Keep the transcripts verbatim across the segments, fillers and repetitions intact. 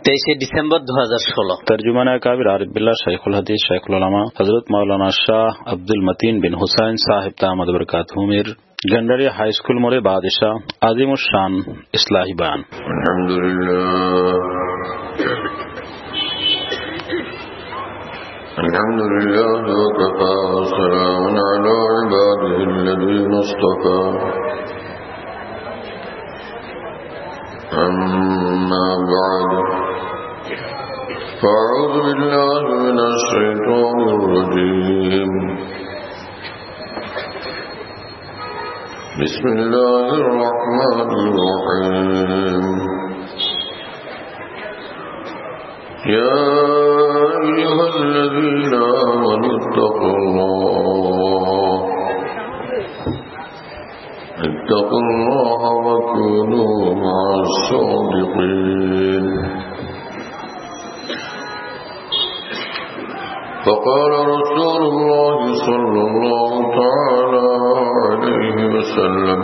তেইশে ডিসেম্বর দু হাজার ষোলো। তর্জুমানে কাবির আরিফ বিল্লাহ শাইখুল হাদিস শাইখুল উলামা হযরত মাওলানা শাহ আব্দুল মতিন বিন হুসাইন সাহেব দামাদ বরকাতুহুমের গন্ডারিয়া হাই স্কুল মোড়ে বাদশাহ আজিমুশ শান ইসলাহি বয়ান। আলহামদুলিল্লাহ আলহামদুলিল্লাহ ওয়া কাফা ওয়া সালামুন আলা ইবাদিহিল্লাযীনা ইসতাফা। أما بعد فأعوذ بالله من الشيطان الرجيم. بسم الله الرحمن الرحيم. يا أيها الذين آمنوا اتقوا الله اتقوا الله وكونوا مع الصادقين. فقال رسول الله صلى الله تعالى عليه وسلم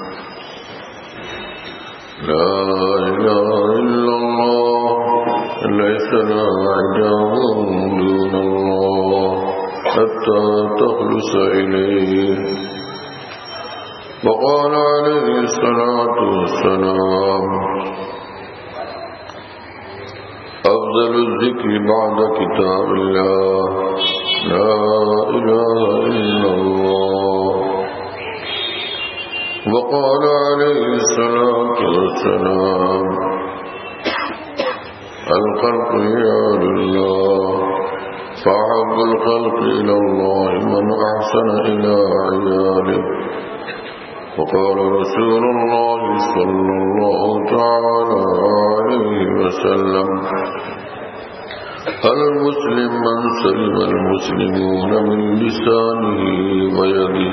لا إله إلا الله ليس لا عداء دون الله حتى تخلص إليه. وقال عليه الصلاة والسلام أفضل الذكر بعد كتاب الله لا إله إلا الله. وقال عليه الصلاة والسلام الخلق عيال الله فأحب الخلق إلى الله من أحسن إلى عياله. وقال رسول الله صلى الله تعالى عليه وسلم المسلم من سلم المسلمون من لسانه ويده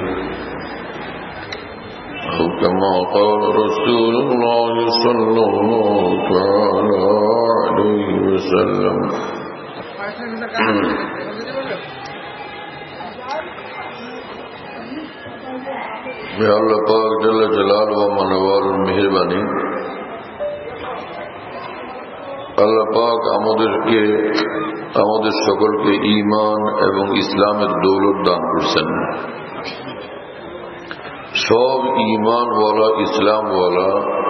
أو كما قال رسول الله صلى الله تعالى عليه وسلم. আল্লাহ পাক জাল্লা জালালুহু ওয়া মানওয়াল মেহেরবানি আল্লাহ পাক আমাদেরকে আমাদের সকলকে ঈমান এবং ইসলামের দৌলত দান করেছেন। সব ঈমানওয়ালা ইসলামওয়ালা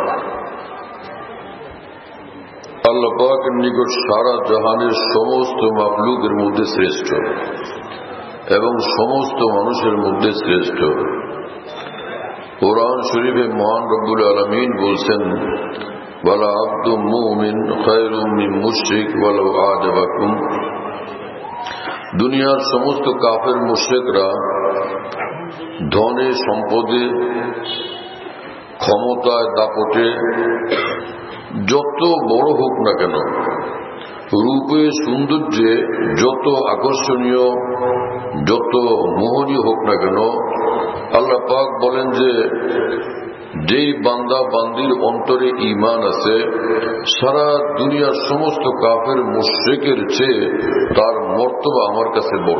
আল্লাহ পাকের নিকট সারা জাহানের সমস্ত মাখলুকের মধ্যে শ্রেষ্ঠ এবং সমস্ত মানুষের মধ্যে শ্রেষ্ঠ। কুরআন শরীফে মহান রব্বুল আলামিন বলছেন ওয়ালা আবদু মুমিন খায়রুম মিন মুশরিক ওয়ালাউ আজাবাকুম। দুনিয়ার সমস্ত কাফের মুশরিকরা ধনে সম্পদে ক্ষমতায় দাপটে যত বড় হোক না কেন, রূপে সৌন্দর্যে যত আকর্ষণীয় যত মোহনীয় হোক না কেন, আল্লাহ পাক বলেন যে যেই বান্দা বান্দির অন্তরে ঈমান আছে সারা দুনিয়ার সমস্ত কাফের মুশরিকের চেয়ে তার মর্তবা আমার কাছে বড়।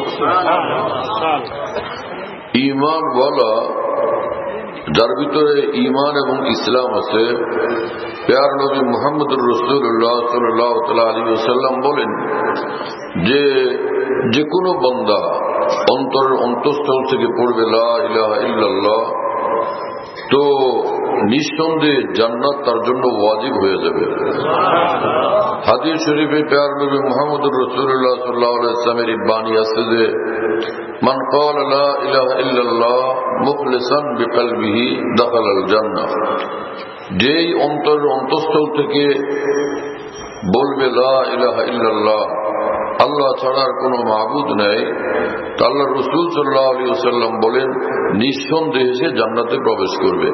ঈমানওয়ালা যার ভিতরে ঈমান এবং ইসলাম আছে, প্যার নবী মুহাম্মদুর রাসূলুল্লাহ সাল্লাল্লাহু আলাইহি ওয়াসাল্লাম বলেন যে যে কোনো বান্দা অন্তরের অন্তঃস্থল থেকে পড়বে লা ইলাহা ইল্লাল্লাহ, তো নিঃসন্দেহে জান্নাত তার জন্য ওয়াজিব হয়ে যাবে। হাদিস শরীফে প্যার নবী মুহাম্মদুর রাসূলুল্লাহ সাল্লাল্লাহু আলাইহি ওয়াসাল্লামের বাণী আছে যে মান ক্বালা লা ইলাহা ইল্লাল্লাহ মুখলিসান বিকলবিহি দাখালাল জান্নাহ। যেই অন্তরের অন্তঃস্থল থেকে বলবে লা ইলাহা ইল্লাল্লাহ, আল্লাহ ছাড়ার কোনো মাবুদ নেই, আল্লাহ রাসূল সাল্লাল্লাহু আলাইহি ওয়াসাল্লাম বলেন নিঃসন্দেহে সে জান্নাতে প্রবেশ করবে।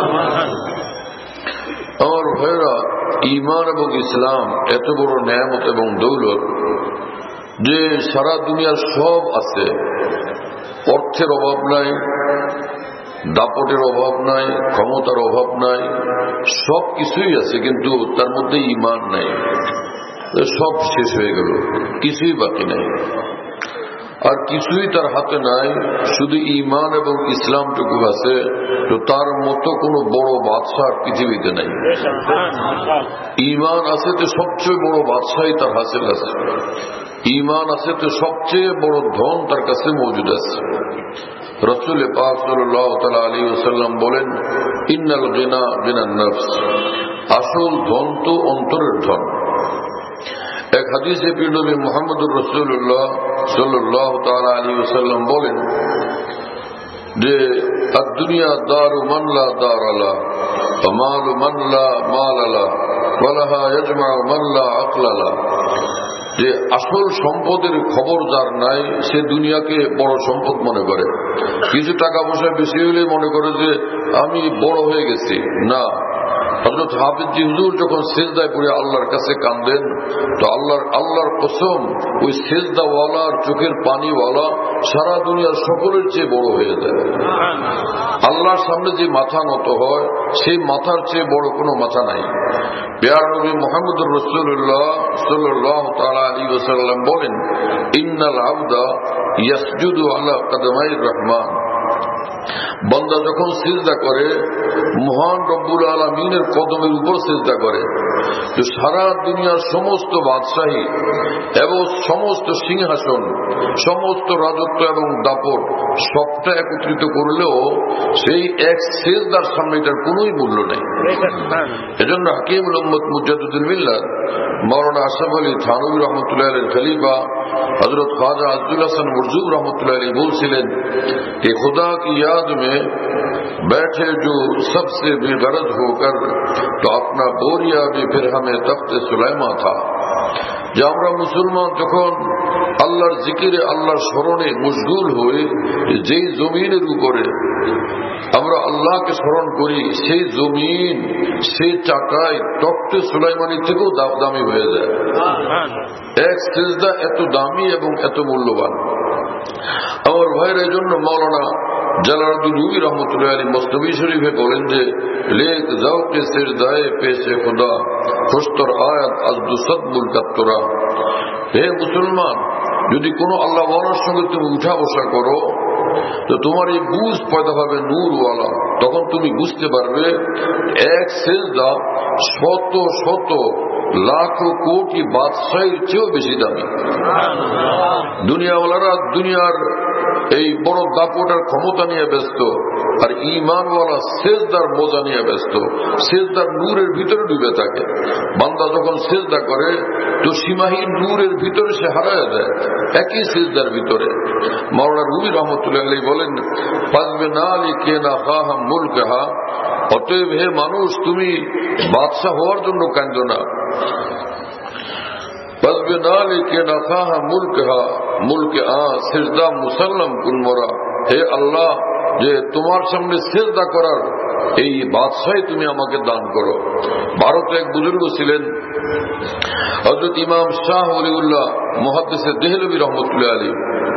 আমার ভাইরা, ঈমান এবং ইসলাম এত বড় নেয়ামত এবং দৌলত যে সারা দুনিয়ার সব আছে, অর্থের অভাব নাই, দাপটের অভাব নাই, ক্ষমতার অভাব নাই, সব কিছুই আছে, কিন্তু তার মধ্যে ঈমান নাই, সব শেষ হয়ে গেল, কিছুই বাকি নাই। আর কিছুই তার হাতে নাই, শুধু ঈমান এবং ইসলামটুকু আছে, তো তার মতো কোনো বড় বাদশাহ পৃথিবীতে নাই। ঈমান আছে তো সবচেয়ে বড় বাদশাহী তার হাসিল আছে, ঈমান আছে তো সবচেয়ে বড় ধন তার কাছে মজুদ আছে। রাসূল পাক সাল্লাল্লাহু তাআলা আলাইহি ওয়াসাল্লাম বলেন, ইন্নাল গিনা গিনান নফস, আসল ধন তো অন্তরের ধন। এক হাদিসে প্রিয় নবী মুহাম্মদুর রাসূলুল্লাহ সাল্লাল্লাহু তাআলা আলাইহি ওয়াসাল্লাম বলেন যে আদ-দুনিয়া দারু মান লা দারা লা ওয়া মালু মান লা মালা লা ওয়া লাহা ইয়াজমাউ মান লা আকলা লা, যে আসল সম্পদের খবর যার নাই সে দুনিয়াকে বড় সম্পদ মনে করে। কিছু টাকা পয়সা বেশি হলে মনে করে যে আমি বড় হয়ে গেছি। না, হযরত হাফিজ জি হুজুর যখন সিজদায় পড়ে আল্লাহর কাছে কাঁদেন, তো আল্লাহর আল্লাহর কসম ওই সিজদাওয়ালার চোখের পানিওয়ালা সারা দুনিয়ার সকলের চেয়ে বড় হয়ে যায়। আল্লাহর সামনে যে মাথা নত হয় সেই মাথার চেয়ে বড় কোনো মাথা নাই। প্যারা নবী মুহাম্মদুর রাসূলুল্লাহ সাল্লাল্লাহু তাআলা আলাইহি ওয়াসাল্লাম বলেন, ইন্নাল আবদা ইয়াসজুদু আলা কদমাইর রহমান, বান্দা যখন সিজদা করে মহান রব্বুল আলামিনের কদমের উপর সিজদা করে, তো সারা দুনিয়ার সমস্ত বাদশাহী এবং সমস্ত সিংহাসন, সমস্ত রাজত্ব এবং দাপট সবটা একত্রিত করলেও সেই এক সিজদার সামনে এটার কোনোই মূল্য নেই। এজন্য হাকিমুল উম্মত মুজাদ্দিদুল মিল্লাত মাওলানা আশরাফ আলী থানভী রহমতুল্লাহ আলাইহির খলিফা হযরত খ্বাজা আব্দুল হাসান মুরজুব রহমতুল্লাহ আলাইহি বলছিলেন कि खुदा की याद में बैठे जो सबसे बेगरज होकर तो अपना बोरिया भी फिर हमें तख्ते सुलाइमा था, যে আমরা মুসলমান যখন আল্লাহর জিকিরে আল্লাহর স্মরণে মশগুল হই, যেই জমিনের উপরে আমরা আল্লাহকে স্মরণ করি সেই জমিন সেই টাকায় তখ্তে সুলাইমানি থেকেও দামি হয়ে যায়। এক সিজদা এত দামি এবং এত মূল্যবান। আমার ভাইয়ের এই জন্য মাওলানা জালালউদ্দিন রুমি রহমতুল্লাহ আলাইহি মসনবী শরীফে বলেন যে লেক যাওকে সিজদায়ে পেশে খুদা খুশতর আয়াত আজ দুসদ মুলকাত্তরা, হে মুসলমান, যদি কোনো আল্লাহ ওয়ালার সঙ্গে তুমি উঠা বসা করো তো তোমার এই বুঝ পয়দা হবে নূরওয়ালা, তখন তুমি বুঝতে পারবে এক সিজদা শত শত লাখো কোটি বাদশাহীর চেয়েও বেশি দামি। দুনিয়াওয়ালারা দুনিয়ার এই বড় দাপট আর ক্ষমতা নিয়ে ব্যস্ত, আর ঈমানওয়ালা সিজদার মজা নিয়ে ব্যস্ত, সিজদার নূরের ভিতরে ডুবে থাকে। বান্দা যখন সিজদা করে তো সীমাহীন নূরের ভিতরে সে হারায় যায় একই সিজদার ভিতরে। মাওলানা রুমি রহমতুল্লাহ আলাইহি বলেন, ফাজবে না আলী কে না খাহা মুলক হা, অতএব হে মানুষ তুমি বাদশাহ হওয়ার জন্য কাঁদো না। ফাজবে না আলী কে না খাহা মুলক হা মুলক আ সিজদা মুসাল্লাম কুন মোরা, হে আল্লাহ, যে তোমার সামনে সিজদা করার এই বাদশাহী তুমি আমাকে দান করো। ভারতে এক বুজুর্গ ছিলেন হযরত ইমাম শাহ ওলিউল্লাহ মুহাদ্দিসে দেহলভী রহমতুল্লাহ আলাইহি।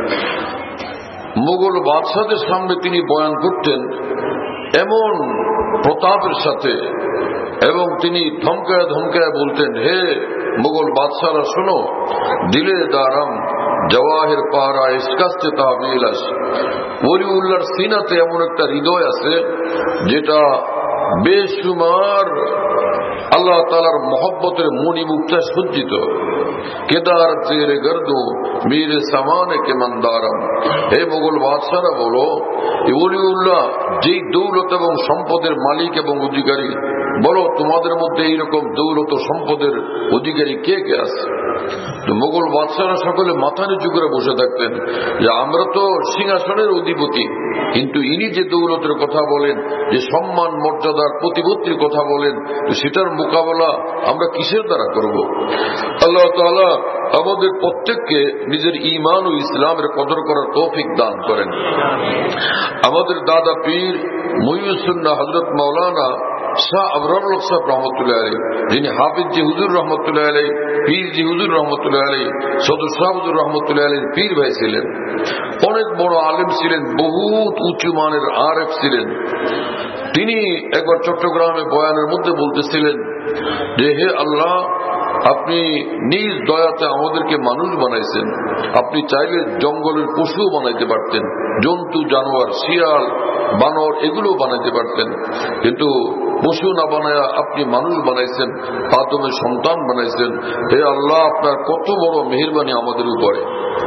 মুঘল বাদশাহদের সামনে তিনি বয়ান করতেন এমন প্রতাপের সাথে, এবং তিনি ধমকায় ধমকায় বলতেন, হে মুঘল বাদশাহরা শোনো, দিলে দারাম জওয়াহির পারা ইসকাস্তে তাহবিল আছে। ওলিউল্লাহর সিনাতে এমন একটা হৃদয় আছে যেটা বেশুমার আল্লাহ তাআলার মহব্বতের মণিমুক্তায় সজ্জিত। কেদার তেরে গর্দু মীর সামানে কে মন্দারম, হে মুঘল বাদশাহরা বলো, ওলিউল্লাহ যেই দৌলত এবং সম্পদের মালিক এবং অধিকারী, বলো তোমাদের মধ্যে এইরকম দৌলত সম্পদের অধিকারী কে কে আছে? তো মুঘল বাদশাহরা সকলে মাথা নিচু করে বসে থাকতেন যে আমরা তো সিংহাসনের অধিপতি, কিন্তু ইনি যে দৌলতের কথা বলেন, যে সম্মান মর্যাদার প্রতিপত্তির কথা বলেন, তো সেটার মোকাবেলা আমরা কিসের দ্বারা করব? আল্লাহ তাআলা আমাদের প্রত্যেককে নিজের ঈমান ও ইসলামের কদর করার তৌফিক দান করেন। আমাদের দাদা পীর মুহিউস-সুন্নাহ হযরত মাওলানা শাহ আবরারুল হক সাহেব রহমতুল্লাহ আলাইহি, যিনি হাফিজ জি হুজুর রহমতুল্লাহ আলাইহি, পীর জি হুজুর রহমতুল্লাহ আলাইহি, সদর শাহ হুজুর রহমতুল্লাহ আলাইহির পীর ভাই ছিলেন, অনেক বড় আলেম ছিলেন, বহুত উঁচু মানের আরেফ ছিলেন। তিনি একবার চট্টগ্রামে বয়ানের মধ্যে বলতেছিলেন যে হে আল্লাহ, আপনি নিজ দয়াতে আমাদেরকে মানুষ বানাইছেন। আপনি চাইলে জঙ্গলের পশু বানাইতে পারতেন, জন্তু জানোয়ার, শিয়াল, বানর এগুলো বানাইতে পারতেন, কিন্তু পশু না বানায়া আপনি মানুষ বানাইছেন, আদমের সন্তান বানাইছেন। হে আল্লাহ, আপনার কত বড় মেহেরবানি আমাদের উপরে।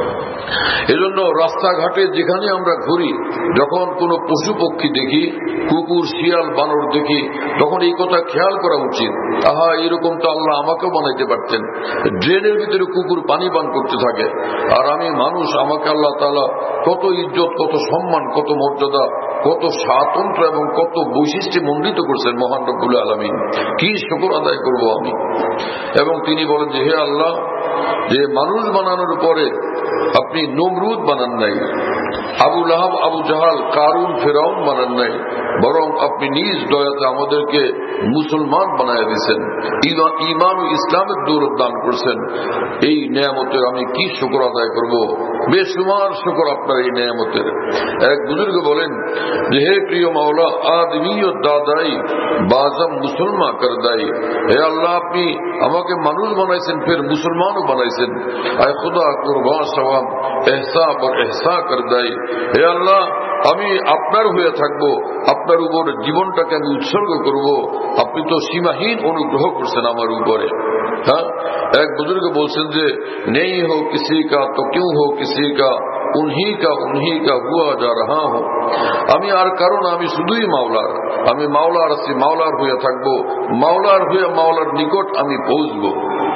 এজন্য রাস্তাঘাটে যেখানে আমরা ঘুরি, যখন কোনো পশু পক্ষী দেখি, কুকুর, শিয়াল, বানর দেখি, তখন এই কথা খেয়াল করা উচিত, আহা এরকম তো আল্লাহ আমাকেও বানাইতে পারতেন। ড্রেনের ভিতরে কুকুর পানি পান করতে থাকে, আর আমি মানুষ, আমাকে আল্লাহ তাআলা কত ইজ্জত, কত সম্মান, কত মর্যাদা, কত স্বাতন্ত্র এবং কত বৈশিষ্ট্যে মণ্ডিত করছেন মহান রব্বুল আলামিন। কি শুকর আদায় করব আমি। এবং তিনি বলেন যে হে আল্লাহ, যে মানুষ বানানোর পরে আপনি নমরুদ বানান নাই, আবু লাহাব, আবু জাহাল, কারুন, ফেরাউন বানান নাই, বরং আপনি নিজ দয়াতে আমাদেরকে মুসলমান বানায় দিয়েছেন, ঈমান ও ইসলামের দৌলত দান করছেন। এই নেয়ামতের আমি কি শুকর আদায় করব, বেশুমার শুকর আপনার এই নেয়ামতের। এক বুজুর্গ বলেন যে হে প্রিয় মাওলা, আদমি ও দাদাই বাজম মুসলমান কর দাই। হে আল্লাহ, আপনি আমাকে মানুষ বানাইছেন, ফের মুসলমানও বানাইছেন। আয় খুদা কুরবান সওয়াব এহসাব আর এহসা কর দাই। হে আল্লাহ, আমি আপনার হয়ে থাকবো, আপনার উপর জীবনটাকে আমি উৎসর্গ করব। আপনি তো সীমাহীন অনুগ্রহ করছেন আমার উপরে। হ্যাঁ, এক বুজুর্গ বলছেন যে নেই হো কিসি কা তো কিউ হো কিসি কা, উনহি কা উনহি কা হুয়া যা রাহা হো। আমি আর কারণ, আমি শুধুই মাওলার, আমি মাওলার আছি, মাওলার হয়ে থাকবো, মাওলার হয়ে মাওলার নিকট আমি পৌঁছবো।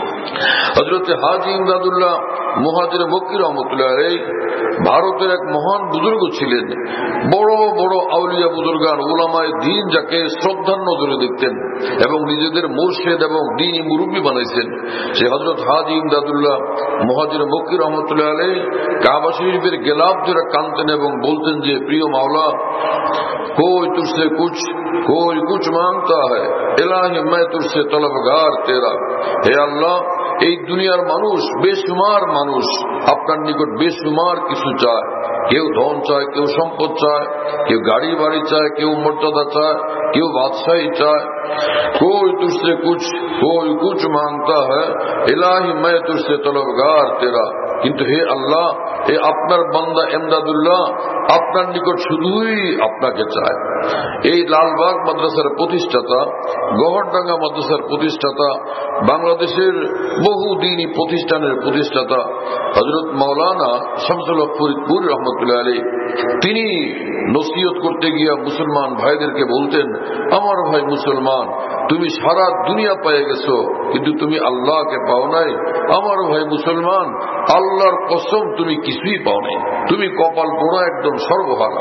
হযরত হাজী ইমদাদুল্লাহ মুহাজির মক্কি রহমতুল্লাহ আলাইহি ভারতের এক মহান বুজুর্গ ছিলেন। বড় বড় আউলিয়া বুজুর্গান, উলামায়ে দ্বীন যাকে শ্রদ্ধার নজরে দেখতেন এবং নিজেদের মুর্শিদ এবং দ্বীনি মুরব্বী বানাইছেন, সে হযরত হাজী ইমদাদুল্লাহ মুহাজির মক্কি রহমতুল্লাহ আলাইহি কাবা শরীফের গেলাফ ধরে কাঁদতেন এবং বলতেন যে প্রিয় মাওলা, कोई तुझसे कुछ कोई कुछ मांगता है, इलाही मैं तुझसे तलबगार तेरा। हे अल्लाह, এই দুনিয়ার মানুষ, বেশুমার মানুষ আপনার নিকট বেশুমার কিছু চায়। কেউ ধন চায়, কেউ সম্পদ চায়, কেউ গাড়ি বাড়ি চায়, কেউ মর্যাদা চায়, কেউ বাদশাহী চায়। कोई तुझसे कुछ कोई कुछ मांगता है, इलाही मैं तुझसे तलबगार तेरा। কিন্তু হে আল্লাহ, এ আপনার বান্দা ইমদাদুল্লাহ আপনার নিকট শুধুই আপনাকে চায়। এই লালবাগ মাদ্রাসার প্রতিষ্ঠাতা, গহরডাঙ্গা মাদ্রাসার প্রতিষ্ঠাতা, বাংলাদেশের বহু দ্বীনি প্রতিষ্ঠানের প্রতিষ্ঠাতা হযরত মাওলানা শামসুল হক ফরিদপুর রহমতুল্লাহ আলাইহি, তিনি নসিহত করতে গিয়া মুসলমান ভাইদেরকে বলতেন, আমার ভাই মুসলমান, তুমি সারা দুনিয়া পেয়ে গেছো, কিন্তু তুমি আল্লাহকে পাও নাই। আমার ভাই মুসলমান, আল্লাহর কসম তুমি কিছুই পাও নাই, তুমি কপাল পোড়া, একদম সর্বহারা।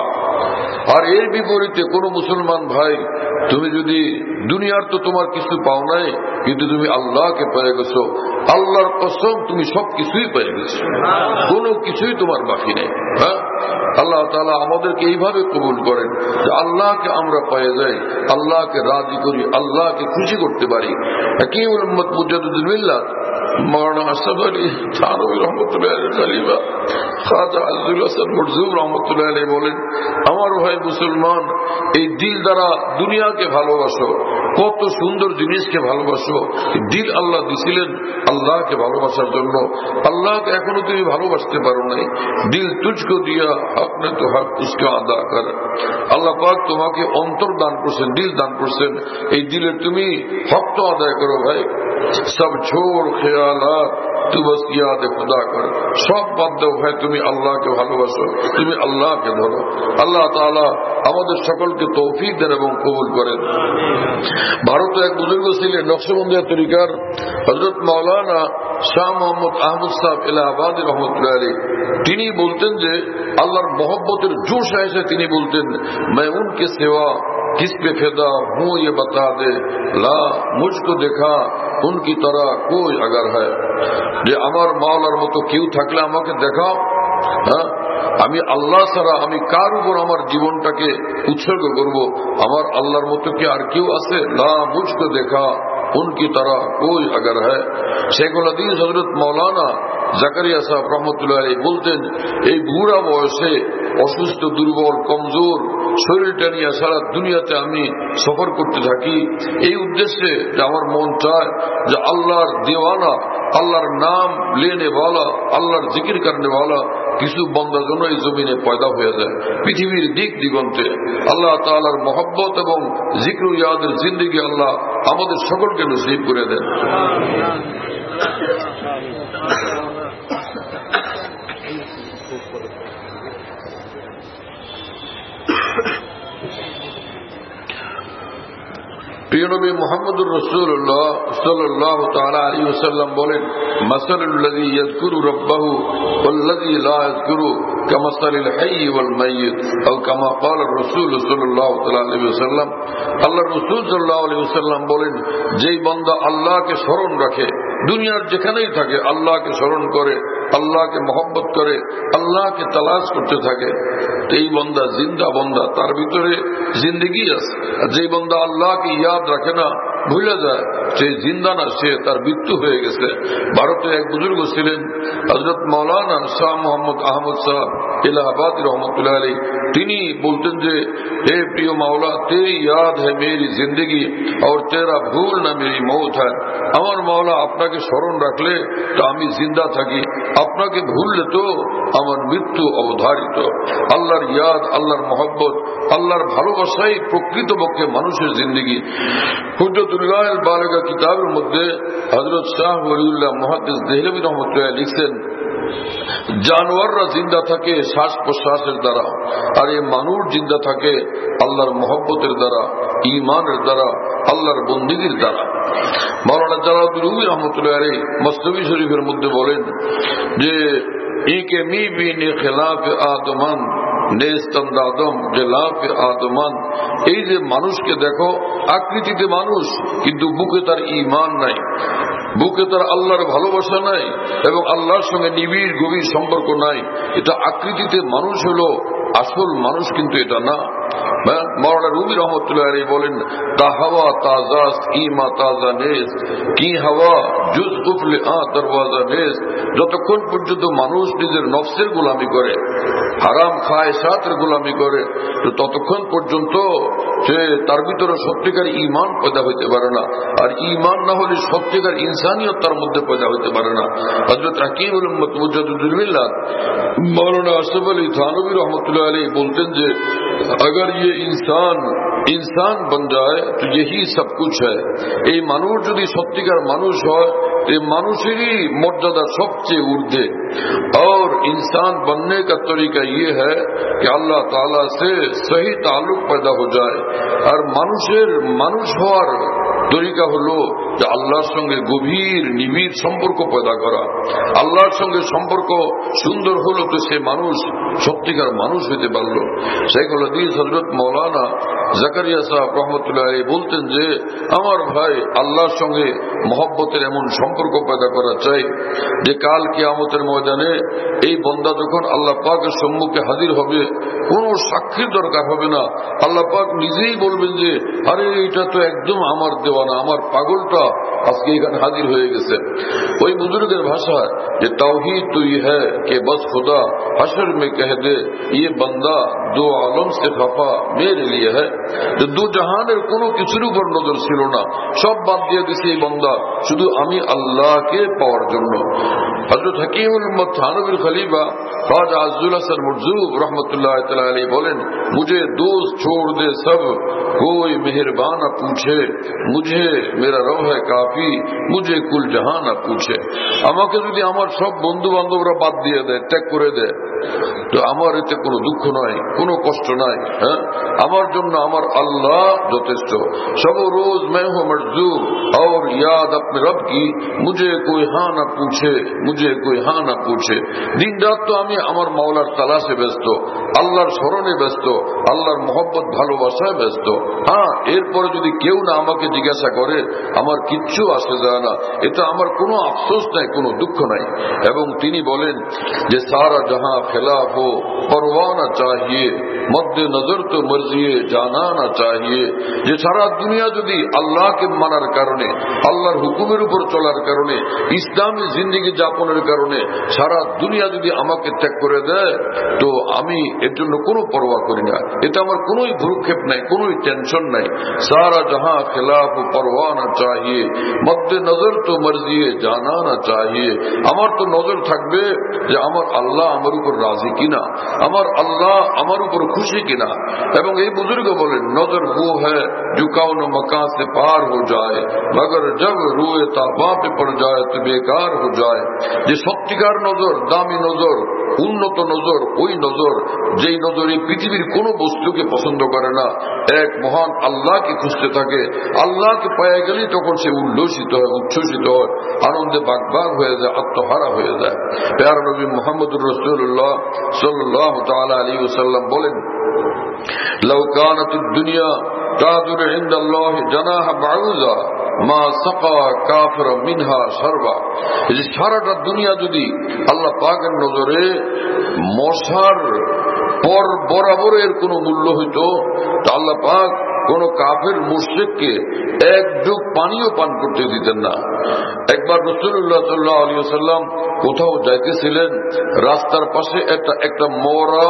আর এর বিপরীতে কোন মুসলমান ভাই, তুমি যদি দুনিয়ার তো তোমার কিছু পাও নাই, কিন্তু তুমি আল্লাহকে পেয়ে গেছো, আল্লাহর কসম তুমি সব কিছুই পেয়ে গেছো, কোনো কিছুই তোমার বাকি নেই। হ্যাঁ, আল্লাহ তাআলা আমাদেরকে এইভাবে কবুল করেন যে আল্লাহকে আমরা পেয়ে যাই, আল্লাহকে রাজি করি, আল্লাহকে খুশি করতে পারি। হাকিমুল উম্মত মুজাদ্দিদুল মিল্লাত মাওলানা আশরাফ আলী থানভী রহমতুল্লাহ আলাইহি খলিফা খাজা আব্দুল হাসান মরজুম রহমতুল্লাহ আলাইহি বলেন, আমার ভাই মুসলমান, এই দিল দ্বারা দুনিয়াকে ভালোবাসো, কত সুন্দর জিনিসকে ভালোবাসো। দিল আল্লাহ দিছিলেন আল্লাহকে ভালোবাসার জন্য, আল্লাহকে এখনো তুমি ভালোবাসতে পারো নাই। দিল তুঝকো দিয়া আপনি তো হক উসকে আদা কর। আল্লাহ পাক তোমাকে অন্তর দান করছেন, দিল দান করছেন, এই দিলের তুমি হক তো আদায় করো ভাই। সব ছোড় খেয়ালাত তু বস ইয়াদ খুদা কর, সব বাদ দাও ভাই, তুমি আল্লাহকে ভালোবাসো, তুমি আল্লাহকে ধরো। আল্লাহ তাআলা আমাদের সকলকে তৌফিক দেন এবং কবুল করেন। ভারতে এক বুজুর্গ ছিলেন নকশবন্দিয়া তরিকার হযরত মাওলানা শাহ মোহাম্মদ আহমদ সাহেব এলাহাবাদী রহমতুল্লাহ আলাইহি, তিনি বলতেন যে আল্লাহর মহব্বতের জোশ এসে তিনি বলতেন, मैं उनके सिवा किस पे फिदा हूँ ये बता दे, ला मुझको देखा उनकी तरह कोई अगर है। যে আমার মাওলার মতো কেউ থাকলে আমাকে দেখাও। হ্যাঁ, আমি আল্লাহ ছাড়া আমি কার উপর আমার জীবনটাকে উৎসর্গ করব? আমার আল্লাহর মতো কি আর কেউ আছে? লা মুঝকো দেখা উনকি तरह कोई अगर है। শেখুল হাদিস হযরত মাওলানা জাকারিয়া সাহেব রহমতুল্লাহ আলাইহি বলতেন, এই বুড়া বয়সে অসুস্থ, দুর্বল, কমজোর, শরীরটা নিয়ে সারা দুনিয়াতে আমি সফর করতে থাকি এই উদ্দেশ্যে যে আমার মন চায় যে আল্লাহর দেওয়ানা, আল্লাহর নাম লেনে वाला, আল্লাহর জিকির করনে वाला কিছু বান্দা যেন এই জমিনে পয়দা হয়ে যায়। পৃথিবীর দিক দিগন্তে আল্লাহ তাআলার মহব্বত এবং জিক্র ইয়াদের জিন্দেগি আল্লাহ আমাদের সকলকে নসিব করে দেন। প্রিয় নবী মুহাম্মদুর রাসূলুল্লাহ সাল্লাল্লাহু তাআলা আলাইহি ওয়াসাল্লাম বলেন, মাসালুল্লাযী ইয়াযকুরু রাব্বাহু ওয়াল্লাযী লা ইয়াযকুরু কামাসালিল হাইয়্যি ওয়াল মাইয়িত আও কামা ক্বালা রাসূল সাল্লাল্লাহু তাআলা আলাইহি ওয়াসাল্লাম। আল্লাহর রাসূল সাল্লাল্লাহু আলাইহি ওয়াসাল্লাম বলেন, যেই বান্দা আল্লাহকে স্মরণ রাখে, দুনিয়ার যেখানেই থাকে আল্লাহকে স্মরণ করে, আল্লাহকে মহব্বত করে, আল্লাহকে তালাশ করতে থাকে, এই বান্দা জিন্দা বান্দা, তার ভিতরে জিন্দেগি আছে। আর যেই বান্দা আল্লাহকে ইয়াদ রাখে না, ভুলে যায়, সে জিন্দা না, সে তার মৃত্যু হয়ে গেছে। ভারতে এক বুজুর্গ ছিলেন হযরত মাওলানা শাহ মোহাম্মদ আহমদ সাহেব इलाहाबादी रहमतुल्लाह अलैह। তিনি বলতেন যে, হে প্রিয় মাওলা, তেরি ইয়াদ है मेरी जिंदगी और तेरा भूल ना मेरी मौत है। আমার মাওলা, আপনাকে স্মরণ রাখলে তো আমি জিন্দা থাকি, আপনাকে ভুললে তো আমার মৃত্যু অবধারিত। আল্লাহর ইয়াদ, আল্লাহর মহব্বত, আল্লাহর ভালোবাসাই প্রকৃতপক্ষে মানুষের জিন্দেগি। হুজ্জতুল্লাহ আল বালিগা কিতাবের মধ্যে হযরত শাহ ওলিউল্লাহ মুহাদ্দিস দেহলভী রহমতুল্লাহ লিখছেন, জানোয়াররা জিন্দা থাকে শ্বাস প্রশ্বাসের দ্বারা, আর এই মানুষ জিন্দা থাকে আল্লাহর মহব্বতের দ্বারা, ঈমানের দ্বারা, আল্লাহর বন্দেগীর দ্বারা। মাওলানা জালালউদ্দিন রুমি রহমতুল্লাহ আলাইহি মসনবী শরীফের মধ্যে বলেন যে, ইকে মি বিনে খিলাফ আদমান নেস্তন্দাদম গিলাফ আদমান। এই যে মানুষকে দেখো, আকৃতিতে মানুষ, কিন্তু বুকে তার ঈমান নাই, বুকে তার আল্লাহর ভালোবাসা নাই এবং আল্লাহর সঙ্গে নিবিড় গভীর সম্পর্ক নাই। এটা আকৃতিতে মানুষ হলো, আসল মানুষ কিন্তু এটা না। মাওলানা রুমি রহমতুল্লাহ আলাইহি বলেন, তা হাওয়া তাজাস ইমা তাজা নেস কি হাওয়া জুজ কুফলে আ দরওয়াজা নেস। যতক্ষণ পর্যন্ত মানুষ নিজের নফসের গোলামি করে, হারাম খায়, সাতের গোলামি করে, তো ততক্ষণ পর্যন্ত সে তার ভিতরে সত্যিকার ঈমান পয়দা হইতে পারে না। আর ঈমান না হলে সত্যিকার ইনসানিয়ত তার মধ্যে পয়দা হইতে পারে না। হযরত হাকিমুল উম্মত মুজাদ্দিদুল মিল্লাত মাওলানা আশরাফ আলী থানভী রহমতুল্লাহ আলাইহি বলতেন যে, अगर ये इंसान इंसान बन जाए तो यही सब कुछ है। এই মানুষ যদি সত্যিকার মানুষ হয়, এই মানুষেরই মর্যাদা সবচেয়ে ঊর্ধ্বে। और इंसान बनने का तरीका ये है कि अल्लाह ताला से सही ताल्लुक पैदा हो जाए। আর মানুষের মানুষ হওয়ার তরিকা হলো যে আল্লাহর সঙ্গে গভীর নিবিড় সম্পর্ক পয়দা করা। আল্লাহর সঙ্গে সম্পর্ক সুন্দর হলো তো সে মানুষ সত্যিকার মানুষ হইতে পারলো। শাইখুল হাদিস হযরত মাওলানা জাকারিয়া সাহেব রহমতুল্লাহ আলাইহি বলতেন যে, আমার ভাই, আল্লাহর সঙ্গে মহব্বতের এমন সম্পর্ক পয়দা করা চাই যে কাল কিয়ামতের ময়দানে এই বান্দা যখন আল্লাহ পাকের সম্মুখে হাজির হবে, কোনো সাক্ষীর দরকার হবে না। আল্লাহ পাক নিজেই বলবেন যে, আরে এটা তো একদম আমার দেওয়ানা, আমার পাগলটা আজকে এখানে হাজির হয়ে গেছে। ওই বুজুর্গের ভাষায় যে, তাওহীদ তো ইয়ে হ্যায় কে বস খুদা হাশর মে কহ দে ইয়ে বান্দা দো আলম সে খাফা মেরে লিয়ে হ্যায়। দু জাহানের কোনো কিছুর উপর নজর ছিল না, সব বাদ দিয়ে দিছে এই বান্দা শুধু আমি আল্লাহকে পাওয়ার জন্য। হযরত হাকিমুল উম্মত থানভীর খলিফা ख्वाजा अज़्ज़ुल हसन मुर्ज़ूब रहमतुल्लाह तआला अलैहि बोलेन, मुझे दोस्त छोड़ दे सब कोई मेहरबान न पूछे, मुझे मेरा रब है काफी, मुझे कुल जहां न पूछे। আমাকে যদি আমার সব বন্ধু বান্ধবরা বাদ দিয়ে দেয়, ত্যাগ করে দেয়, তো আমার এতে কোনো দুঃখ নাই, কোনো কষ্ট নাই। হ্যাঁ, আমার জন্য আমার আল্লাহ যথেষ্ট। সব রোজ मैं हूं मर्जूब और याद अपने रब की, मुझे कोई हाँ ना पूछे, मुझे कोई हाँ ना पूछे। दिन रात তো আমি আমার মাওলার তালাশে ব্যস্ত, আল্লাহর স্মরণে ব্যস্ত, আল্লাহর মহব্বত ভালোবাসায় ব্যস্ত। হ্যাঁ, এরপরে যদি কেউ না আমাকে জিজ্ঞাসা করে, আমার কিচ্ছু আসে যায় না, এটা আমার কোনো আফসোস নাই, কোনো দুঃখ নাই। এবং তিনি বলেন যে, সারা জাহাঁ खिलाफ हो परवाना चाहिए, मद्दे नजर तो मर्जी জানানা चाहिए যে সারা দুনিয়া যদি আল্লাহকে মানার কারণে, আল্লাহর হুকুমের উপর চলার কারণে, ইসলামী জিন্দেগি যাপনের কারণে সারা দুনিয়া যদি আমাকে ত্যাগ করে দেয় তো আমি এর জন্য কোনো পরোয়া করি না, এটা আমার কোনোই ভ্রুক্ষেপ নাই, কোনোই টেনশন নাই। সারা জাহাঁ খিলাফ পরওয়ানা चाहिए, মদ্দে নজর তো মর্জি জানানা चाहिए। আমার তো নজর থাকবে যে আমার আল্লাহ আমার উপর রাজি কিনা, আমার আল্লাহ আমার উপর খুশি কিনা। এবং এই বুজুর্গ বলেন নজর वो है जो कौन मकान से पार हो जाए मगर जब रूए ताबा पे पड़ जाए तो बेकार हो जाए। যে সত্যিকার নজর, দামি নজর, উন্নত নজর ওই নজর যেই নজর এই পৃথিবীর কোন বস্তুকে পছন্দ করে না, এক মহান আল্লাহকে খুঁজতে থাকে। আল্লাহকে পেয়ে গেলেই তখন সে উল্লসিত হয়, উচ্ছ্বসিত হয়, আনন্দে বাগবাগ হয়ে যায়, আত্মহারা হয়ে যায়। প্যারা নবী মুহাম্মদুর রাসূলুল্লাহ সাল্লাল্লাহু তাআলা আলাইহি ওয়াসাল্লাম বলেন লাউ কানাতুদ দুনিয়া তাদুর ইনদাল্লাহি জানাহা বাউযা মা সাকা কাফির মিনহা শারবা। এই সারাটা দুনিয়া যদি আল্লাহ পাকের নজরে মশার পর বরাবরের কোন মূল্য হইতো তা আল্লাহ পাক কোন কাফের মুশরিককে এক ঢোক পানিও পান করতে দিতেন না। একবার রাসূলুল্লাহ সাল্লাল্লাহু আলাইহি ওয়াসাল্লাম কোথাও যাইতেছিলেন, রাস্তার পাশে একটা একটা মরা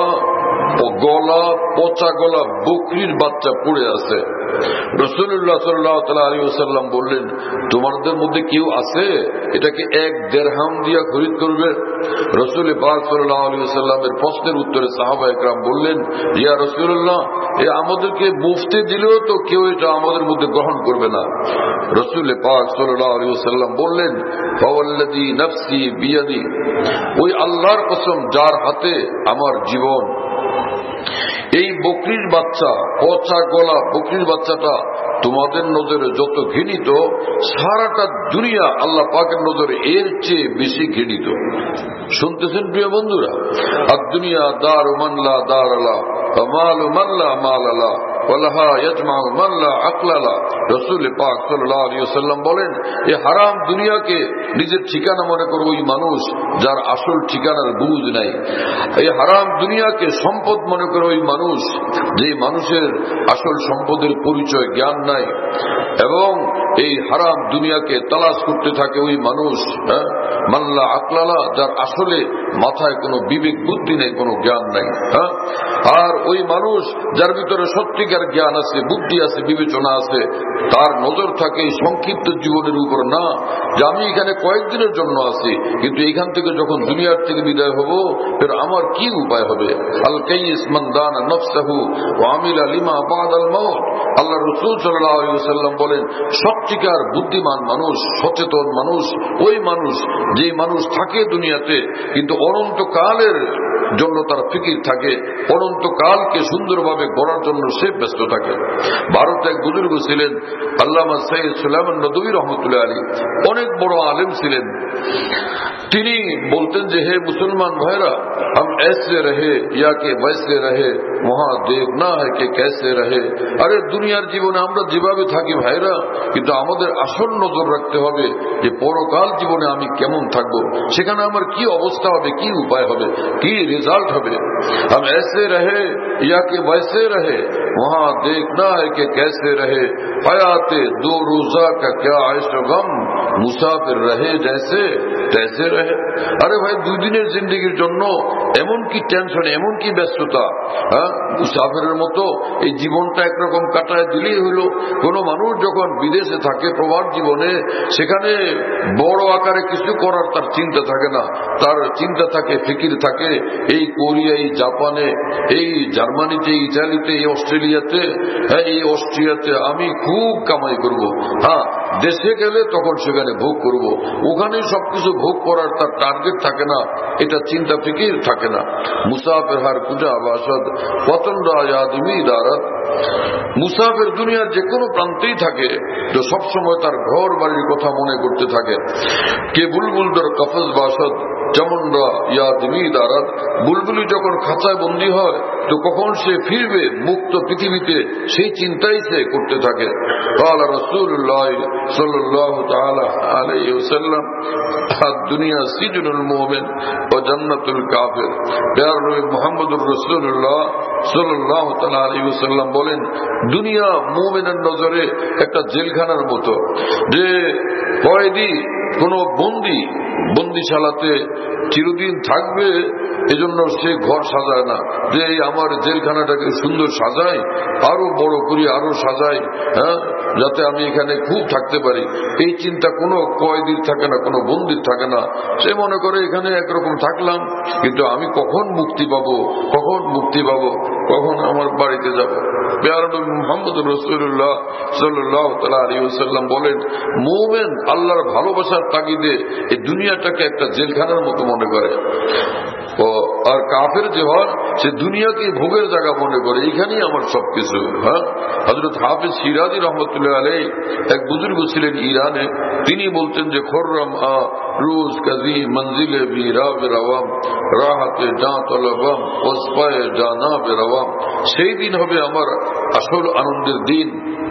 গলা পচা গলা বকরির বাচ্চা পড়ে আছে। রাসূলুল্লাহ সাল্লাল্লাহু আলাইহি ওয়াসাল্লাম বললেন তোমাদের মধ্যে কেউ আছে এটাকে এক দিরহাম দিয়া খরিদ করবে? রাসূল পাক সাল্লাল্লাহু আলাইহি ওয়াসাল্লামের প্রশ্নের উত্তরে সাহাবা একরাম বললেন ইয়া রাসূলুল্লাহ, এ আমাদেরকে মুফতি দিলেও তো কেউ এটা আমাদের মধ্যে গ্রহণ করবে না। রাসূল পাক সাল্লাল্লাহু আলাইহি ওয়াসাল্লাম বললেন ফাওয়াল্লাযী নাফসি বিয়াদি, ওই আল্লাহর কসম যার হাতে আমার জীবন, এই বকরির বাচ্চা, পচা গলা বকরির বাচ্চাটা তোমাদের নজরে যত ঘৃণিত, সারাটা দুনিয়া আল্লাহ পাকের নজরে এর চেয়ে বেশি ঘৃণিত। শুনতেছেন প্রিয় বন্ধুরা? আর দুনিয়া দারু মান লা দার লা ওয়া মালু মান লা মাল লা ওয়া লাহা ইয়াজমাউ মান লা আকলা লা। রাসূল পাক সাল্লাল্লাহু আলাইহি ওয়াসাল্লাম বলেন এই হারাম দুনিয়াকে নিজের ঠিকানা মনে করে ওই মানুষ যার আসল ঠিকানার বুঝ নাই। এই হারাম দুনিয়াকে সম্পদ মনে করে ওই মানুষ যে মানুষের আসল সম্পদের পরিচয় জ্ঞান নাই। এবং এই হারাম দুনিয়াকে তালাশ করতে থাকে ওই মানুষ মাল্লা আকলালা, যার আসলে মাথায় কোনো বিবেক বুদ্ধি নেই, কোনো জ্ঞান নাই। হ্যাঁ, আর ওই মানুষ যার ভিতরে সত্যিকার জ্ঞান আছে, বুদ্ধি আছে, বিবেচনা আছে, তার নজর থাকে এই সংক্ষিপ্ত জীবনের উপর না যে আমি এখানে কয়েকদিনের জন্য আছি, কিন্তু এখান থেকে যখন দুনিয়ার থেকে বিদায় হব ফের আমার কি উপায় হবে। আল কাইয়িস মান দানা নফসাহু ওয়া আমিলা লিমা বাদাল মাউত। আল্লাহ রাসূল সাল্লাল্লাহু আলাইহি ওয়াসাল্লাম বলেন সত্যিকার বুদ্ধিমান মানুষ, সচেতন মানুষ ওই মানুষ যে মানুষ থাকে দুনিয়াতে কিন্তু অনন্তকালের জন্য তার ফিকির থাকে, অনন্তকালকে সুন্দরভাবে গড়ার জন্য সে ব্যস্ত থাকে। ভারতে এক বুজুর্গ ছিলেন আল্লামা সৈয়দ সুলাইমান নদভী রহমতুল্লাহ আলী, অনেক বড় আলেম ছিলেন। তিনি বলতেন যে হে মুসলমান ভাইরা, हम ऐसे रहे या के वैसे रहे वहां देखना है कि कैसे रहे। আরে দুনিয়ার জীবনে আমরা যেভাবে থাকি ভাইরা, কিন্তু আমাদের আসল নজর রাখতে হবে যে পরকাল জীবনে আমি কেমন থাকবো, সেখানে আমার কি অবস্থা হবে, কি উপায় হবে, কি রেজাল্ট হবে। हम ऐसे रहे या के वैसे रहे वहां देखना है कि कैसे रहे। हयाते दो रोजा का क्या ऐशो गम মুসাফির রহে জैसे तैसे रहे। আরে ভাই, দুই দিনের জিন্দেগির জন্য এমন কি টেনশন, এমন কি ব্যস্ততা, হ্যাঁ মুসাফিরের মতো এই জীবনটা একরকম কাটায় দিলেই হলো। কোন মানুষ যখন বিদেশে থাকে প্রবাস জীবনে, সেখানে বড় আকারে কিছু করার তার চিন্তা থাকে না, তার চিন্তা থাকে, ফিকির থাকে এই কোরিয়া, এই জাপানে, এই জার্মানিতে, ইটালিতে, এই অস্ট্রেলিয়াতে, হ্যাঁ এই অস্ট্রিয়াতে আমি খুব কামাই করব। হ্যাঁ, দেশে গেলে তখন সেখানে ভোগ করব, ওখানে সবকিছু ভোগ করার তার টার্গেট থাকে না, এটা চিন্তা ফিকির থাকে না। মুসাফির হার কুজা বাসদ পতন্ড আয়াদিমি দারাত। মুসাফির দুনিয়ার যে কোনো প্রান্তেই থাকে তো সবসময় তার ঘর বাড়ির কথা মনে করতে থাকে। কে বুলবুল দর কফজ বাসদ চমন্ডা ইয়াদিমি দারাত। বুলবুলি যখন খাঁচায় বন্দী হয় তো কখন সে ফিরবে মুক্ত পৃথিবীতে, সেই চিন্তাই সে করতে থাকে। قال رسول الله صلى الله تعالى عليه وسلم দুনিয়া সিজনুল মুমিন ওয়া জান্নাতুল কাফির। প্যার নবী মুহাম্মদুর রাসূলুল্লাহ সাল্লাল্লাহু তাআলা আলাইহি ওয়াসাল্লাম বলেন, দুনিয়া মুমিনের নজরে একটা জেলখানার মতো, যে কয়েদি কোন বন্দী বন্দিশালাতে চিরদিন থাকবে, এজন্য সে ঘর সাজায় না যে আমার জেলখানাটাকে সুন্দর সাজাই, আরো বড় করি, আরো সাজাই, হ্যাঁ, যাতে আমি এখানে খুব থাকতে পারি। এই চিন্তা কোনো কয়েদির থাকে না, কোনো বন্দির থাকে না। সে মনে করে এখানে একরকম থাকলাম, কিন্তু আমি কখন মুক্তি পাবো, কখন মুক্তি পাবো, কখন আমার বাড়িতে যাব। প্যারা নবী মুহাম্মদ রাসূলুল্লাহ সাল্লাল্লাহু তাআলা আলাইহি ওয়াসাল্লাম বলেন, মুমিন আল্লাহর ভালোবাসার তাগিদে এই দুনিয়াটাকে একটা জেলখানার মতো মনে করে, আর কাফের যে হয় সে দুনিয়াকে ভোগের জায়গা মনে করে, এখানেই আমার সবকিছু। হ্যাঁ, হযরত হাফিজ শিরাজি রহমতুল্লাহ আলাইহি এক বুজুর্গ ছিলেন ইরানে, তিনি বলতেন যে খর্রম আ রোজ কাজী মঞ্জিলে ভি রাব রওয়াম রাহাতে জা তলবাম ওসপায়ে জানা বে রওয়াম। সেই দিন হবে আমার আসল আনন্দের দিন,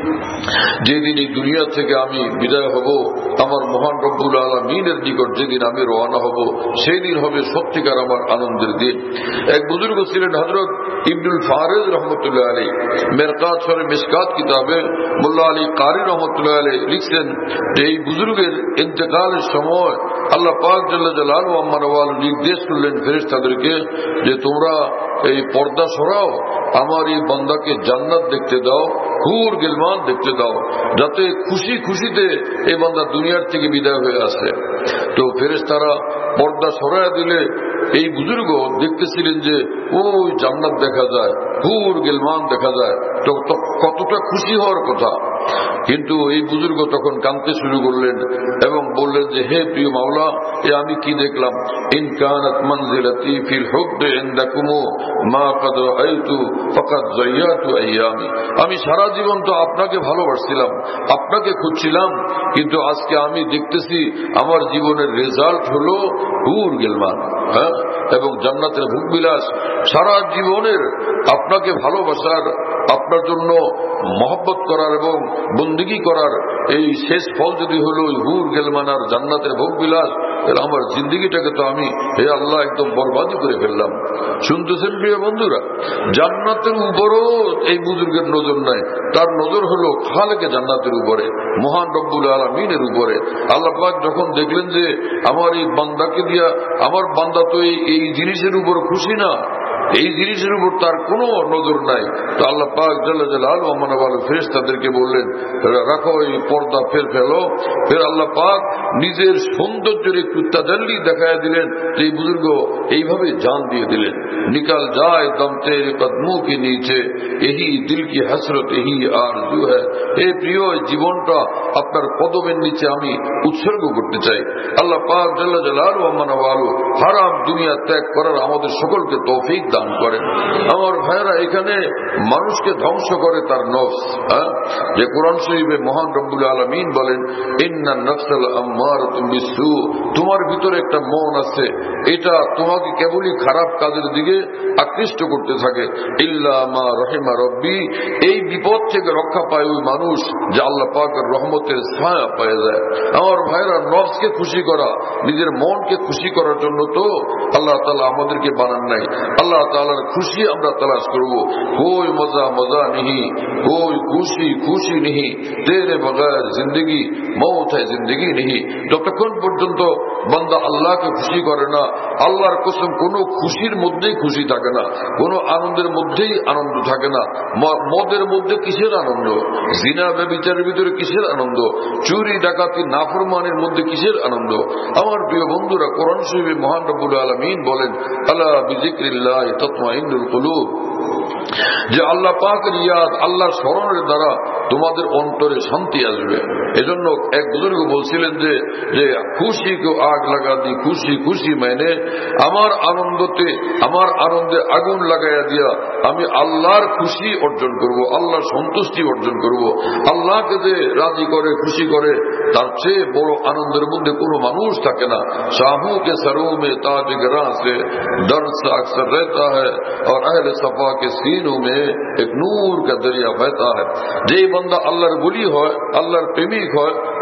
যেদিন এই দুনিয়া থেকে আমি বিদায় হব, আমার মহান রব্বুল আলামিনের নিকট যেদিন আমি রওনা হব, সেই দিন হবে সত্যিকার আমার আনন্দের দিন। এক বুজুর্গ ছিলেন হযরত ইবনুল ফারিজ রহমতুল্লাহ আলাইহি, মেরকাত শরে মিশকাত কিতাবে মোল্লা আলী কারি রহমতুল্লাহ আলাইহি লিখছেন যে এই বুজুর্গের ইন্তেকালের সময় আল্লাহ পাক জাল্লা জালালহু আম্মা নওয়াল নির্দেশ করলেন ফেরেশতাদেরকে যে তোমরা এই পর্দা সরাও, আমার এই বান্দাকে জান্নাত দেখতে দাও, হুর গিলমান দেখতে দাও, যাতে খুশি খুশিতে এই বান্দা দুনিয়ার থেকে বিদায় হয়ে আসে। তো ফেরেশতারা পর্দা সরাইয়া দিলে এই বুজুর্গ দেখতেছিলেন যে ওই জান্নাত দেখা যায়, হুর গিলমান দেখা যায়, তো কতটা খুশি হওয়ার কথা। কিন্তু এই বুজুর্গ তখন কাঁদতে শুরু করলেন এবং বললেন যে হে প্রিয় মাওলা, এ আমি কি দেখলাম, ইন কানাত মানজিলাতি ফিল হুব্বি ইনদাকুম মা ক্বাদ রাআইতু ফাকাদ যায়াতু আইয়ামি। আমি সারা জীবন তো আপনাকে ভালোবাসছিলাম, আপনাকে খুঁজছিলাম, কিন্তু আজকে আমি দেখতেছি আমার জীবনের রেজাল্ট হলো হুর গিলমান, হ্যাঁ, এবং জান্নাতের ভোগবিলাস। সারা জীবনের আপনাকে ভালোবাসার, আপনার জন্য মহব্বত করার এবং বন্দেগী করার এই শেষ ফল যদি হলো হুর গিলমান আর জান্নাতের ভোগবিলাস, তাহলে আমার জিন্দগিটাকে তো আমি হে আল্লাহ একদম বরবাদি করে ফেললাম। শুনতেছেন প্রিয় বন্ধুরা, জান্নাতের উপরও এই বুজুর্গের নজর নাই, তার নজর হলো খালেকে জান্নাতের উপরে, মহান রব্বুল আলামিনের উপরে। আল্লাহ পাক যখন দেখলেন যে আমার এই বান্দাকে দিয়া, আমার বান্দা তো এই জিনিসের উপর খুশি না, এই জিনিসের উপর তার কোনো নজর নাই, তো আল্লাহ পাক জাল্লা জালালহু আম্মা নওয়াল ফেরেশতাদেরকে বললেন রাখো এই পর্দা, ফের ফেলো। ফের আল্লাহ পাক নিজের সৌন্দর্যের একটু তাজাল্লি দেখায় দিলেন, এই বুজুর্গ এইভাবে জান দিয়ে দিলেন, নিকাল যায় দম তেরে কদমো কি নিচে, এহি দিল কি হসরত এহি আরজু হ্যায়। এই প্রিয় জীবনটা আপনার কদমের নিচে আমি উৎসর্গ করতে চাই। আল্লাহ পাক জাল্লা জালালহু আম্মা নওয়াল হারাম দুনিয়া ত্যাগ করার আমাদের সকলকে তৌফিক দান করেন। আমার ভাইরা, এখানে মানুষকে ধ্বংস করে তার নফস, যে কোরআন শরীফে মহান রব্বুল আলামিন বলেন ইন্নান নাফসাল আম্মারাতুম বিসসু, তোমার ভিতরে একটা মন আছে, এটা তোমাকে কেবলই খারাপ কাজের দিকে আকৃষ্ট করতে থাকে। ইল্লা মা রহিমা রব্বি, এই বিপদ থেকে রক্ষা পায় ওই মানুষ যে আল্লাহ পাকের রহমতের ছায়া পেয়ে যায়। আমার ভাইরা, নফসকে খুশি করা, নিজের মনকে খুশি করার জন্য তো আল্লাহ তাআলা আমাদেরকে বানান নাই। আল্লাহ তাআলার খুশি আমরা তালাশ করব। কোই মজা মজা नहीं, कोई खुशी खुशी नहीं, तेरे बगैर जिंदगी मौत है जिंदगी नहीं। যতক্ষণ পর্যন্ত বান্দা আল্লাহকে খুশি করে না, আল্লাহর কসম কোনো খুশির মধ্যেই খুশি থাকে না, কোনো আনন্দের মধ্যেই আনন্দ থাকে না। মদের মধ্যে কিসের আনন্দ, জিনা ব্যভিচারের ভিতরে কিসের আনন্দ, চুরি ডাকাতি নাফরমানের মধ্যে কিসের আনন্দ। আমার প্রিয় বন্ধুরা, কোরআন শরীফে মহান রব্বুল আলামিন বলেন আলা বিযিকরিল্লাহ তাতমাইন্নুল কুলুব, যে আল্লাহ পাকের ইয়াদ, আল্লাহর স্মরণের দ্বারা তোমাদের অন্তরে শান্তি আসবে। এজন্য এক বুজুর্গ বলছিলেন যে যে খুশি কেউ আগ লাগা দি, খুশি খুশি মানে আমার আনন্দতে, আমার আনন্দে আগুন লাগাইয়া দিয়া আমি আল্লাহর খুশি অর্জন করব, আল্লাহর সন্তুষ্টি অর্জন করব। আল্লাহকে যে রাজি করে, খুশি করে, তার চেয়ে বড় আনন্দের মধ্যে কোনো মানুষ থাকে না। শাহু কে সরো মে তাজ গরা সে দর্দ সা আকসর रहता है और अहले सफा के सीनों में एक नूर का दरिया बहता है। যে বান্দা আল্লাহর ওলি হয়, আল্লাহর প্রেমিক হয়,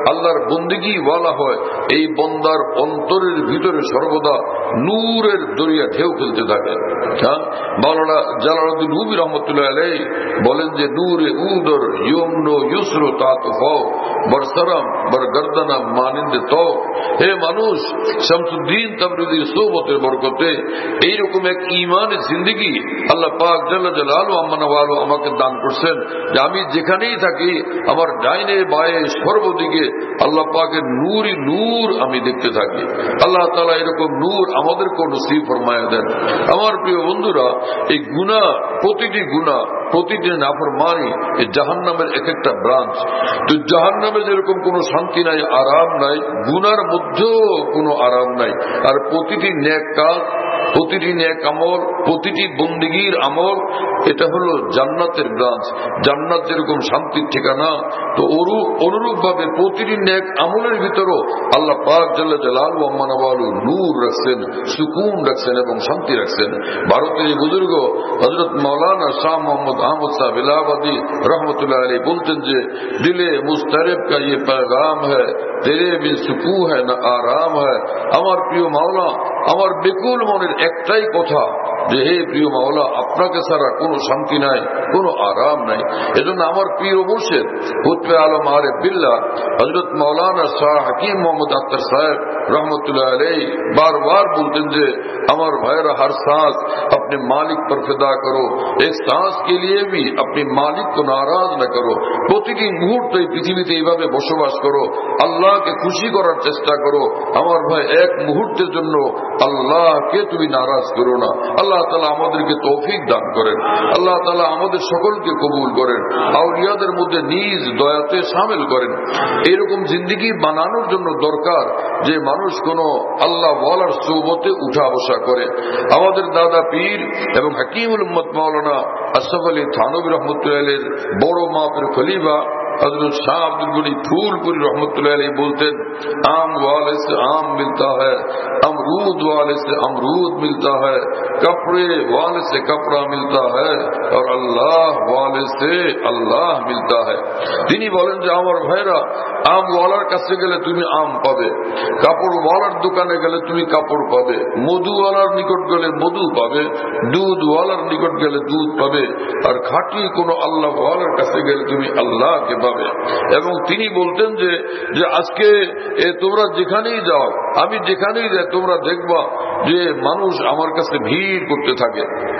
আল্লাহর বন্দেগী ওয়ালা হয়, এই বন্দার অন্তরের ভিতরে সর্বদা নূরের দরিয়া ঢেউ ফেলতে থাকে। হ্যাঁ, মাওলানা জালালউদ্দিন রুমি রহমতুল্লাহ আলাইহি বলেন যে নূরে উদর ইয়মনো ইউসরো তাতফাও বরসরাম বরগর্দনা মানিন্দ তো। হে মানুষ, শামসুদ্দিন তাবরিজির সোহবতের বরকতে এইরকম এক ঈমানের জিন্দেগি আল্লাহ পাক জাল্লা জালালুহু আম্মা নওয়ালু আমাকে দান করছেন যে আমি যেখানেই থাকি আমার ডাইনে বায়ে সর্বদিকে আল্লাহ পাকের নূরই নূর আমি দেখতে থাকি। আল্লাহ তাআলা এরকম নূর আমাদেরকে নসিব ফরমায়া দেন। আমার প্রিয় বন্ধুরা, এই গুনাহ, প্রতিটি গুনাহ, প্রতিটি নাফরমানি এই জাহান্নামের এক একটা ব্রাঞ্চ। তো জাহান্নামে যেরকম কোনো শান্তি নাই, আরাম নাই, গুনার মধ্যেও কোনো আরাম নাই। আর প্রতিটি নেক কাজ, প্রতিটি নেক আমল, প্রতিটি বন্দেগীর আমল, এটা হলো জান্নাতের ব্রাঞ্চ। জান্নাত যেরকম শান্তির ঠিকানা, তো অনুরূপ ভাবে প্রতিটি নেক আমলের ভিতরও আল্লাহ পাক জাল্লা জালালুহু আম্মা নওয়ালু নূর রাখছেন, সুকুন রাখছেন এবং শান্তি রাখছেন। ভারতের এই বুজুর্গ হযরত মাওলানা শাহ মোহাম্মদ আহমদ সাহেব ইলাহাবাদী রহমতুল্লাহ আলাইহি বলতেন যে দিলে মুস্তারিব কা ये पैगाम है तेरे बिन सुकून है ना आराम है। আমার প্রিয় মাওলা, আমার বেকুল মনের একটাই কথা যে হে প্রিয় মাওলা, আপনাকে ছাড়া কোনো শান্তি নাই, কোনো আরাম নাই। এজন্য আমার প্রিয় মুর্শিদ কুতবে আলম আরিফ বিল্লাহ হযরত মাওলানা শাহ হাকিম মোহাম্মদ আখতার সাহেব रहमतुल्लाह अलैह बार बार बोलते हैं अमर भाईरा हर सांस अपने मालिक पर फिदा करो, एक सांस के लिए भी अपने मालिक को नाराज न करो। প্রতিটি মুহূর্তে পৃথিবীতে এইভাবে বসবাস করো, আল্লাহকে খুশি করার চেষ্টা করো। আমার ভাই, এক মুহূর্তের জন্য আল্লাহকে তুমি নারাজ করো না। আল্লাহ তাআলা আমাদেরকে তৌফিক দান করেন, আল্লাহ তাআলা আমাদের সকলকে কবুল করেন, আউলিয়াদের মধ্যে নিজ দয়াতে শামিল করেন। এরকম জিন্দেগি বানানোর জন্য দরকার যে মানুষ কোন আল্লাহ ওয়ালার সোহবতে উঠা বসা করে। আমাদের দাদা পীর এবং হাকিমুল উম্মত মাওলানা আশরাফ আলী থানভী রহমতুল্লাহ আলাইহির বড় মাপের খলিফা हजरत शाह अब्दुल गनी फूलपुरी रहमतुल्लाह अलैह बोलते आम वाले से आम मिलता है, अमरूद वाले से अमरूद मिलता है, कपड़े वाले से कपड़ा मिलता है और अल्लाह वाले से अल्लाह मिलता है। তিনি বলেন যে আমার ভাইরা, আম ওয়ালার কাছে গেলে তুমি আম পাবে, কাপড় ওয়ালার দোকানে গেলে তুমি কাপড় পাবে, মধু ওয়ালার নিকট গেলে মধু পাবে, দুধ ওয়ালার নিকট গেলে দুধ পাবে, আর খাঁটি কোন আল্লাহ ওয়ালার কাছে গেলে তুমি আল্লাহকে পাবে। এবং তিনি বলতেন যে যে আজকে তোমরা যেখানেই যাও, আমি যেখানেই যাই, তোমরা দেখবা যে মানুষ আমার কাছে ভিড় করতে থাকে।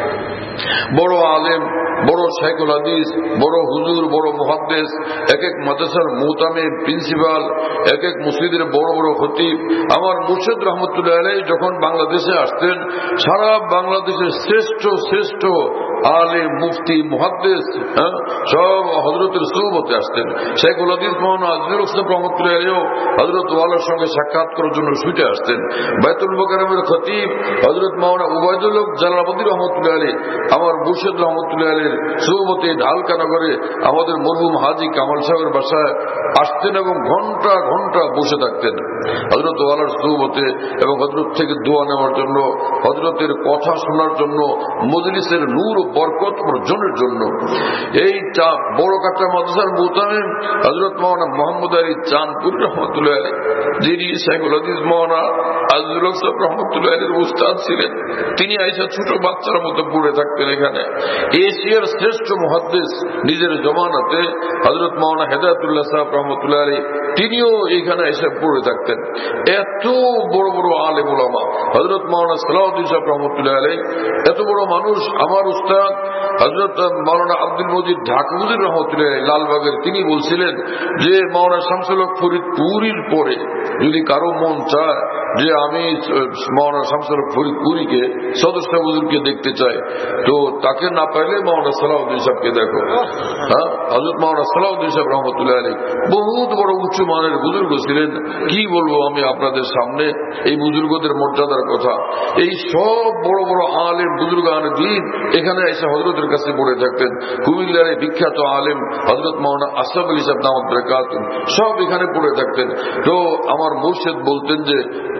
বড় আলেম, বড় শাইখুল হাদিস, বড় হুজুর, বড় মুহাদ্দিস, এক এক মাদ্রাসার মুহতামিম, প্রিন্সিপাল, এক এক মসজিদের বড় বড় খতিব। আমার মুর্শিদ রহমতুল্লাহ আলাইহি যখন বাংলাদেশে আসতেন, সারা বাংলাদেশের শ্রেষ্ঠ শ্রেষ্ঠ আলেম, মুফতি, মুহাদ্দিস সব হযরতের সুহবতে আসতেন। শাইখুল হাদিস মাওলানা আজিজুল হক রহমতুল্লাহ আলাইহি হযরত ওয়ালার সঙ্গে সাক্ষাৎ করার জন্য ছুটে আসতেন। বাইতুল মুকাররমের খতিব হযরত মাওলানা উবাইদুল হক জালালাবাদী রহমতুল্লাহ আলাইহি আমার মুর্শিদ রহমতুল্লাহ আলাইহির সুহবতে ঢালকা নগরে আমাদের মরহুম হাজী কামাল সাহেবের বাসায় আসতেন এবং ঘন্টা ঘন্টা বসে থাকতেন হযরত ওয়ালার সুহবতে এবং হযরত থেকে দোয়া নেওয়ার জন্য, হযরতের কথা শোনার জন্য, মজলিসের নূর ও বরকত অর্জনের জন্য। এই বড় কাটা মাদ্রাসার মুহতামিম হযরত মাওলানা মোহাম্মদ আলী চাঁদপুর রহমতুল্লাহ আলাইহি, যিনি শাইখুল হাদিস মাওলানা আজিজুল হক রহমতুল্লাহ আলাইহির উস্তাদ ছিলেন, তিনি আইসা ছোট বাচ্চার মতো পড়ে থাকতেন এখানে। এশিয়ার শ্রেষ্ঠ মুহাদ্দিস নিজের জমানাতে হযরত মাওলানা হেদায়েতুল্লাহ সাহেব রহমতুল্লাহ আলাইহি, তিনিও এখানে এসে পড়ে থাকতেন। এত বড় বড় আলেম উলামা হযরত মাওলানা সালাউদ্দিন সাহেব রহমতুল্লাহ আলাইহি, এত বড় মানুষ আমার উস্তাদ হযরত মাওলানা আব্দুল মজিদ ঢাকুজুর রহমতুল্লাহ আলাইহি লালবাগের, তিনি বলছিলেন যে মাওলানা শামসুল হক ফরিদপুরীর পরে যদি কারো মন চায় যে আমি মাওলানা শামসুল হক ফরিদপুরীকে সদস্য হুজুরকে দেখতে চাই, তো তাকে না পাইলে মাওলানা সালাউদ্দিন সাহেবকে দেখো। হ্যাঁ, হযরত মাওলানা সালাউদ্দিন সাহেব রহমতুল্লাহ আলাইহি বহুত বড় উচ্চ মানের বুজুর্গ ছিলেন। কি বলবো আমি আপনাদের সামনে এই বুজুর্গদের মর্যাদার কথা। এই সব বড় বড় আলেম বুজুর্গান দ্বীন এখানে এসে হযরতের কাছে পড়ে থাকতেন। কুমিল্লার বিখ্যাত আলেম হযরত মাওলানা আশরাফ আলী সাহেব দামাত বরকাতুহু সব এখানে পড়ে থাকতেন। তো আমার মুর্শিদ বলতেন যে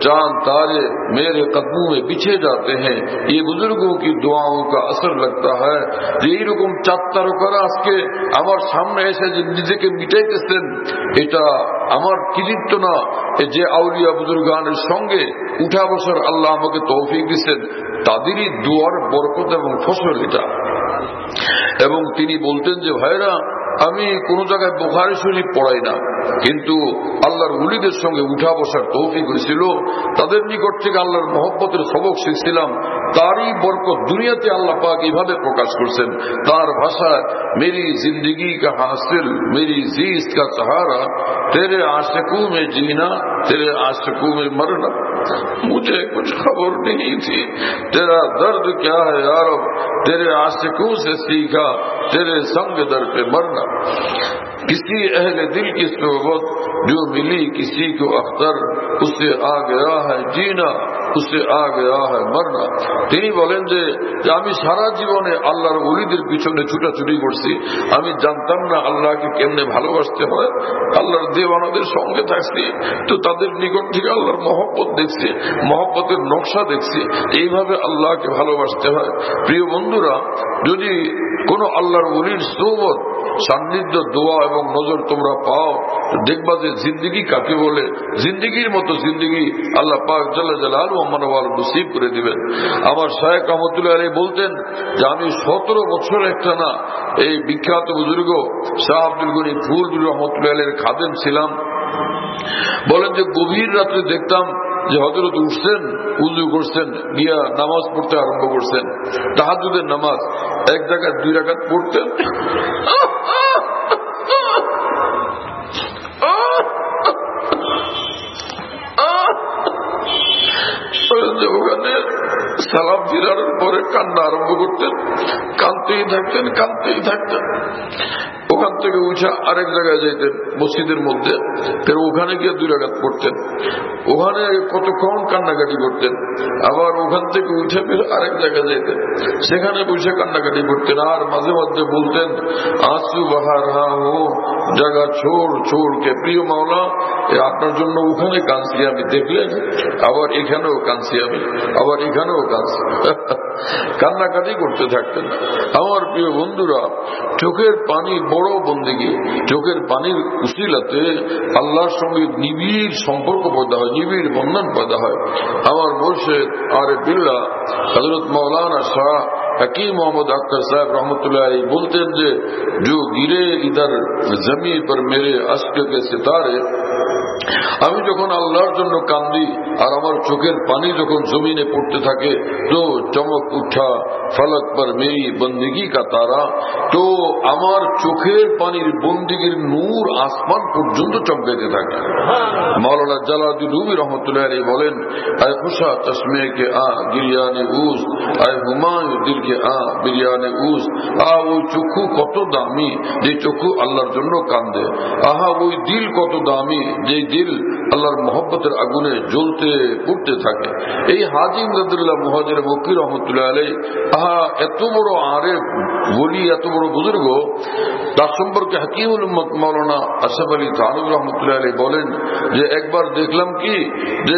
चांद तारे मेरे कदमों में बिछे जाते हैं। ये बुजुर्गों की दुआओं का असर लगता है। এই রকম চাঁদ তারকারা আজকে আমার সামনে এসে যে নিজেকে মিটাইতেছেন, এটা আমার কৃতিত্ব না, যে আউলিয়া বুজুর্গানের সঙ্গে উঠা বসার আল্লাহ আমাকে তৌফিক দিচ্ছেন, তাদেরই দুয়ার বরকত এবং ফসল এটা। এবং তিনি বলতেন যে ভাইরা, আমি কোন জায়গায় বুখারী শরীফ পড়াই না, কিন্তু আল্লাহর ওলিদের সঙ্গে উঠা বসার তৌফিক হয়েছিল, তাদের নিকট থেকে আল্লাহর মহব্বতের সবক শিখছিলাম। তারই বরকত দুনিয়াতে আল্লাহ পাক এইভাবে প্রকাশ করছেন। তার ভাষায় मेरी जिंदगी का हासिल मेरी जीस्त का सहारा तेरे आशिकों में जीना तेरे आशिकों में मरना। मुझे कुछ खबर नहीं थी तेरा दर्द क्या है यार, तेरे आशिकों से सीखा तेरे संग दर पे मरना। किसी अहले दिल की सोबत जो मिली किसी को अख्तर, उससे आ गया है जीना उससे आ गया है मरना। তিনি বলেন যে আমি সারা জীবনে আল্লাহর ওলিদের পিছনে ছুটাছুটি করছি, আমি জানতাম না আল্লাহকে কেমনে ভালোবাসতে হয়। আল্লাহর দেওয়ানাদের সঙ্গে থাকছি, তো তাদের নিকট থেকে আল্লাহর মহব্বত দেখছি, মহব্বতের নকশা দেখছি, এইভাবে আল্লাহকে ভালোবাসতে হয়। প্রিয় বন্ধুরা, যদি কোন আল্লাহর ওলির সোহবত সান্নিধ্য দোয়া এবং নজর তোমরা পাও, দেখবা যে জিন্দিগি কাকে বলে, জিন্দিগির মতো জিন্দিগি আল্লাহ পাক জাল্লা জালালহু আমানওয়াল নসিব করে দিবেন। আমার শায়েখ রহমতুল্লাহ আলাইহি বলতেন যে আমি সতেরো বছর একটা না এই বিখ্যাত বুজুর্গ শাহ আব্দুল গনি ফুলপুর রহমতুল্লাহ আলাইহির খাদেম ছিলাম। বলেন যে গভীর রাত্রে দেখতাম যে হযরত উঠছেন, উযু করছেন, গিয়া নামাজ পড়তে আরম্ভ করছেন, তাহাজ্জুদের নামাজ, এক জায়গায় দুই রাকাত পড়তেন। ওখানে সালাম ফিরানোর পরে কান্না আরম্ভ করতেন, কাঁদতেই থাকতেন কাঁদতেই থাকতেন। ওখান থেকে উঠে আরেক জায়গায় যাইতেন মসজিদের মধ্যে, ফের ওখানে গিয়ে দুই রাকাত পড়তেন, ওখানে কতক্ষণ কান্নাকাটি করতেন, আবার ওখান থেকে উঠে ফের আরেক জায়গায় যাইতেন, সেখানে বসে কান্নাকাটি করতেন। আর মাঝে মধ্যে বলতেন আসু বাহার হা হো জায়গা ছোড় ছোড় কে, প্রিয় মাওলা আপনার জন্য ওখানে কাঁদছি আমি, দেখলেন, আবার এখানেও কাঁদছি আমি, আবার এখানেও কাঁদছি। কান্নাকাটি করতে থাকতেন। আমার প্রিয় বন্ধুরা, চোখের পানি বড় বন্দেগী, চোখের পানির উসিলাতে আল্লাহর সঙ্গে নিবিড় সম্পর্ক পয়দা হয়, নিবিড় বন্ধন পয়দা হয়। আমার মুর্শিদ আরে বিল্লাহ হযরত মাওলানা শাহ हकीम मोहम्मद अख्तर साहब रहमतुल्लाह अलैह बोलते हैं जो गिरे इधर जमीन पर मेरे अश्क के सितारे, আমি যখন আল্লাহর জন্য কান্দি আর আমার চোখের পানি যখন জমিনে পড়তে থাকে, তো চমক উঠা ফলক পর মেরি বন্দিগি কা তারা, তো আমার চোখের পানির বন্দিগির নূর আসমান পর্যন্ত চমকাইতে থাকে। মাওলানা জালালউদ্দিন রুমি রহমতুল্লাহ আলাইহি বলেন, আয় খুশা চশমে কে আ গিরিয়ানে উস, আয় হুমায়ুন দিল কে আ বিরিয়ানে উস। আহা ওই চক্ষু কত দামি যে চক্ষু আল্লাহর জন্য কান্দে, আহা ওই দিল কত দামি যে দিল আল্লাহর মহব্বতের আগুনে জ্বলতে পড়তে থাকে। এই হাজী ইমদাদুল্লাহ মুহাজির মক্কি রহমতুল্লাহ আলাইহি, আহা এত বড় আরেফ ওলি, এত বড় বুজুর্গ, তার সম্পর্কে হাকিমুল উম্মত মাওলানা আশরাফ আলী থানভী রহমতুল্লাহ আলাইহি বলেন যে একবার দেখলাম কি যে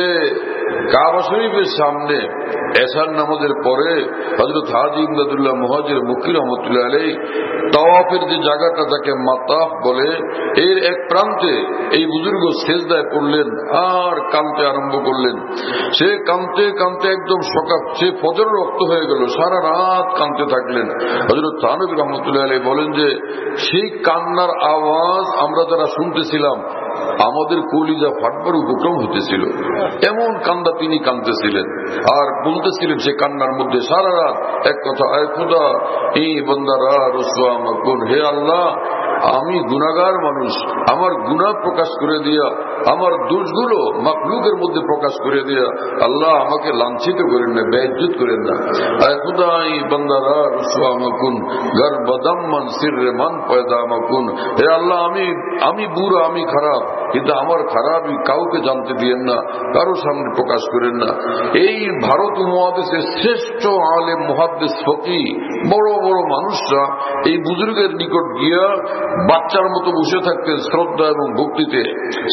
কাবা শরীফের সামনে এশার নামাজের পরে হযরত হাজী ইমদাদুল্লাহ মুহাজির মক্কি রহমতুল্লাহ আলাইহি তাওয়াফের যে জায়গাটা যাকে মাতাফ বলে, এর এক প্রান্তে এই বুজুর্গ সেজদায় পড়লেন আর কাঁদতে আরম্ভ করলেন। সে কাঁদতে কাঁদতে একদম সকাল, সে ফজর রক্ত হয়ে গেল, সারা রাত কাঁদতে থাকলেন। হযরত থানভী রহমতুল্লাহ আলাইহি বলেন যে সেই কান্নার আওয়াজ আমরা যারা শুনতেছিলাম আমাদের কলিজা ফাটবার উপক্রম হতেছিল, এমন কান্দা তিনি কাঁদতেছিলেন আর বলতেছিলেন সে কান্নার মধ্যে সারা রাত এক কথা, আয় খোদা এই বান্দারা রুসওয়া মাকুন, হে আল্লাহ আমি গুনাহগার মানুষ, আমার গুনাহ প্রকাশ করে দিয়া, আমার দোষগুলো মাখলুকের মধ্যে প্রকাশ করে দিয়া আল্লাহ আমাকে লাঞ্ছিত করেন না, বেইজ্জত করেন না। আয় খুদা এই বান্দারা রুসওয়া মাকুন গর বদম মান সিররে মান পয়দা মাকুন, হে আল্লাহ আমি আমি বুড়া, আমি খারাপ, কিন্তু আমার খারাপই কাউকে জানতে দিয়েন না, কারো সামনে প্রকাশ করেন না। এই ভারত মহাদেশের শ্রেষ্ঠ আলেম মুহাদ্দিস ফকিহ বড় বড় মানুষরা এই বুজুর্গের নিকট গিয়া বাচ্চার মতো বসে থাকতেন শ্রদ্ধা এবং ভক্তিতে। সে হাজী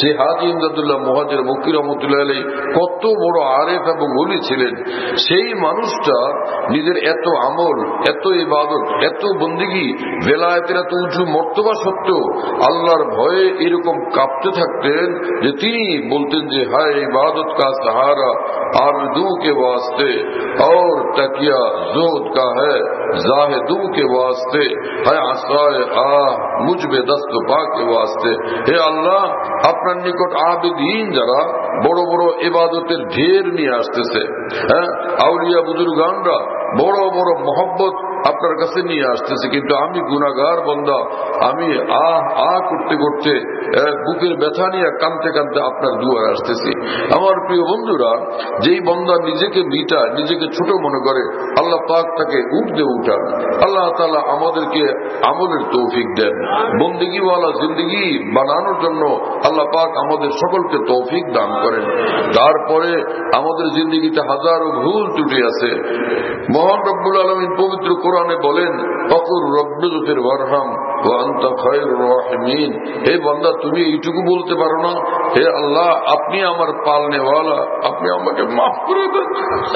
হাজি ইমদাদুল্লাহ মুহাজির মক্কি রহমতুল্লাহ আলাইহি কত বড় আরেফ এবং ওলি ছিলেন। সেই মানুষটা নিজের এত আমল, এত ইবাদত, এত বন্দিগি, বেলায়েতের এত উঁচু মর্তবা সত্ত্বেও আল্লাহর ভয়ে এরকম কাঁপতে থাকতেন যে তিনি বলতেন যে হায় ইবাদত কা सहारा आरज़ू के वास्ते और तकिया ज़ुहद का है जाहिदू के वास्ते है आसाए आह मुझ बे दस्त पा के वास्ते। हे আল্লাহ, আপনার নিকট আবেদীন যারা বড় বড় ইবাদতের ঢের নিয়ে আসতেছে, হ্যাঁ, আউলিয়া বুজুর্গানরা বড় বড় মহব্বত আপনার কাছে নিয়ে আসতেছে, কিন্তু আমি গুনাহগার বান্দা, আমি আহ আহ করতে করতে বুকের ব্যথা নিয়ে কাঁদতে কাঁদতে আপনার দুয়ারে আসতেছি। আমার প্রিয় বন্ধুরা, যেই বান্দা নিজেকে মিটায়, নিজেকে ছোট মনে করে, আল্লাহ পাক তাকে উঠতে উঠান। আল্লাহ তাআলা আমাদেরকে আমলের তৌফিক দেন, বন্দেগীওয়ালা জিন্দগি বানানোর জন্য আল্লাহ পাক আমাদের সকলকে তৌফিক দান করেন। তারপরে আমাদের জিন্দগিতে হাজারো ভুল ত্রুটি আছে। মহান রব্বুল আলামিন পবিত্র কোরআনে বলেন, ফাকুর রব্বিগফির ওয়ারহাম ওয়া আনতা খায়রুর রাহিমিন। হে বান্দা, তুমি এইটুকু বলতে পারো না, হে আল্লাহ আপনি আমার পালনেওয়ালা, আপনি আমাকে মাফ করে দেন,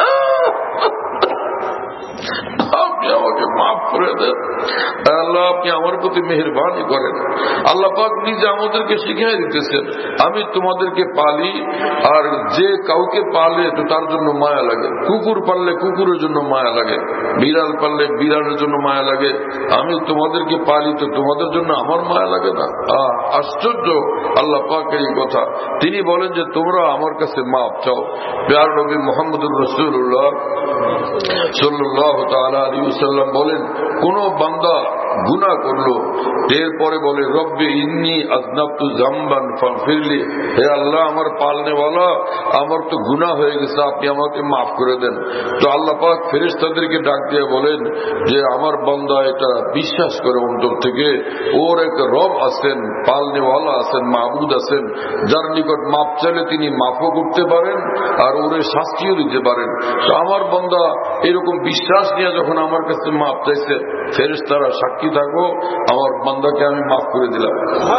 আপনি আমাকে মাফ করে দেন, আল্লাহ আপনি আমার প্রতি মেহেরবানি করেন। আল্লাহ পাক নিজে আমাদেরকে শিখিয়ে দিতেছেন, আমি তোমাদেরকে পালি, আর যে কাউকে পালে তো তার জন্য মায়া লাগে। কুকুর পাললে কুকুরের জন্য মায়া লাগে, বিড়াল পাললে বিড়ালের জন্য মায়া লাগে। আমি তোমাদেরকে পালি তো তোমাদের জন্য আমার মায়া লাগে না? আহ আশ্চর্য আল্লাহ পাকের এই কথা। তিনি বলেন যে তোমরা আমার কাছে মাফ চাও। প্যার নবী মুহাম্মদুর রাসূলুল্লাহ সাল্লাল্লাহু তাআলা আলাইহি ওয়াসাল্লাম বলেন, কোন বান্দা গুনাহ করলো, এরপরে বলে রব্বি ইন্নী আযনাবতু যামবান ফাগফিরলি, হে আল্লাহ আমার পালনেওয়ালা, আমার তো গুনাহ হয়ে গেছে, আপনি আমাকে মাফ করে দেন। তো আল্লাহ পাক ফেরেশতাদেরকে ডাক দিয়ে বলেন যে আমার বান্দা এটা বিশ্বাস করে অন্তর থেকে, ওর এক রব আছেন, পালনেওয়ালা আছেন, মাহবুদ আছেন, যার নিকট মাফ চাইলে তিনি মাফও করতে পারেন আর ওরে শাস্তিও দিতে পারেন। তো আমার বান্দা এরকম বিশ্বাস নিয়ে যখন আমার কাছে মাফ চাইছে, ফেরেশতারা সাক্ষী থাকো, আমার বান্দাকে আমি মাফ করে দিলাম।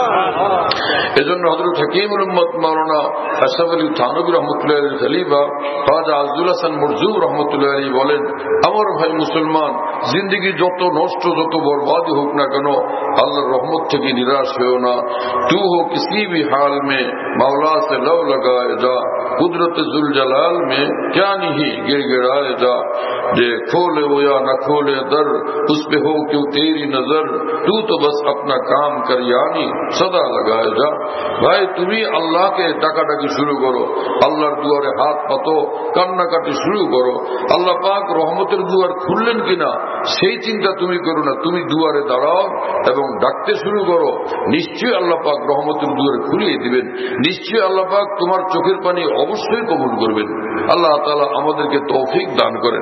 এজন্য হযরত হাকিমুল উম্মত মাওলানা আশরাফ আলী থানভী রাহমাতুল্লাহি আলাইহি খলিফা খাজা আব্দুল হাসান মুরজুব রাহমাতুল্লাহি আলাইহি বলেন, আমার ভাই মুসলমান, জিন্দেগি যত নষ্ট, যত বরবাদি হোক না কেন, আল্লাহর রহমত থেকে নিরাশ হয়েও না। তু হো কিসি ভি হাল মে মাওলা সে লব লাগায়ে যা, কুদরত जुल जलाल में क्या नहीं गिड़गिड़ाए जा, जे खोले हो या न खोले दर उस पे हो क्यों तेरी नजर, तू तो बस अपना काम कर यानी सदा लगाए जा। ভাই তুমি আল্লাহকে ডাকাডাকি শুরু করো, আল্লাহর দুয়ারে হাত পাতো, কান্নাকাটি শুরু করো। আল্লাহ পাক রহমতের দুয়ার খুললেন কিনা সেই চিন্তা তুমি করো না, তুমি দুয়ারে দাঁড়াও এবং ডাকতে শুরু করো। নিশ্চয়ই আল্লাহ পাক রহমতের দুয়ারে খুলিয়ে দিবেন, নিশ্চয়ই আল্লাহ পাক তোমার চোখের পানি অবশ্যই কবুল করবেন। আল্লাহ তাআলা আমাদেরকে তৌফিক দান করেন।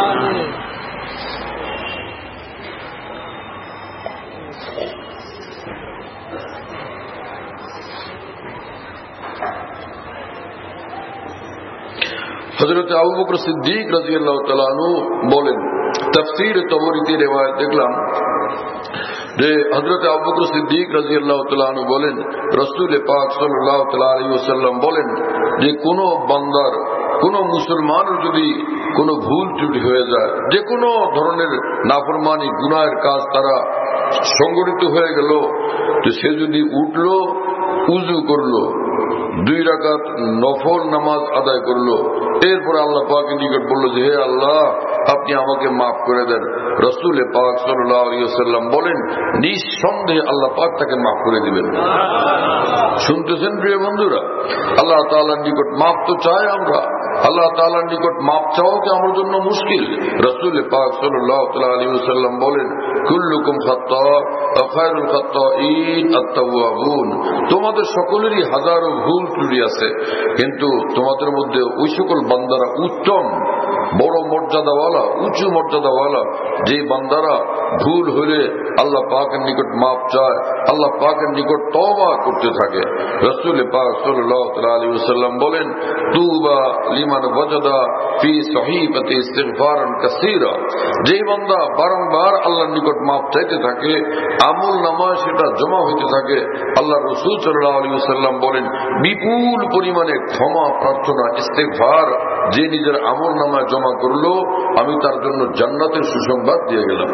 হযরত আবু বকর সিদ্দিক রাদিয়াল্লাহু তাআলা আনহু বলেন, তাফসীর তাবরীতে রিওয়ায়াত দেখলাম যে হযরত আবু বকর সিদ্দিক রাদিয়াল্লাহু তাআলা আনহু বলেন, রাসূল পাক সাল্লাল্লাহু তাআলা আলাইহি ওয়াসাল্লাম বলেন যে কোন বান্দার, কোন মুসলমানের যদি কোনো ভুল ত্রুটি হয়ে যায়, যে কোনো ধরনের নাফরমানি গুনাহের কাজ তারা সংগঠিত হয়ে গেল, তো সে যদি উঠলো, উযু করলো, দুই রাকাত নফল নামাজ আদায় করলো, এরপর আল্লাহ পাকের নিকট বলল যে হে আল্লাহ আপনি আমাকে মাফ করে দেন। রাসূল পাক সাল্লাল্লাহু আলাইহি ওয়াসাল্লাম বলেন, নিঃসন্দেহে আল্লাহ পাক তাকে মাফ করে দিবেন। শুনতেছেন প্রিয় বন্ধুরা, আল্লাহ তাআলার নিকট মাফ তো চাই আমরা, আল্লাহ তাআলার নিকট মাফ চাওয়া কি আমার জন্য মুশকিল? রাসূল পাক সাল্লাল্লাহু আলাইহি ওয়াসাল্লাম বলেন, কুল্লুকুম খাত্তা ওয়া খায়রুল খাত্তাঈন আত-তাওয়াবুন, তোমাদের সকলেরই হাজারো ভুল ত্রুটি আছে, কিন্তু তোমাদের মধ্যে ওই সকল বান্দারা উত্তম, বড় মর্যাদাওয়ালা, উঁচু মর্যাদাওয়ালা, যে বান্দারা ভুল হলে আল্লাহ পাকের নিকট মাপ চায়, আল্লাহ পাকের নিকট তওবা করতে থাকে। রাসূল পাক সাল্লাল্লাহু আলাইহি ওয়াসাল্লাম বলেন, তুবা লিমান ওয়াজাদা ফি সহিফাতি ইস্তিগফারান কাসীরা। যেই বান্দা বারংবার আল্লাহর নিকট মাপ চাইতে থাকে, আমল নামায় সেটা জমা হইতে থাকে, আল্লাহ রাসূল সাল্লাল্লাহু আলাইহি ওয়াসাল্লাম বলেন, বিপুল পরিমাণে ক্ষমা প্রার্থনা ইস্তিগফার যে নিজের আমল নামায় জমা করলো, আমি তার জন্য জান্নাতের সুসংবাদ দিয়ে গেলাম।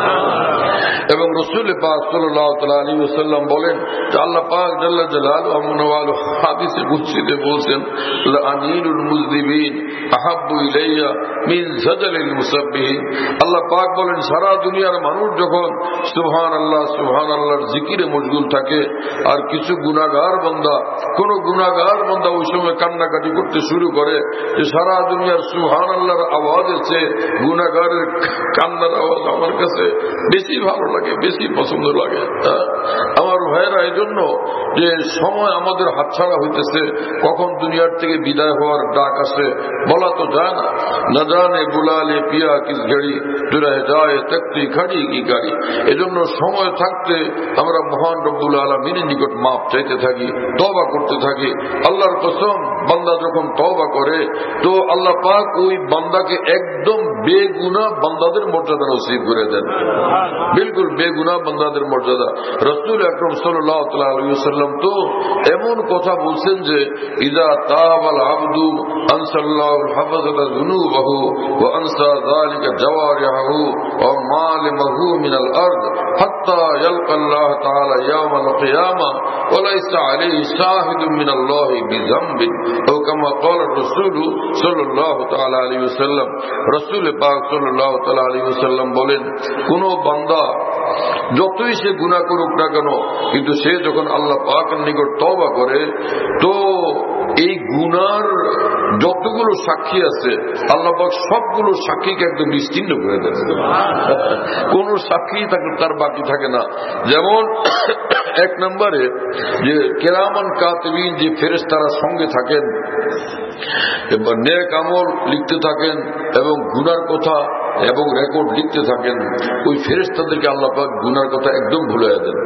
এবং রাসূল পাক সাল্লাল্লাহু আলাইহি ওয়াসাল্লাম বলেন, আল্লাহ পাক জাল্লা জালালুহু হাদিসে কুদসিতে বলছেন, লাআনিলুল মুযনিবিন আহাব্বু ইলাইয়া মিন জাদালিল মুসাব্বিহিন। আল্লাহ পাক বলেন, সারা দুনিয়ার মানুষ যখন সুবহানাল্লাহ সুবহানাল্লাহর জিকিরে মশগুল থাকে, আর কিছু গুনাহগার বান্দা, কোন গুনাহগার বান্দা ওই সময় কান্নাকাটি করতে শুরু করে যে সারা দুনিয়ার সুবহানাল্লাহর আওয়াজ আছে, গুনাহগারের কান্নার আওয়াজ আমার কাছে বেশি ভালো লাগে, বেশি পছন্দ লাগে। আমার ভাইয়েরা, এই জন্য যে সময় আমাদের হাতছাড়া হইতেছে, কখন দুনিয়ার থেকে বিদায় হওয়ার ডাক আসে বলা তো যায় না। না জানে বুলালে পিয়া কিস ঘড়ি তুরা যায় তক্তি খাড়ি কি গাড়ি। এজন্য সময় থাকতে আমরা মহান রব্বুল আলামিনের নিকট মাপ চাইতে থাকি, তওবা করতে থাকি। আল্লাহর কসম, বান্দা যখন তওবা করে তো আল্লাহ পাক ওই বান্দাকে একদম বেগুনাহ বান্দাদের মর্যাদা নসিব করে দেন, বিলকুল বেগুনাহ বান্দাদের মর্যাদা। রাসূল আকরাম সাল্লাল্লাহু আলাইহি ওয়াসাল্লাম তো এমন কথা বলছেন যে, ইযা তাবাল আবদু আনসাল্লাহু হাফাযাতা যুনুবাহু ওয়া আনসা যালিকা জাওয়ারিহু ওয়া মালিমাহু মিনাল আরদ হাত্তা ইয়ালকাল্লাহ তাআলা ইয়াওমাল কিয়ামা ওয়া লাইসা আলাইহি শাহিদুম মিনাল্লাহি বিযামবিন ওয়া কামা ক্বালা রাসূল সাল্লাল্লাহু তাআলা আলাইহি ওয়াসাল্লাম। রাসূল পাক সাল্লাল্লাহু তাআলা আলাইহি ওয়াসাল্লাম বলেন, কোন বান্দা যতই সে গুনাহ করুক না কেন, কিন্তু সে যখন আল্লাহ পাকের নিকট তওবা করে, তো এই গুনার যতগুলো সাক্ষী আছে আল্লাহ পাক সবগুলো সাক্ষীকে একদম বিচ্ছিন্ন করে দেন, কোন সাক্ষী তার বাকি থাকে না। যেমন এক নম্বরে যে কেরামান কাতিবিন, যে ফেরেশতারা সঙ্গে থাকেন, নেক আমল লিখতে থাকেন এবং গুনার কথা এবং রেকর্ড লিখতে থাকেন, ওই ফেরেশতাদেরকে আল্লাহ পাক গুনার কথা একদম ভুলে দেন।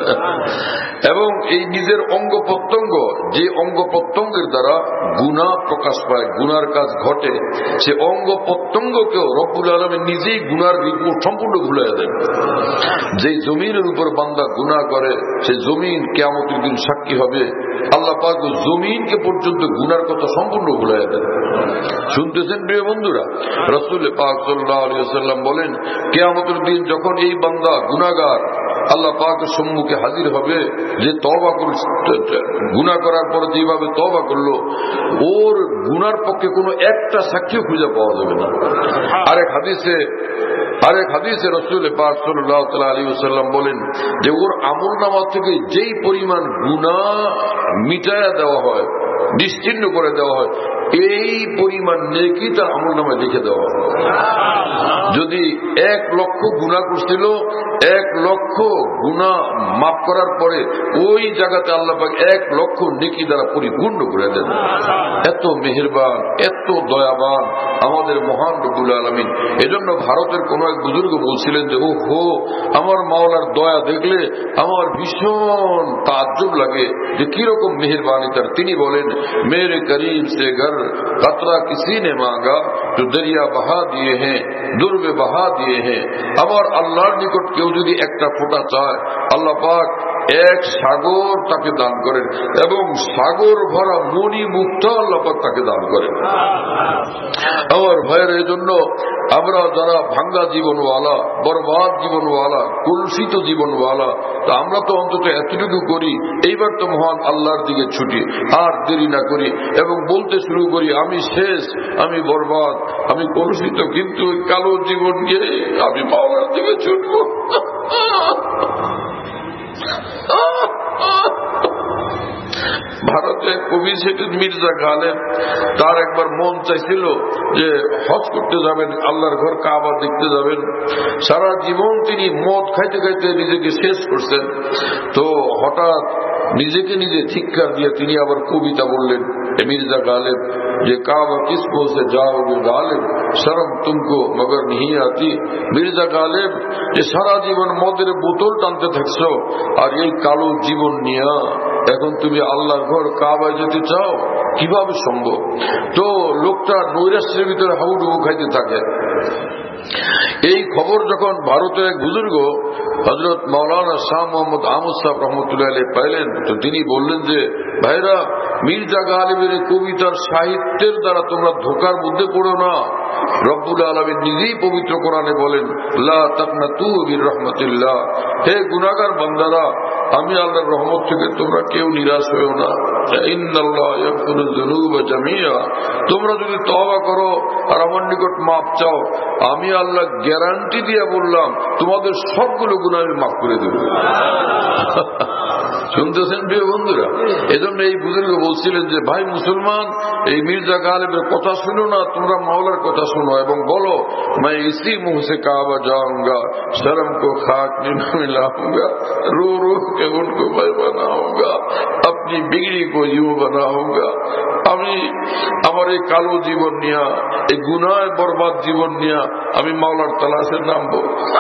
এবং এই নিজের অঙ্গ প্রত্যঙ্গ, যে অঙ্গ প্রত্যঙ্গের দ্বারা গুনাহ প্রকাশ পায়, গুনার কাজ ঘটে, সে অঙ্গ প্রত্যঙ্গকেও রব্বুল আলামিন নিজেই গুনার রিপোর্ট সম্পূর্ণ ভুলে দেন। যে জমিনের উপর বান্দা গুনাহ করে, সে জমিন কিয়ামতের দিন সাক্ষী হবে, আল্লাহ পাক জমিনকে পর্যন্ত গুনার কথা সম্পূর্ণ ভুলে দেন। শুনতেছেন প্রিয় বন্ধুরা? রাসূল পাক সাল্লাল্লাহু আলাইহি ওয়াসাল্লাম বলেন, কিয়ামতের দিন যখন এই বান্দা গুনাহগার আল্লাহ পাকের সম্মুখে হাজির হবে, যে তওবা করছে, গুনাহ করার পর যেভাবে তওবা করলো, ওর গুনার পক্ষে কোনো একটা সাক্ষী খুঁজে পাওয়া যাবে না। আরেক হাদিসে আরেক হাদিসে রাসূল পাক সাল্লাল্লাহু আলাইহি ওয়াসাল্লাম বলেন যে, ওর আমলনামা থেকে যেই পরিমাণ গুনাহ মিটায়া দেওয়া হয়, নিশ্চিহ্ন করে দেওয়া হয়, এই পরিমাণ নেকি তার আমলনামায় লিখে দেওয়া হয়। যদি এক লক্ষ গুনাহ করছিল, এক লক্ষ গুনাহ মাফ করার পরে ওই জায়গাতে আল্লাহ পাক এক লক্ষ নেকি দ্বারা পরিপূর্ণ করে দেন। এত মেহেরবান, এত দয়াবান আমাদের মহান রব্বুল আলামিন। এজন্য ভারতের কোন এক বুজুর্গ বলছিলেন যে, ও হো, আমার মাওলার দয়া দেখলে আমার ভীষণ তাজ্জুব লাগে যে কিরকম মেহেরবানি তার। তিনি বলেন, মেরে করিম সে ঘর কতরা কিসি নে মাঙ্গা তো দরিয়া বহা দিয়ে হ্যাঁ, দুর্বে বহা দিয়ে হ্যাঁ। আমার আল্লাহর নিকট কেউ যদি একটা ফোঁটা চায়, আল্লাহ পাক এক সাগর তাকে দান করেন, এবং সাগর ভরা মণি মুক্ত আল্লাহ পাক তাকে দান করেন। আমার ভাইয়ের, এই জন্য আমরা যারা ভাঙ্গা জীবনওয়ালা, বরবাদ জীবনওয়ালা, কলুষিত জীবনওয়ালা, তা আমরা তো অন্তত এতটুকু করি, এইবার তো মহান আল্লাহর দিকে ছুটি, আর দেরি না করি এবং বলতে শুরু করি, আমি শেষ, আমি বরবাদ, আমি কলুষিত, কিন্তু কালো জীবন গিয়ে আমি মাওলার দিকে ছুটব। ভারতে কবি সেটি মির্জা গালেব, তার একবার মন চাইছিল যে হজ করতে যাবেন, আল্লাহর ঘর কাবা দেখতে যাবেন। সারা জীবন তিনি মদ খাইতে খাইতে নিজেকে শেষ করছেন। তো হঠাৎ নিজেকে নিজে ধিক্কার দিয়ে তিনি আবার কবিতা বললেন मिर्जा गालिब ये काबा किसको से जाओगे गालिब शर्म तुमको मगर नहीं आती मिर्जा गालिब ये सारा जीवन मদের বোতল টানতে থাকছো আর এই কালো জীবন নিয়ে এখন তুমি আল্লাহর ঘর কাবায় যেতে চাও কিভাবে সম্ভব। তো লোকটা নৈরাশ্যের ভিতরে হাবুডুবু খাইতে থাকে। এই খবর যখন ভারতের এক বুজুর্গ হযরত মাওলানা শাহ মোহাম্মদ আহমদ সাহেব রহমতুল্লাহ আলাইহি পাইলেন, তো তিনি বললেন যে ভাইরা, মির্জা গালিবের কবিতার সাহিত্যের দ্বারা তোমরা ধোকার মধ্যে পড়ো না। রব্বুল আলামিন নিজেই পবিত্র কোরআনে বলেন, লা তাকনাতু মির রাহমাতিল্লাহ, হে গুনাহগার বান্দারা, আমি আল্লাহর রহমত থেকে তোমরা কেউ নিরাশ হয়েও না। ইন্নাল্লাহ ইয়াগফিরুয যুনুবা জামিআ, তোমরা যদি তওবা করো আর আমার নিকট মাপ চাও, আমি আল্লাহ গ্যারান্টি দিয়ে বললাম তোমাদের সবগুলো গুনাহ আমি মাফ করে দেব। শুনতেছেন প্রিয় বন্ধুরা? এজন্য এই বুজুর্গ বলছিলেন যে ভাই মুসলমান, এই মির্জা গালিবের কথা শুনো না, তোমরা মাওলার কথা শুনো এবং বলো, मैं इसी मुंह से काबा जाऊंगा, शर्म को खाक में मिलाऊंगा, रो रो के उनको मैं बनाऊंगा, अपनी बिगड़ी को यूं बनाऊंगा। আমি আমার এই কালো জীবন নিয়া, এই গুনায় বরবাদ জীবন নিয়া আমি মাওলার তালাশে নামবো।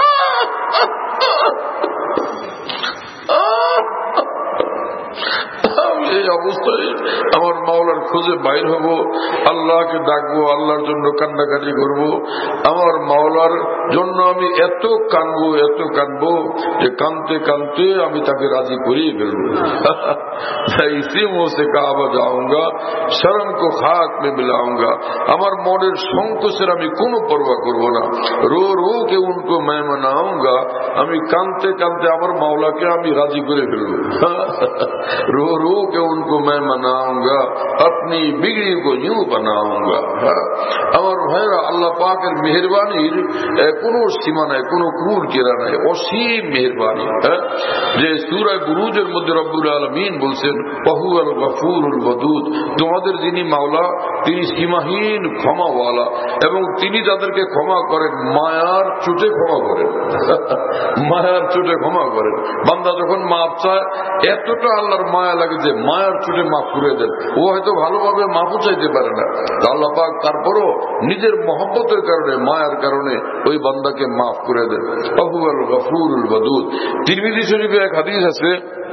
এই অবস্থায় আমার মাওলার খোঁজে বাইর হব, আল্লাহকে ডাকবো, আল্লাহর জন্য কান্নাকাটি করব। আমার মাওলার জন্য আমি এত কানবো এত কানবো যে কানতে কানতে আমি তাকে রাজি করিয়ে ফেলবো। ইসি মুহ সে কাবা যাऊंगा, শরম কো খাক মে মিলাऊंगा, আমার মনের সংকোচের আমি কোনো পরোয়া করব না। রো রো কে উनको मैं मनाऊंगा, আমি কানতে কানতে আমার মাওলাকে আমি রাজি করে ফেলবো। रो रो के उनको मैं मनाऊंगा, अपनी बिगड़ी को यूं बनाऊंगा। আমার ভাইরা, আল্লাহ পাকের মেহেরবানির কোনো সীমা নাই, কোনো ক্রুর কেরা নাই, অসীম মেহেরবানি। যে সূরা বুরুজের মধ্যে রব্বুল আলামিন বলছেন, ওয়াহুয়াল গফুরুল ওয়াদুদ, তোমাদের যিনি মাওলা তিনি সীমাহীন ক্ষমাওয়ালা এবং তিনি যাদেরকে ক্ষমা করেন মায়ার চোটে ক্ষমা করেন। মায়ার চোটে ক্ষমা করেন। বান্দা যখন মাপ চায় এতটা আল্লাহর মায়া লাগে যে মায়ার চোটে মাফ করে দেন। ও হয়তো ভালোভাবে মাফও চাইতে পারে না, আল্লাহ পাক তারপরও নিজের মহব্বতের কারণে, মায়ার কারণে ওই বান্দাকে মাফ করে দেন। ওয়াহুয়াল গফুরুল ওয়াদুদ। তিরমিজি শরীফে এক হাদিস আছে,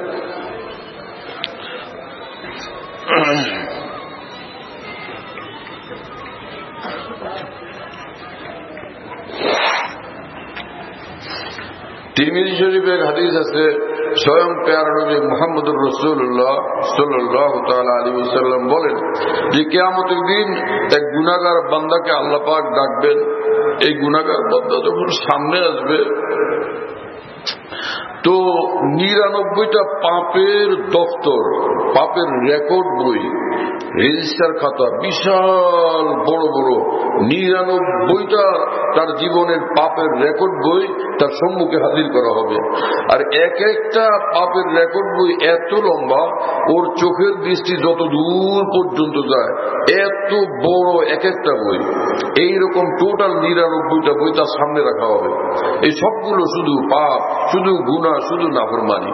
তিরমিজি শরীফে এক হাদিস আছে, স্বয়ং প্যারা নবী মুহাম্মদুর রাসূলুল্লাহ সাল্লাল্লাহু তাআলা আলাইহি ওয়াসাল্লাম বলেন যে কিয়ামতের দিন এক গুনাহগার বান্দাকে আল্লাহ পাক ডাকবেন। এই গুনাহগার বান্দা যখন সামনে আসবে তো নিরানব্বইটা পাপের দফতর, পাপের রেকর্ড বই, রেজিস্টার খাতা, বিশাল বড় বড় নিরানব্বইটা তার জীবনের পাপের রেকর্ড বই তার সম্মুখে হাজির করা হবে। আর এক একটা পাপের রেকর্ড বই এত লম্বা, ওর চোখের দৃষ্টি যত দূর পর্যন্ত যায়, এত বড় এক একটা বই। এইরকম টোটাল নিরানব্বইটা বই তার সামনে রাখা হবে। এই সবগুলো শুধু পাপ, শুধু গুনাহ, শুধু নাফরমানি।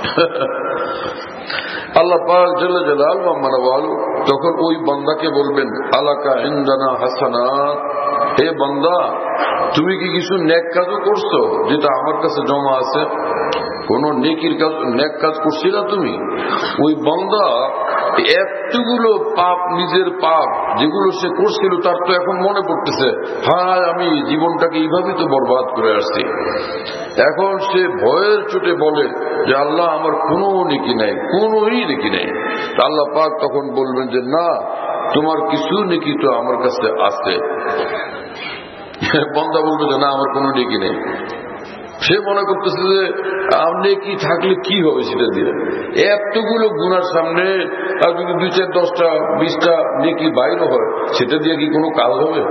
আল্লাহ পাক জাল্লা জালালুহু ওয়া মানাওয়ালু তখন ওই বান্দাকে বলবেন, আলাকা ইনদানা হাসানাত, হে বান্দা তুমি কি কিছু নেক কাজও করছো যেটা আমার কাছে জমা আছে? কোন নেকির কাজ, নেক কাজ করছিলা তুমি? ওই বান্দা এতগুলো পাপ, নিজের পাপ যেগুলো সে করছিল তার তো এখন মনে পড়তেছে, হায় আমি জীবনটাকে এইভাবেই তো বরবাদ করে আসছি। এখন সে ভয়ের চোটে বলে যে আল্লাহ আমার কোনো নেকি নাই, কোনোই নেকি নাই। আল্লাহ পাক তখন বলবেন যে না, তোমার কিছু নেকি তো আমার কাছে আছে। বান্দা বলবে যে না, আমার কোনো নেকি নেই। সে মনে করতেছে যে আপনি কি থাকলে কি হবে সেটা দিয়ে। এতগুলো গুনার সামনে আর যদি দুই চার দশটা বিশটা নেকি বাইরে হয়, সেটা দিয়ে কি কোনো কাজ হবে?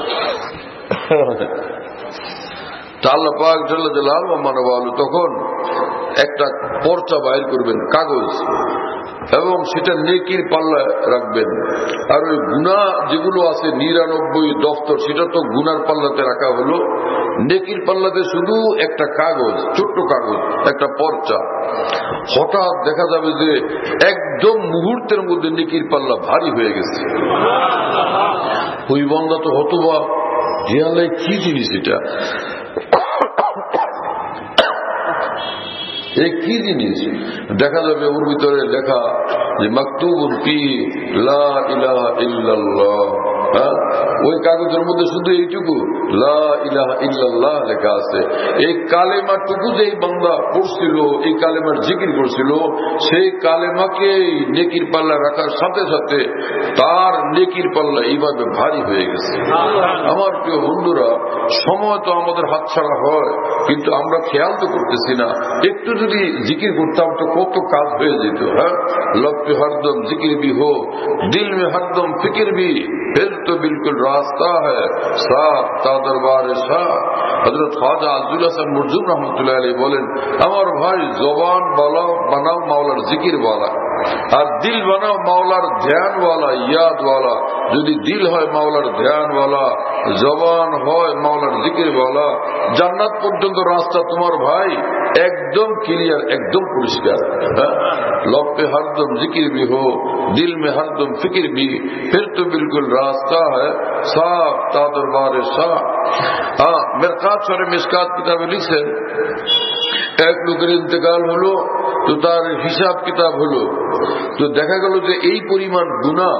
আল্লাহ পাক জাল্লা জালালুহু ওয়া মানাওয়ালু তখন একটা পর্চা বাইর করবেন, কাগজ। এবং সেটা নেকির পাল্লা রাখবেন। আর ওই গুনাহ যেগুলো আছে নিরানব্বই দফতর, সেটা তো গুনার পাল্লাতে রাখা হলো। নেকির পাল্লাতে শুধু একটা কাগজ, ছোট্ট কাগজ, একটা পর্চা। হঠাৎ দেখা যাবে যে একদম মুহূর্তের মধ্যে নেকির পাল্লা ভারী হয়ে গেছে। ওই বান্দা তো হতবাক, যে আল্লাহ কি জিনিস এটা, এই কি জিনিস? দেখা যাবে ওর ভিতরে লেখা যে মাকতুবুন ফি লা ইলাহা ইল্লাল্লাহ। ওই কাগজের মধ্যে শুধু এইটুকু লা ইলাহা ইল্লাল্লাহ লেখা আছে। এই কালেমাটুকু যে বান্দা পড়ছিল, এই কালেমার জিকির করছিল, সেই কালেমাকে নেকির পাল্লা রাখার সাথে সাথে তার নেকির পাল্লা এইভাবে ভারী হয়ে গেছে। আমার প্রিয় বন্ধুরা, সময় তো আমাদের হাতছাড়া হয়, কিন্তু আমরা খেয়াল তো করতেছি না। একটু যদি জিকির করতাম তো কত কাজ হয়ে যেত। হ্যাঁ, लब पे हरदम जिक्र भी हो, दिल में हरदम फिक्र भी, फिर तो बिल्कुल रास्ता है साफ ता दरबार शाह। हजरत ख्वाजा अब्दुल हसन मुर्जुम रहमतुल्लाह अलैह बोलेन, আমার ভাই জবান বানাও মাওলার জিকির ওয়ালা, আর দিল বানাও মাওলার ধ্যান ওয়ালা, ইয়াদ ওয়ালা। যদি দিল হয় মাওলার ধ্যান ওয়ালা, জবান হয় মাওলার জিকির ওয়ালা, জান্নাত পর্যন্ত রাস্তা তোমার ভাই একদম ক্লিয়ার, একদম পরিষ্কার। लब पे हरदम जिक्र भी हो, दिल में हरदम फिक्र भी, फिर तो बिल्कुल रास्ता है साफ ता दरबार शाह। हाँ, मिरकात शरे मिशकात किताबे लिखছেন, এক লোকের ইন্তেকাল হলো, তো তার হিসাব কিতাব হলো, তো দেখা গেল যে এই পরিমাণ গুনাহ,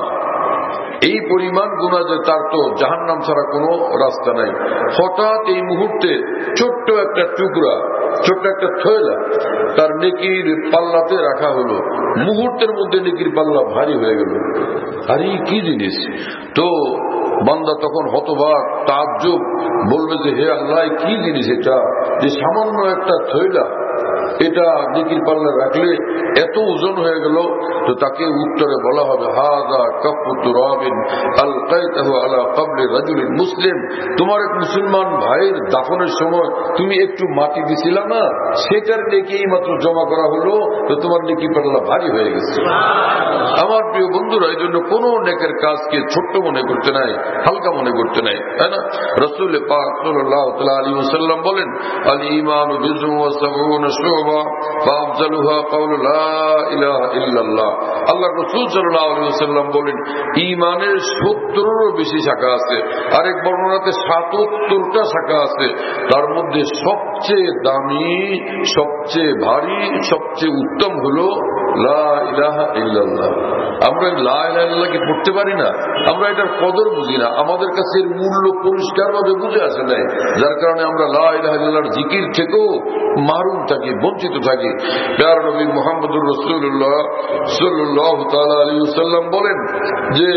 এই পরিমাণ গুনাহ যে তার তো জাহান্নাম ছাড়া কোনো রাস্তা নাই। হঠাৎ এই মুহূর্তে ছোট্ট একটা টুকরা, ছোট্ট একটা থয়লা তার নেকির পাল্লাতে রাখা হলো, মুহূর্তের মধ্যে নেকির পাল্লা ভারী হয়ে গেল। আরে কি জিনিস! তো বান্দা তখন হতবাক, তাজ্জুব, বলবে যে হে আল্লাহ, কি জিনিস এটা, যে সামান্য একটা থয়লা এটা নেকির পাল্লা রাখলে এত ওজন হয়ে গেল। তো তাকে উত্তরে বলা হবে, হাযা কাফু তুরাবিন আলকাইতাহু আলা কবরি রাজুলিন মুসলিম। তোমার এক মুসলমান ভাইয়ের দাফনের সময় তুমি একটু মাটি দিছিলা না, সেটার নেকি মাত্র জমা করা হলো, তো তোমার নেকি পাল্লা ভারী হয়ে গেছে। আমার প্রিয় বন্ধুরা, এই জন্য কোন নেকের কাজকে ছোট্ট মনে করতে নাই, হালকা মনে করতে নাই, তাই না? রাসূল পাক সাল্লাল্লাহু আলাইহি ওয়াসাল্লাম বলেন, আল ঈমানু বিজুন ওয়া সাবউনা শুবা ফাআফজালুহা কাউলু লা ইলাহা ইল্লাল্লাহ। আল্লাহ রাসূল সাল্লাল্লাহু আলাইহি ওয়াসাল্লাম বলেন, ঈমানের সত্তরেরও বেশি শাখা আছে, আরেক বর্ণনাতে সাতাত্তরটা শাখা আছে। তার মধ্যে সবচেয়ে দামি, সবচেয়ে ভারী, সবচেয়ে উত্তম হলো লা ইলাহা ইল্লাল্লাহ। আমরা লা ইলাহা ইল্লাল্লাহ কি পড়তে পারি না? আমরা এটার কদর বুঝি না, আমাদের কাছে এর মূল্য পরিষ্কার ভাবে বুঝে আসে নাই, যার কারণে আমরা লা ইলাহা ইল্লাল্লাহর জিকির থেকেও মারুম থাকি, বঞ্চিত থাকি। প্যারা নবী মুহাম্মদুর রাসূলুল্লাহ সাল্লাল্লাহু তাআলা আলাইহি ওয়াসাল্লাম বলেন যে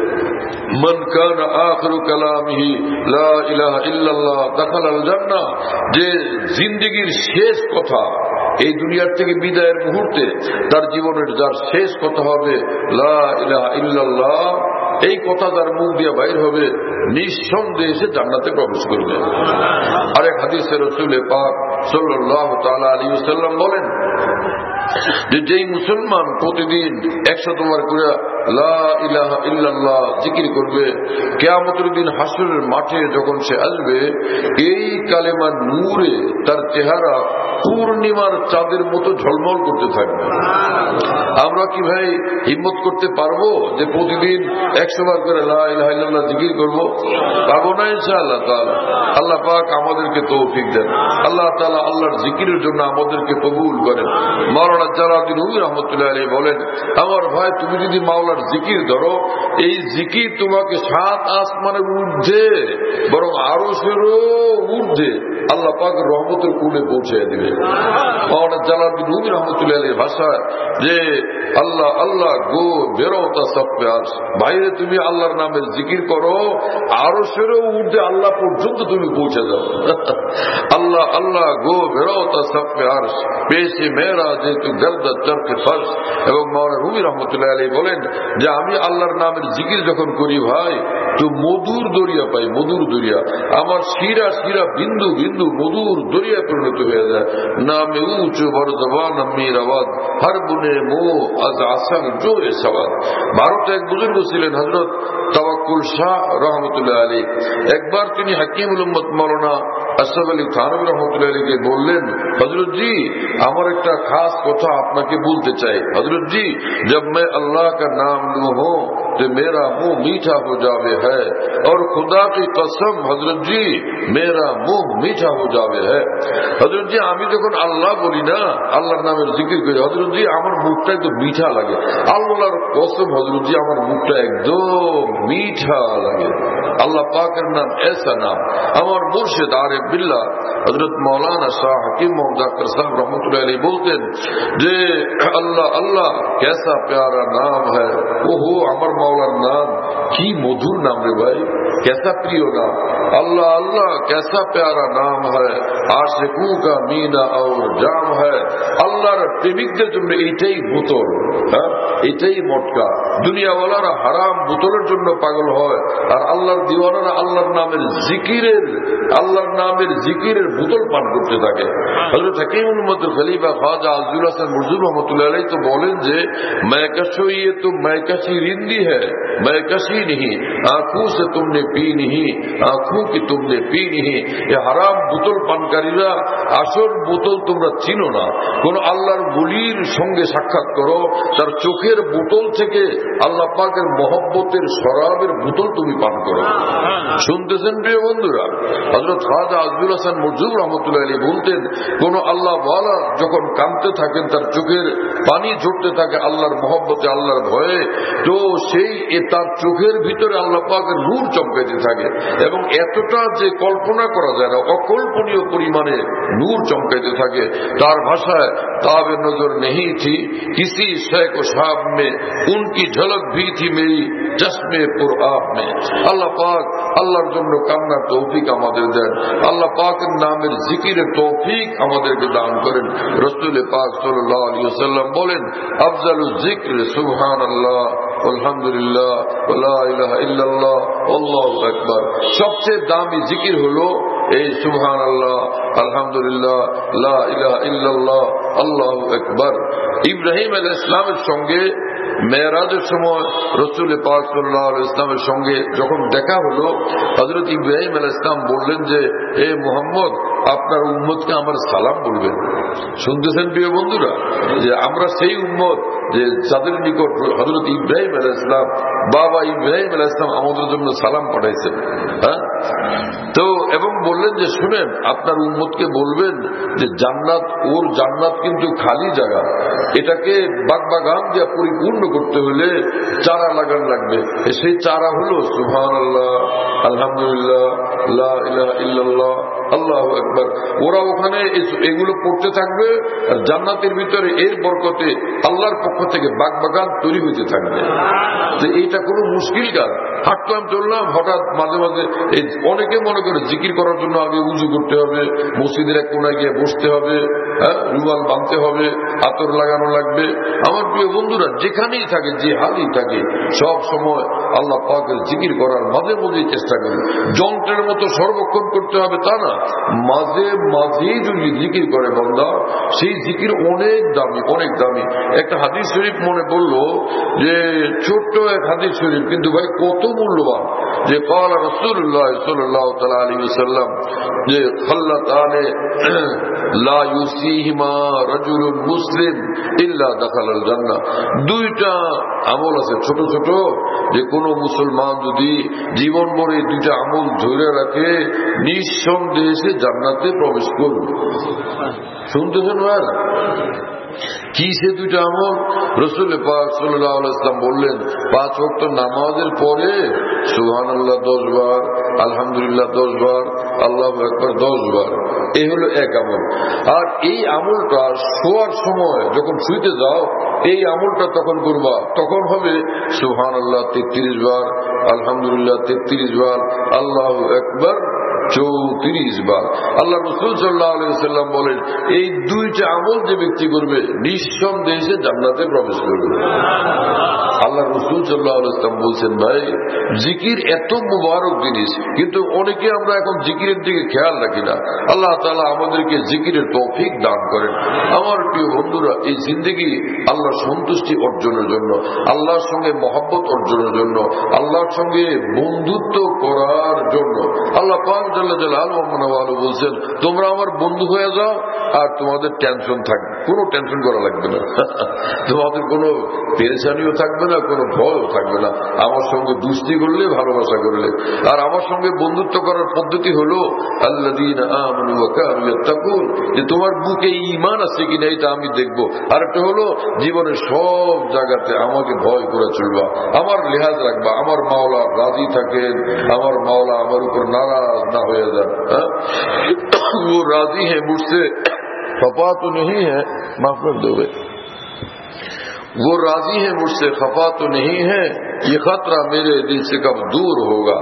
মান কানা আখিরু কালামিহি লা ইলাহা ইল্লাল্লাহ দাখালাল জান্নাহ। যে জিন্দেগীর শেষ কথা, এই দুনিয়ার থেকে বিদায়ের মুহূর্তে তার জীবনের যার শেষ কথা হবে লা ইলাহা ইল্লাল্লাহ, এই কথা যার মুখ দিয়ে বাইর হবে, নিঃসন্দেহে সে জান্নাতে প্রবেশ করবে। আরেক হাদিসে রাসূল পাক সাল্লাল্লাহু তাআলা আলাইহি ওয়াসাল্লাম বলেন যে যেই মুসলমান প্রতিদিন একশত বার করে লা ইলাহা ইল্লাল্লাহ জিকির করবে, কিয়ামতের দিন হাসরের মাঠে যখন সে আসবে, এই কালেমার নূরে তার চেহারা পূর্ণিমার চাঁদের মতো ঝলমল করতে থাকবে। আমরা কি ভাই হিম্মত করতে পারবো যে প্রতিদিন একশো বার করে লা ইলাহা ইল্লাল্লাহ জিকির করবো? পারবো না ইনশাআল্লাহ তাআলা। আল্লাহ পাক আমাদেরকে তৌফিক দেন। আল্লাহ তাআলা আল্লাহর জিকিরের জন্য আমাদেরকে কবুল করেন। মাওলানা জালালউদ্দিন রুমি রাহমাতুল্লাহ আলাইহি বলেন, আমার ভাই, তুমি যদি মাওলার জিকির ধরো, এই জিকির তোমাকে সাত আসমানের ঊর্ধ্বে, বরং আরশেরও ঊর্ধ্বে আল্লাহ পাক রহমতের কুলে পৌঁছে দিবে। মাওলানা জালালউদ্দিন রুমি রাহমাতুল্লাহ আলাইহি ভাষায় যে আল্লাহ আল্লাহ গো বেরোতা সবপে আরশ, বাইরে তুমি আল্লাহর নামের জিকির করো, আরশেরও ঊর্ধ্বে আল্লাহ পর্যন্ত তুমি পৌঁছে যাও। আল্লাহ আল্লাহ গো বেরোতা সবপে আরশ, পেশে মেরা যেহেতু গর্দত চরকে ফর্শ। এবং মাওলানা রুমি রহমতুল্লাহ আলাইহি বলেন, যে আমি আল্লাহর নামের জিকির যখন করি ভাই তো মধুর দরিয়া পাই, মধুর দরিয়া। আমার শিরা শিরা বিন্দু বিন্দু মধুর দরিয়া পরিণত হয়ে যায়। নামে উঁচু বড় জবান আমির আওয়াজ হর বুনে মো আজ আসান জো এ সওয়াল। ভারতে এক বুজুর্গ ছিলেন হযরত তাওয়াক্কুল শাহ রহমতুল্লাহ আলী। একবার তিনি হাকিমুল উম্মত মাওলানা আশরাফ আলী থানভী রহমতুল্লাহ আলীকে বললেন, হযরত জি আমার একটা খাস কথা আপনাকে বলতে চাই। হযরত জি जब मैं अल्लाह का नाम लूं हो तो मेरा मुंह मीठा हो जावे है और खुदा की कसम हजरत जी मेरा मुंह मीठा हो जावे है। हजरत जी আমি যখন আল্লাহ বলি না, আল্লাহর নামের জিকির করি, হজরত জি আমার মুখটা একদম মিঠা লাগে। আল্লাহর কসম হজরত জি আমার মুখটা একদম মিঠা লাগে। আল্লাহ পাকের নাম ऐसा नाम। আমার মুর্শিদ আরিফ বিল্লাহ হযরত মাওলানা শাহ হাকিম মোহাম্মদ আখতার সাহেব রহমতুল্লাহ আলাইহি বলতেন যে আল্লাহ আল্লাহ कैसा प्यारा नाम है। ओहो আমার মাওলার নাম কি মধুর নাম রে ভাই, कैसा प्रिय नाम। अल्लाह अल्लाह कैसा प्यारा नाम है, आशिकों का मीना और जाम है। আল্লাহর প্রেমিকদের জন্য এইটাই বোতল, হ্যাঁ এটাই মটকা। দুনিয়াওয়ালারা হারাম বোতলের জন্য পাগল হয়, আর আল্লাহর দিওয়ানারা আল্লাহর নামের জিকিরের আল্লাহর নামের জিকিরের বোতল পান করতে থাকে। হযরত হাকিমুল উম্মত খলিফা খাজা আজুল হাসান মুরজুব রহমতুল্লাহ আলাইহি তো বলেন যে मैकशो ये तो मैकशी रिंदी है, मैकशी नहीं आंखों से तुमने पी नहीं, आंखों की तुमने पी नहीं। ये হারাম বোতল পানকারীরা আসল বোতল তোমরা চিনো না। কোন আল্লাহর ওলির সঙ্গে সাক্ষাৎ করো, তার চোখের বোতল থেকে আল্লাহ পাকের মহব্বতের শরাবের বোতল তুমি পান করো। শুনতেছেন প্রিয় বন্ধুরা, হযরত খাজা আজুল হাসান মুরজুব রহমতুল্লাহ আলাইহি বলতেন কোন আল্লাহ ওয়ালা যখন কাঁদতে থাকেন, তার চোখের পানি ঝরতে থাকে আল্লাহর মহব্বতে, আল্লাহর ভয়ে, তো সেই তার চোখের ভিতরে আল্লাহ পাকের নূর চমকাইতে থাকে, এবং এতটা যে কল্পনা করা যায় না, অকল্পনীয় পরিমাণে নূর চমকাইতে থাকে। তার ভাষায় ताब नजर नहीं थी किसी शय को ख्वाब में, उनकी झलक भी थी मेरी चश्मे पुरआब में। আল্লাহ পাক আল্লাহর জন্য কান্নার তৌফিক আমাদের দেন, আল্লাহ পাকের নামের জিকিরের তৌফিক আমাদেরকে দান করেন। রাসূল পাক সাল্লাল্লাহু আলাইহি ওয়াসাল্লাম বলেন আফজালুজ যিকর সুবহানাল্লাহ আলহামদুলিল্লাহ ওয়া লা ইলাহা ইল্লাল্লাহ আল্লাহু আকবার। সবচেয়ে দামি জিকির হলো এই সুবহানাল্লাহ আলহামদুলিল্লাহ লা ইলাহা ইল্লাল্লাহ আল্লাহু আকবার। ইব্রাহিম আলাইহিস সালামের সঙ্গে মেরাজের সময় রাসূল পাক সাল্লাল্লাহু আলাইহি ওয়াসাল্লামের সঙ্গে যখন দেখা হলো, হযরত ইব্রাহিম আলাইহিস সালাম বললেন যে হে মুহাম্মদ আপনার উম্মতকে আমার সালাম বলবেন। শুনতেছেন প্রিয় বন্ধুরা, যে আমরা সেই উম্মত যে যাদের নিকট হযরত ইব্রাহিম আলাইহিস সালাম বাবা ইব্রাহিম আলাইহিস সালাম আমাদের জন্য সালাম পাঠাইছেন। হ্যাঁ তো এবং বললেন যে শুনেন আপনার উম্মতকে বলবেন যে জান্নাত ওর জান্নাত কিন্তু খালি জায়গা, এটাকে বাগবাগান দিয়ে পরিপূর্ণ করতে হলে চারা লাগান লাগবে। সেই চারা হলো সুবহানাল্লাহ আলহামদুলিল্লাহ লা ইলাহা ইল্লাল্লাহ আল্লাহু আকবার। ওরা ওখানে এগুলো পড়তে থাকবে, আর জান্নাতের ভিতরে এর বরকতে আল্লাহর পক্ষ থেকে বাগবাগান তৈরি হইতে থাকবে। তো এইটা কোনো মুশকিল কাজ। হাঁটলাম চললাম, হঠাৎ মাঝে মাঝে এই অনেকে মনে করে জিকির করার জন্য আগে উজু করতে হবে, মসজিদের এক কোনায় গিয়ে বসতে হবে, হ্যাঁ রুমাল বাঁধতে হবে, আতর লাগানো লাগবে। আমার প্রিয় বন্ধুরা যেখানেই থাকে, যে হালেই থাকে, সব সময় আল্লাহ পাকের জিকির করার মাঝে মাঝেই চেষ্টা করি। যন্ত্রের মতো সর্বক্ষণ করতে হবে তা না, মাঝে মাঝেই যদি জিকির করে বান্দা, সেই জিকির অনেক দামি, অনেক দামি। একটা হাদিস শরীফ মনে পড়লো, যে ছোট্ট এক হাদিস শরীফ কিন্তু ভাই কত মূল্যবান, যে قال رسول الله صلى الله عليه وسلم যে খাল্লাতানে লা ইউসিহিমা রাজুলুন মুসলিম ইল্লা দাখালাল জান্নাহ। দুইটা আমল আছে ছোট ছোট, যে কোন মুসলমান যদি জীবন ভরে দুইটা আমল ধরে রাখে নিঃসন্দেহে সে জান্নাতে প্রবেশ করবে। শুনতেছেন ভাই কি সে দুইটা আমল? রাসূল পাক সাল্লাল্লাহু আলাইহি ওয়াসাল্লাম বললেন পাঁচ ওয়াক্ত নামাজের পরে সুবহানাল্লাহ দশ বার, আলহামদুলিল্লাহ দশ বার, আল্লাহু আকবার দশ বার। এই হলো এক আমল। আর এই আমলটা শোয়ার সময় যখন শুইতে যাও, এই আমলটা তখন করবা, তখন হবে সুবহানাল্লাহ তেত্রিশ বার, আলহামদুলিল্লাহ তেত্রিশ বার, আল্লাহু আকবার চৌত্রিশ তিরিশ বার। আল্লাহ রাসূল সাল্লাল্লাহু আলাইহি ওয়াসাল্লাম বলেন, এই দুইটা আমল যে ব্যক্তি করবে নিঃসন্দেহে সে জান্নাতে প্রবেশ করবে। আল্লাহ রাসূল সাল্লাল্লাহু আলাইহি ওয়াসাল্লাম বলছেন, ভাই জিকির এত মুবারক জিনিস, কিন্তু অনেকে আমরা এখন জিকিরের দিকে খেয়াল রাখি না। আল্লাহ তাআলা আমাদেরকে জিকিরের তৌফিক দান করেন। আমার প্রিয় বন্ধুরা, এই জিন্দেগি আল্লাহর সন্তুষ্টি অর্জনের জন্য, আল্লাহর সঙ্গে মহব্বত অর্জনের জন্য, আল্লাহর সঙ্গে বন্ধুত্ব করার জন্য আল্লাহ পাক জাল্লা জালালুহু বলছেন, তোমরা আমার বন্ধু হয়ে যাও আর তোমাদের টেনশন থাকবে, কোনো টেনশন করা লাগবে না, তোমাদের কোনো পেরেশানিও থাকবে না, কোনো ভয়ও থাকবে না। আমার সঙ্গে দুস্তি করলে, ভালোবাসা করলে। আর আমার সঙ্গে বন্ধুত্ব করার পদ্ধতি হলো আল্লাযীনা আমানু ওয়া কানু ইয়াত্তাকুন, যে তোমার বুকে ঈমান আছে কিনা এটা আমি দেখবো। আর একটা হলো জীবনের সব জায়গাতে আমাকে ভয় করে চলবা, আমার লিহাজ রাখবা, আমার মাওলা রাজি থাকেন, আমার মাওলা আমার উপর নারাজ না হয়ে যান। वो राजी है मुझसे, खफा तो नहीं है, माफ कर दो भाई, वो राजी है मुझसे, खफा तो नहीं है, ये खतरा मेरे दिल से कब दूर होगा।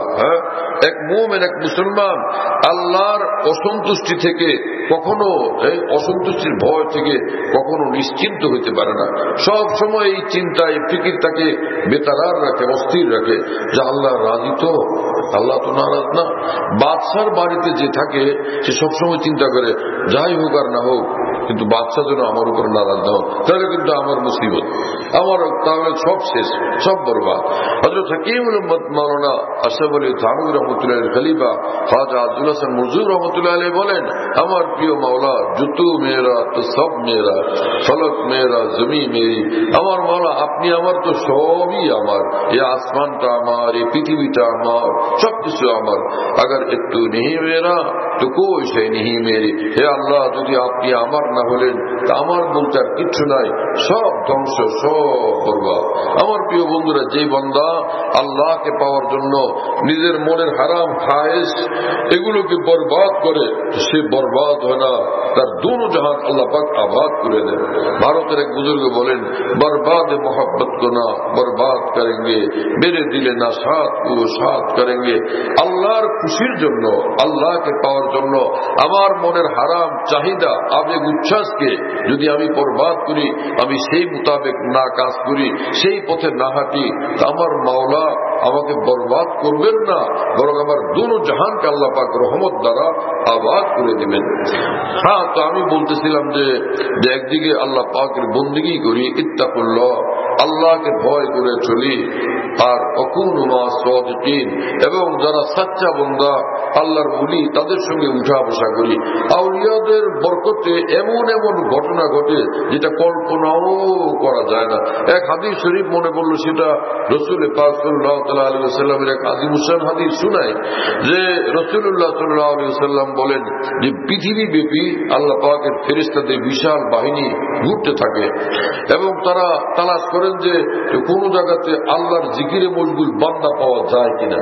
এক মুমিন, এক মুসলমান আল্লাহর অসন্তুষ্টি থেকে কখনো, অসন্তুষ্টির ভয় থেকে কখনো নিশ্চিন্ত হইতে পারে না। সব সময় এই চিন্তা, এই ফিকির তাকে বেতারার রাখে, অস্থির রাখে যে আল্লাহ রাজি তো, আল্লাহ তো নারাজ না। বাদশার বাড়িতে যে থাকে সে সবসময় চিন্তা করে, যাই হোক আর না হোক, কিন্তু বাদশা যেন আমার উপর নারাজ না হোক, তাহলে কিন্তু আমার মুসিবত, আমার তাহলে সব শেষ, সব বরবাদ। হযরত হাকিমুল উম্মত মাওলানা আশরাফ আলী থানভী রহমতুল্লাহ আলাইহির খলিফা খাজা আব্দুল হাসান মুরজুর রহমতুল্লাহ আলাইহি বলেন, আমার প্রিয় মাওলা, জুতু মেরা তো সব মেরা, ফলক মেরা, জমি মেরি। আমার মাওলা, আপনি আমার তো সবই আমার, এই আসমানটা আমার, এই পৃথিবীটা আমার, সবকিছু আমার। আগার একটু নেই মেরা তো কোই সেই নেই মেরি। হে আল্লাহ, যদি আপনি আমার না হলেন তা আমার বলতে আর কিচ্ছু নাই, সব ধ্বংস, সব বরবাদ। আমার প্রিয় বন্ধুরা, যে বান্দা আল্লাহকে পাওয়ার জন্য নিজের মনের হারাম খায়েশ এগুলোকে বরবাদ করে, সে বরবাদ হয় না, তার দোনো জাহান আল্লাহ পাক আবাদ করে দেন। ভারতের এক বুজুর্গ বলেন, বরবাদ মোহব্বত কো না বরবাদ করেंगे, মেরে দিলে না সাথ ও সাথ করেंगे। আল্লাহর খুশির জন্য, আল্লাহকে পাওয়ার জন্য আমার মনের হারাম চাহিদা, আবেগ, উচ্ছ্বাসকে যদি আমি বরবাদ করি, আমি সেই মোতাবেক না কাজ করি, সেই পথে না হাঁটি, আমার মাওলা আমাকে বরবাদ করবেন না, বরং আমার দুনো জাহানকে আল্লাহ পাক রহমত দ্বারা আবাদ করে দিবেন। হ্যাঁ, তো আমি বলতেছিলাম যে একদিকে আল্লাহ পাকের বন্দেগী করি, ইত্তাকুল্লাহ, আল্লাহকে ভয় করে চলি, আর অকুনু মা সাদিকিন, এবং যারা সাচ্চা বান্দা আল্লাহর ওলি তাদের সঙ্গে উঠা বসা করি। আউলিয়াদের বরকতে এমন এমন ঘটনা ঘটে যেটা কল্পনাও করা যায় না। এক হাদিস শরীফ মনে পড়লো, সেটা রাসূল পাক সাল্লাল্লাহু আলাইহি ওয়াসাল্লামের এক আযীমুশ-শান হাদিস শোনায় যে রাসূলুল্লাহ সাল্লাল্লাহু আলাইহি ওয়াসাল্লাম বলেন যে পৃথিবী ব্যাপী আল্লাহ পাকের ফেরেশতাদের বিশাল বাহিনী ঘুরতে থাকে এবং তারা তালাশ করেন যে কোন জায়গাতে আল্লাহর জিকিরে মশগুল বান্দা পাওয়া যায় কিনা,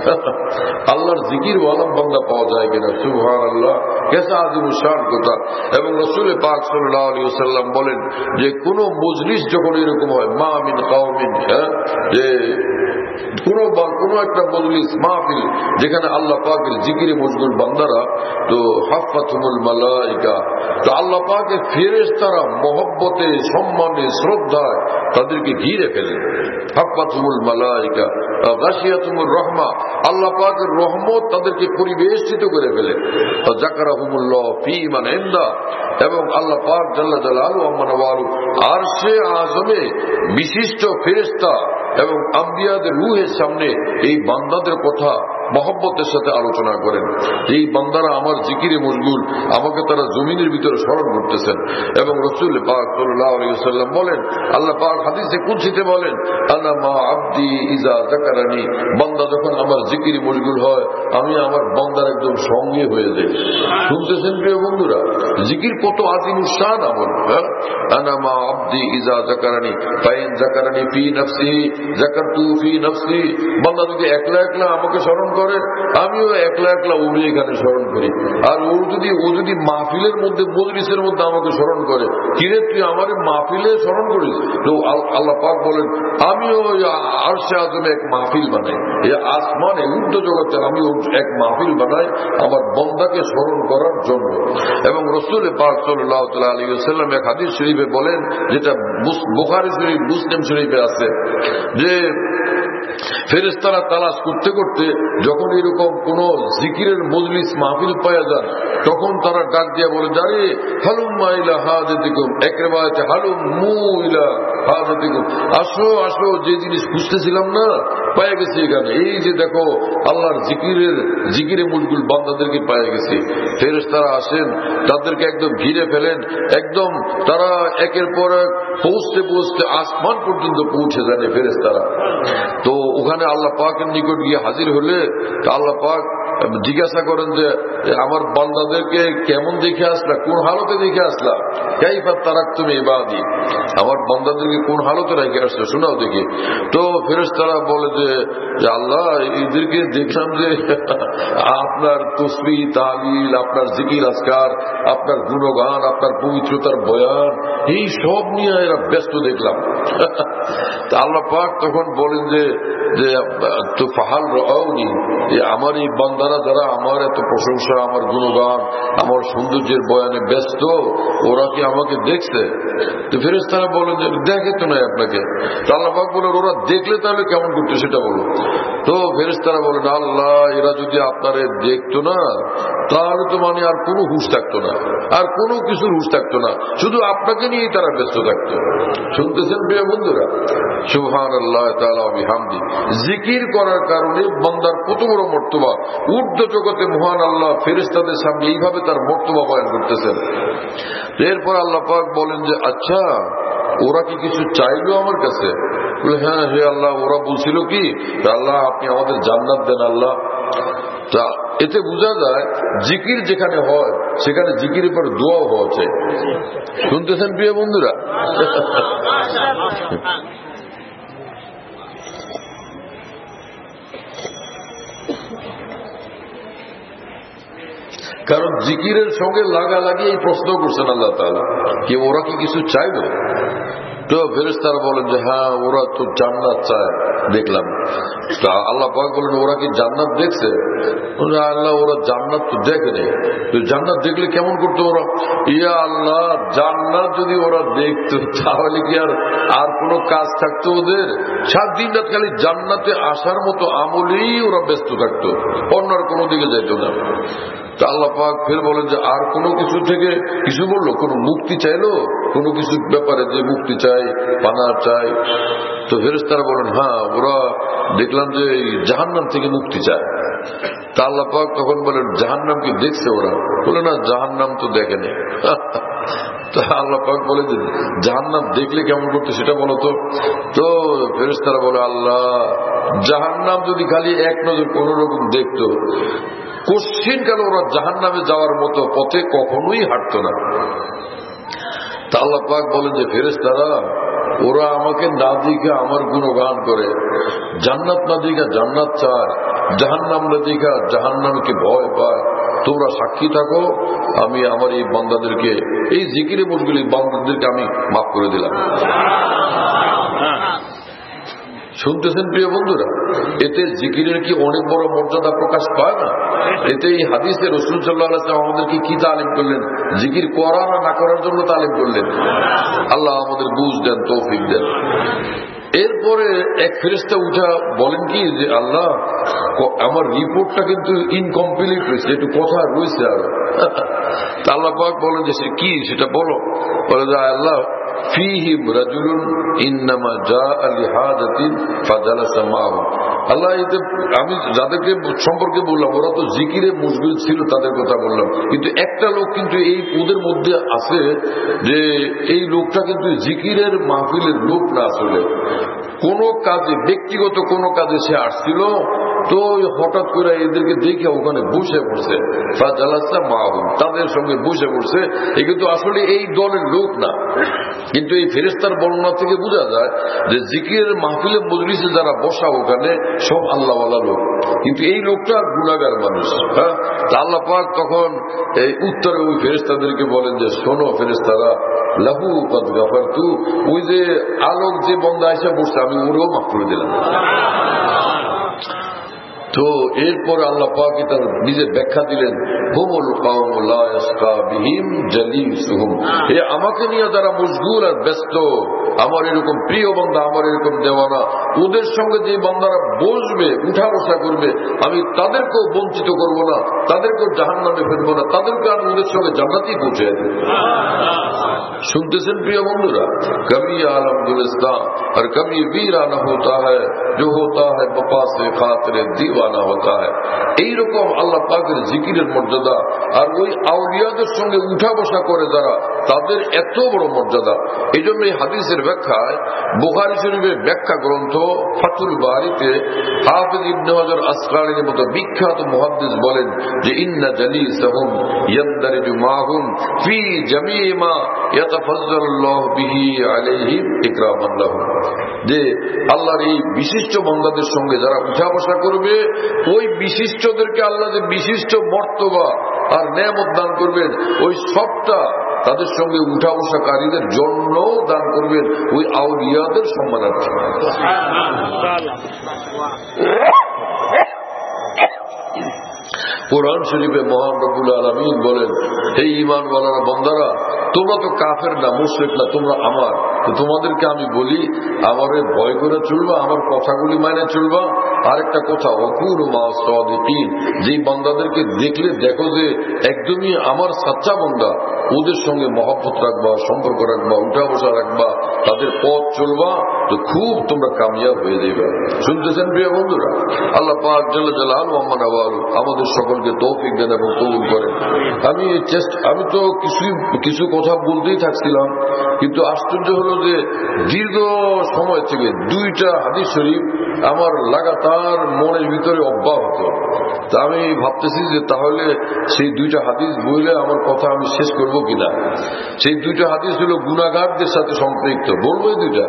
আল্লাহর জিকির ওয়ালা বান্দা পাওয়া যায় কিনা। সুবহানাল্লাহ, কেসা আযীমুশ-শান কথা। এবং রাসূল পাক সাল্লাল্লাহু আলাইহি ওয়াসাল্লাম বলেন যে কোন মজলিস যখন এরকম হয়, মা মিন কওমিন, যে কোন কোন একটা মজলিস, মাহফিল যেখানে আল্লাহ পাকের জিকিরে মশগুল বান্দারা, তো হাফাতুল মালাইকা, তো আল্লাহ পাকের ফেরেশতারা মহব্বতে, সম্মানে, শ্রদ্ধায় তাদেরকে ঘিরে ফেলেন। হাফাতুল মালাইকা গাশিয়াতুমুর রহমা, আল্লাহ পাকের রহমত তাদেরকে পরিবেষ্টিত করে ফেলে। যাকারাহুমুল্লাহ ফি মান ইনদা, এবং আল্লাহ পাক জাল্লা জালালুহু ওয়া আরশে আযমে বিশিষ্ট ফেরেশতা এবং আম্বিয়াদের রূহের সামনে এই বান্দাদের কথা মহব্বতের সাথে আলোচনা করেন। এই বান্দারা আমার জিকিরে মশগুল, আমাকে তারা জমিনের ভিতরে স্মরণ করতেছেন। এবং রাসূল পাক সাল্লাল্লাহু আলাইহি ওয়াসাল্লাম বলেন, আল্লাহ পাক হাদিসে কুদসিতে বলেন, আনা মা আবদি ইজা যাকারানি, বান্দা যখন আমার জিকিরে মশগুল হয়, আমি আমার বান্দার একদম সঙ্গে হয়ে যাই। শুনতেছেন প্রিয় বন্ধুরা, জিকির কত আযীমুশ-শান আমল। আনা মা আবদি ইজা যাকারানি ফাইন যাকারানি ফি নফসি যাকারতু ফি নফসি, বান্দা যদি একলা একলা আমাকে স্মরণ করে করে, আমিও একলা একলা উড়ে এখানে স্মরণ করি। আর ও যদি ও যদি মাহফিলের মধ্যে মজলিসের মধ্যে আমাকে স্মরণ করে, কিরে তুই আমার মাহফিলে স্মরণ করিস, তো আল্লাহ পাক বলেন আমিও আরশে আযমে এক মাহফিল বানাই, এই আসমানে উর্ধ্ব জগতে আমি এক মাহফিল বানাই আমার বান্দাকে স্মরণ করার জন্য। এবং রাসূল পাক সাল্লাল্লাহু আলাইহি ওয়াসাল্লাম এক হাদিস শরীফে বলেন, যেটা বুখারী শরীফ মুসলিম শরীফে আছে, যে ফেরেশতারা তালাশ করতে করতে যখন এরকম কোন জিকিরের মজলিস মাহফিল পাওয়া যায়, তখন তারা ডাক দিয়া বলে, আরে হালুম্মা ইলা হাজাতিকুম, এক রিওয়ায়াতে হালুম্মু ইলা হাজাতিকুম, আসো আসো, যে জিনিস খুঁজতেছিলাম না পাওয়া গেছে এখানে, এই যে দেখো আল্লাহর জিকিরের জিকিরে মশগুল বান্দাদেরকে পাওয়া গেছে। ফেরেশতারা আসেন, তাদেরকে একদম ঘিরে ফেলেন, একদম তারা একের পর এক পৌঁছতে পৌঁছতে আসমান পর্যন্ত পৌঁছে যান ফেরেশতারা। তো ওখানে আল্লাহ পাকের নিকট গিয়ে হাজির হলে আল্লাহ পাক জিজ্ঞাসা করেন যে আমার বান্দাদেরকে কেমন দেখে আসলা, কোন হালতে দেখে আসলা, কাইফা তারাকতুম ইবাদি, আমার বান্দাদেরকে কোন হালতে রেখে আসছো শোনাও দেখি। তো ফেরেশতারা বলে যে আল্লাহ এদেরকে দেখলাম যে আপনার তসবিহ তাহলিল, আপনার জিকির আজকার, আপনার গুণগান, আপনার পবিত্রতার বয়ান, এই সব নিয়ে এরা ব্যস্ত দেখলাম। তা আল্লাহ পাক তখন বলেন যে তো ফাহাল রাউনি, আমার এই বান্দারা যারা আমার এত প্রশংসা, আমার গুণগান, আমার সৌন্দর্যের বয়ানে ব্যস্ত, ওরা কি আমাকে দেখছে? তো ফেরেশতারা বলেন যে দেখে তো নাই আপনাকে। তো আল্লাহ পাক বলেন ওরা দেখলে তাহলে কেমন করতো সেটা বলো। তো ফেরেশতারা বলেন আল্লাহ এরা যদি আপনারে দেখতো না তাহলে তো মানে আর কোনো হুঁশ থাকতো না, আর কোনো কিছুর হুঁশ থাকতো না, শুধু আপনাকে নিয়েই তারা ব্যস্ত থাকতো। শুনতেছেন প্রিয় বন্ধুরা? সুবহানাল্লাহ তাআলা ওয়া বিহামদি। জিকির করার কারণে বান্দার কত বড় মর্তবা, ঊর্ধ্ব জগতে মহান আল্লাহ ফেরেশতাদের সামনে এইভাবে তার মর্তবা বয়ান করতেছেন। এরপর আল্লাহ পাক বলেন যে আচ্ছা ওরা কি কিছু চাইলো আমার কাছে? বলে হ্যাঁ হে আল্লাহ, ওরা বলছিল কি আল্লাহ আপনি আমাদের জান্নাত দেন আল্লাহ। তা এতে বোঝা যায় জিকির যেখানে হয় সেখানে জিকিরের পর দোয়াও হওয়া চাই। শুনতেছেন প্রিয় বন্ধুরা? কারণ জিকিরের সঙ্গে লাগালাগি এই প্রশ্ন করছেন আল্লাহ তাআলা কি ওরা কি কিছু চাইবে? তো ফেরেশতারা বলেন যে হ্যাঁ ওরা তো জান্নাত চায় দেখলাম। তা আল্লাহ পাক বলেন ওরা কি জান্নাত দেখছে? আল্লাহ ওরা জান্নাত তো দেখেনি। তো জান্নাত দেখলে কেমন করতো ওরা? ইয়া আল্লাহ জান্নাত যদি ওরা দেখতো তাহলে কি আর আর কোনো কাজ থাকতো ওদের? সাত দিন রাত খালি জান্নাতে আসার মতো আমলেই ওরা ব্যস্ত থাকতো, অন্য আর কোনো দিকে যাইতো না। তা আল্লাহ পাক ফের বলেন যে আর কোনো কিছু থেকে কিছু বললো, কোনো মুক্তি চাইলো, কোনো কিছু ব্যাপারে যে মুক্তি চাই, পানা চাই? তো ফেরেশতারা বলেন হ্যাঁ ওরা দেখলাম যে জাহান্নাম থেকে মুক্তি চায়। তা আল্লাহ পাক তখন বলেন জাহান্নাম কি দেখছে ওরা? বলে না জাহান্নাম তো দেখেনি। তা আল্লাহ পাক বলে যে জাহান্নাম দেখলে কেমন করতো সেটা বলো তো। তো ফেরেশতারা বলে আল্লাহ জাহান্নাম যদি খালি এক নজর কোন রকম দেখতো, কোশ্চিন কাল ওরা জাহান্নামে যাওয়ার মতো পথে কখনোই হাঁটতো না। তা আল্লাহ পাক বলেন যে ফেরেশতারা ওরা আমাকে না দিকে আমার গুণগান করে, জান্নাত না দিকে জান্নাত চায়, জাহান্নাম না দিকে জাহান্নামকে ভয় পায়। তোমরা সাক্ষী থাকো, আমি আমার এই বান্দাদেরকে এই জিকিরে মশগুল বান্দাদেরকে আমি মাফ করে দিলাম। শুনতেছেন প্রিয় বন্ধুরা? এতে জিকিরের কি অনেক বড় মর্যাদা প্রকাশ পায় না? এতে এই হাদিসে রাসূল সাল্লাল্লাহু আলাইহি ওয়াসাল্লাম আমাদেরকে কি তালিম করলেন? জিকির করা না না করার জন্য তালিম করলেন। আল্লাহ আমাদের বুঝ দেন, তৌফিক দেন। এরপরে এক ফেরেশতা উঠা বলেন কি যে আল্লাহ আমার রিপোর্টটা কিন্তু ইনকমপ্লিট হয়েছে, একটু কথা রয়েছে আর। আল্লাহ পাক বলেন যে কি সেটা বলো। বলে যে আল্লাহ ফীহিম রাজুলুন ইন্নামা জাআ লিহাজাতিন ফাজালাসা মাহু। আল্লাহ এতে আমি যাদেরকে সম্পর্কে বললাম ওরা তো জিকিরে মশগুল ছিল, তাদের কথা বললাম, কিন্তু একটা লোক কিন্তু এই ওদের মধ্যে আছে যে এই লোকটা কিন্তু জিকিরের মাহফিলের লোক না, আসলে কোন কাজে ব্যক্তিগত কোন কাজে সে আসছিল, তো হঠাৎ করে এদেরকে দেখে ওখানে বসে পড়ছে, ফাজালাসা মাহু, তাদের সঙ্গে বসে পড়ছে। এ কিন্তু আসলে এই দলের লোক না, কিন্তু এই ফেরেশতার বর্ণনা থেকে বোঝা যায় যে জিকিরের মাহফিলে মজলিসে যারা বসা ওখানে সব আল্লাহওয়ালা লোক। কিন্তু এই লোকটা গুনাহগার মানুষ। হ্যাঁ, আল্লাহ পাক তখন এই উত্তরে ওই ফেরেশতাদেরকে বলেন যে শোনো ফেরেশতারা, লাহু কদ গাফারতু, ওই যে আলোক যে বন্দা এসে বসছে আমি ওরও মাফ করে দিলাম। তো এরপরে আল্লাহ পাক তার নিজের ব্যাখ্যা দিলেন, হুমুল কওমু লা ইয়াসকা বিহিম জালিসুহুম, এ আমাকে নিয়ে যারা মশগুল আর ব্যস্ত, আমার এরকম প্রিয় বান্দা, আমার এরকম দেওয়ানা, ওদের সঙ্গে যে বান্দারা বসবে, উঠা বসা করবে, আমি তাদেরকেও বঞ্চিত করব না, তাদেরকেও জাহান্নামে ফেলবো না, তাদেরকে আমি ওদের সঙ্গে জান্নাতেই পৌঁছে দেব। শুনতেছেন প্রিয় বন্ধুরা, কবি আলম গুলিস্তান আর কবি वीराना होता है जो होता है बपा से खातिर दीवाना होता है। এইরকম আল্লাহ পাকের জিকিরের মর্যাদা, আর ওই আউলিয়াদের সঙ্গে উঠা বসা করে যারা, তাদের এত বড় মর্যাদা। এই জন্য এই হাদিসের ব্যাখ্যায় বুখারী শরীফের ব্যাখ্যা গ্রন্থ ফাতুল বারিতে হাফিজ ইবনে হাজার আসকালানির মতো বিখ্যাত মুহাদ্দিস বলেন যে ইন্না জালিসাহুম ইয়ানদারিজু মাহুম ফি জামিই মা ইয়াতাফাজ্জালুল্লাহু বিহি আলাইহিম ইকরামান লাহুম, যে আল্লাহর এই বিশিষ্ট বান্দাদের সঙ্গে যারা উঠা বসা করবে, ওই বিশিষ্টদেরকে আল্লাহ যে বিশিষ্ট মর্তবা আর নেয়ামত দান করবেন, ওই সবটা তাদের সঙ্গে উঠা বসাকারীদের জন্য দান করবেন, ওই আউলিয়াদের সম্মানার্থে। কোরআন শরীফে মহান রব্বুল আলামিন বলেন, হে ঈমানওয়ালারা বান্দারা, তোমরা তো কাফের না, মুশরিক না, তোমরা আমার, তো তোমাদেরকে আমি বলি আমারে ভয় করে চলবা, আমার কথাগুলি মানে চলবা। আরেকটা কথা, ওয়াকুনু মা'আস সাদিকিন, যেই বান্দাদেরকে দেখলে দেখো যে একদমই আমার সাচ্চা বান্দা, ওদের সঙ্গে মহব্বত রাখবা, সম্পর্ক রাখবা, উঠা বসা রাখবা, তাদের পথ চলবা, তো খুব তোমরা কামিয়াব হয়ে যাবে। শুনতেছেন প্রিয় বন্ধুরা, আল্লাহ পাক জাল্লা জালালুহু ওয়া মানাওয়ালু আমাদের সকলকে তৌফিক দেন এবং কবুল করেন। আমি চেষ্টা আমি তো কিছু কিছু কথা বলতেই থাকছিলাম, কিন্তু আশ্চর্য হলো যে দীর্ঘ সময় থেকে দুইটা হাদিস শরীফ আমার লাগাতার মনের ভিতরে অব্যাহত। তা আমি ভাবতেছি যে তাহলে সেই দুইটা হাদিস বইলে আমার কথা আমি শেষ করবো কিনা। সেই দুইটা হাদিস হলো গুনাহগারদের সাথে সম্পৃক্ত, বলবো এই দুইটা।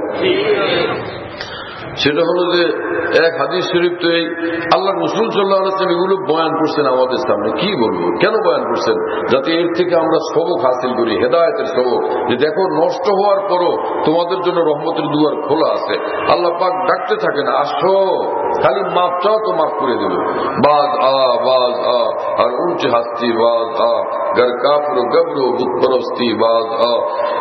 সেটা হলো যে এক হাদিস শরীফ তো এই আল্লাহ রাসূল সাল্লাল্লাহু আলাইহি ওয়াসাল্লাম এগুলো বয়ান করছেন আমাদের সামনে। কি বলবো, কেন বয়ান করছেন? যাতে এর থেকে আমরা সবক হাসিল করি, হেদায়েতের সবক, যে দেখো নষ্ট হওয়ার পরও তোমাদের জন্য রহমতের দুয়ার খোলা আছে। আল্লাহ পাক ডাকতে থাকেন, আসো, খালি মাপ চাও তো মাফ করে দেব। বাজ আ বাজ আ আর উল্টে হাসতি বাজ আ, গর কাফর গবরো বুতপরস্তি বাজ আ,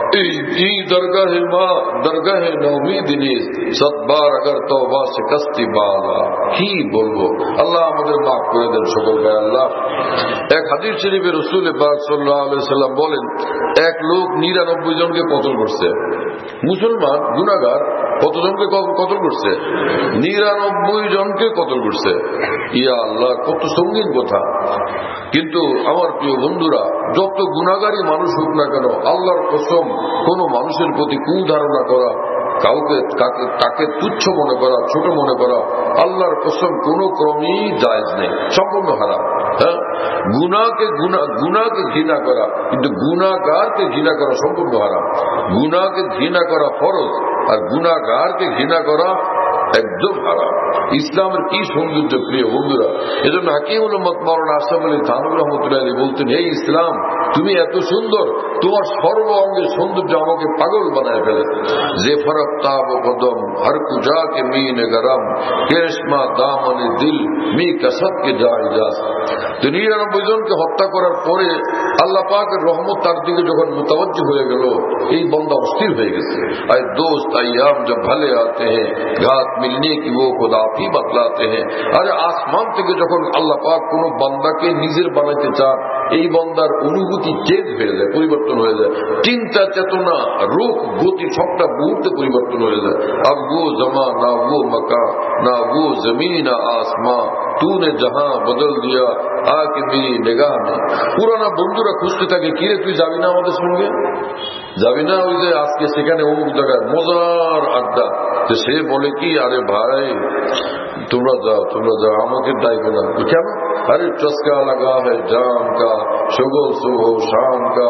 এই দরগাহে মা দরগাহে নওমিদিনী সতবার अगर तौबा शिकस्ती बाला। কি বলবো, আল্লাহ আমাদের মাফ করে দেন সকলকে। আল্লাহ এক হাদিস শরীফে রাসূল পাক সাল্লাল্লাহু আলাইহি ওয়াসাল্লাম বলেন, এক লোক নিরানব্বই জনকে কতল করছে। মুসলমান গুনাহগার কতজনকে কতল করছে? নিরানব্বই জনকে কতল করছে। ইয়া আল্লাহ, কত সঙ্গীন কথা। কিন্তু আমার প্রিয় বন্ধুরা, যত গুনাহগারী মানুষ হোক না কেন, আল্লাহর কসম, কোন মানুষের প্রতি কুধারণা করা, কাউকে তাকে তুচ্ছ মনে করা, ছোট মনে করা, আল্লাহর কসম কোন ক্রমেই জায়েজ নেই, সম্পূর্ণ হারাম। হ্যাঁ, গুনাহকে গুনাহকে ঘৃণা করা, কিন্তু গুনাহগারকে ঘৃণা করা সম্পূর্ণ হারাম। গুনাহকে ঘৃণা করা ফরজ, আর গুনাহগারকে ঘৃণা করা একদম হারাম। ইসলামের কি সৌন্দর্য প্রিয় বন্ধুরা। এজন্য হাকিমুল উম্মত মাওলানা আশরাফ আলী থানভী রাহমাতুল্লাহ আলাইহি বলতেন, হে ইসলাম, তুমি এত সুন্দর, তোমার সর্ব অঙ্গের সৌন্দর্য আমাকে পাগল বানায় ফেলে। যে ফরক তাব কদম হর কুজা কে মিন গরম কেশমা দামনে দিল মি কসব কে যায় যাস। তো নিরানব্বই জনকে হত্যা করার পরে আল্লাহ পাকের রহমত তার দিকে যখন মুতাওয়াজ্জিহ হয়ে গেল, এই বান্দা অস্থির হয়ে গেছে। আয় দোস্ত আইয়াম জব ভালে আতে হ্যাঁ ঘাত মিলনে কি वो खुद आप ही बतलाते हैं। আরে আসমান থেকে যখন আল্লাহ পাক কোন বান্দাকে নিজের বানাইতে চান, এই বান্দার অনুভূতি চেঞ্জ হয়ে যায়, পরিবর্তন হয়ে যায়, চিন্তা চেতনা রূপ গতি সবটা মুহূর্তে পরিবর্তন হয়ে যায়। अब वो जमा ना वो मका ना वो जमीन ना आसमां तूने जहां बदल दिया आके मेरी निगाह में। পুরানা বন্ধুরা খুঁজতে থাকে, কিরে তুই যাবি না আমাদের সঙ্গে, যাবি না ওই যে আজকে সেখানে অমুক জায়গায় মজার আড্ডা। তো সে বলে কি, আরে ভাই তোমরা যাও, তোমরা যাও, আমাকে ডাইবে না। কেন? अरे चस्का लगा है जाम का, सुबह सुबह शाम का,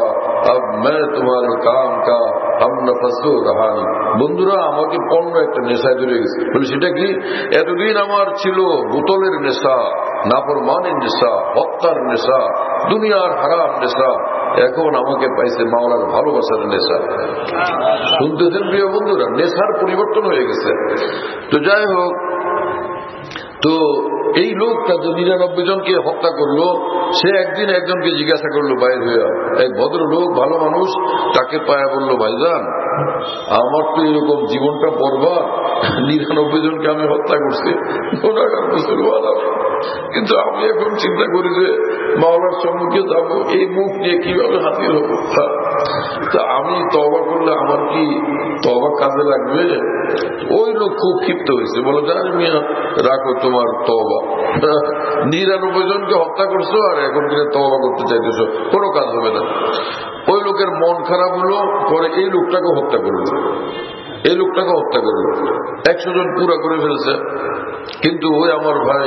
अब मैं तुम्हारे काम का हम नफस रहा नहीं। বন্ধুরা আমাকে পণ্য একটা নেশায় ধরে গেছে। বলে সেটা কি? এতদিন আমার ছিল বোতলের নেশা, নাফরমানের নেশা, হত্যার নেশা, দুনিয়ার হারাম নেশা, এখন আমাকে পাইছে মাওলার ভালোবাসার নেশা। শুনতেছেন প্রিয় বন্ধুরা, নেশার পরিবর্তন হয়ে গেছে। তো যাই হোক, তো এই লোকটা যে নিরানব্বই জনকে হত্যা করলো, সে একদিন একজনকে জিজ্ঞাসা করলো বাইর হইয়া, এক ভদ্রলোক ভালো মানুষ, তাকে পায়া বললো, ভাইজান আমার তো এরকম জীবনটা বরবাদ, নিরানব্বই জনকে আমি হত্যা করছি, মুসলমান আমি, কিন্তু আমি এখন চিন্তা করি যে মাওলার সম্মুখে যাব, এই মুখ নিয়ে কিভাবে হাজির হবো। তা আমি তওবা করলে আমার কি তওবা কাজে লাগবে? ওই লোক খুব ক্ষিপ্ত হয়েছে, বলে জানি মিয়া রাখো তোমার তওবা, নিরানব্বই জনকে হত্যা করছো আর এখন কিনা তওবা করতে চাইতেছো, কোনো কাজ হবে না। ওই লোকের মন খারাপ হলো, পরে এই লোকটাকে হত্যা করলো, এই লোকটাকে হত্যা করলো, একশো জন পুরা করে ফেলছে। কিন্তু ওই আমার ভাই,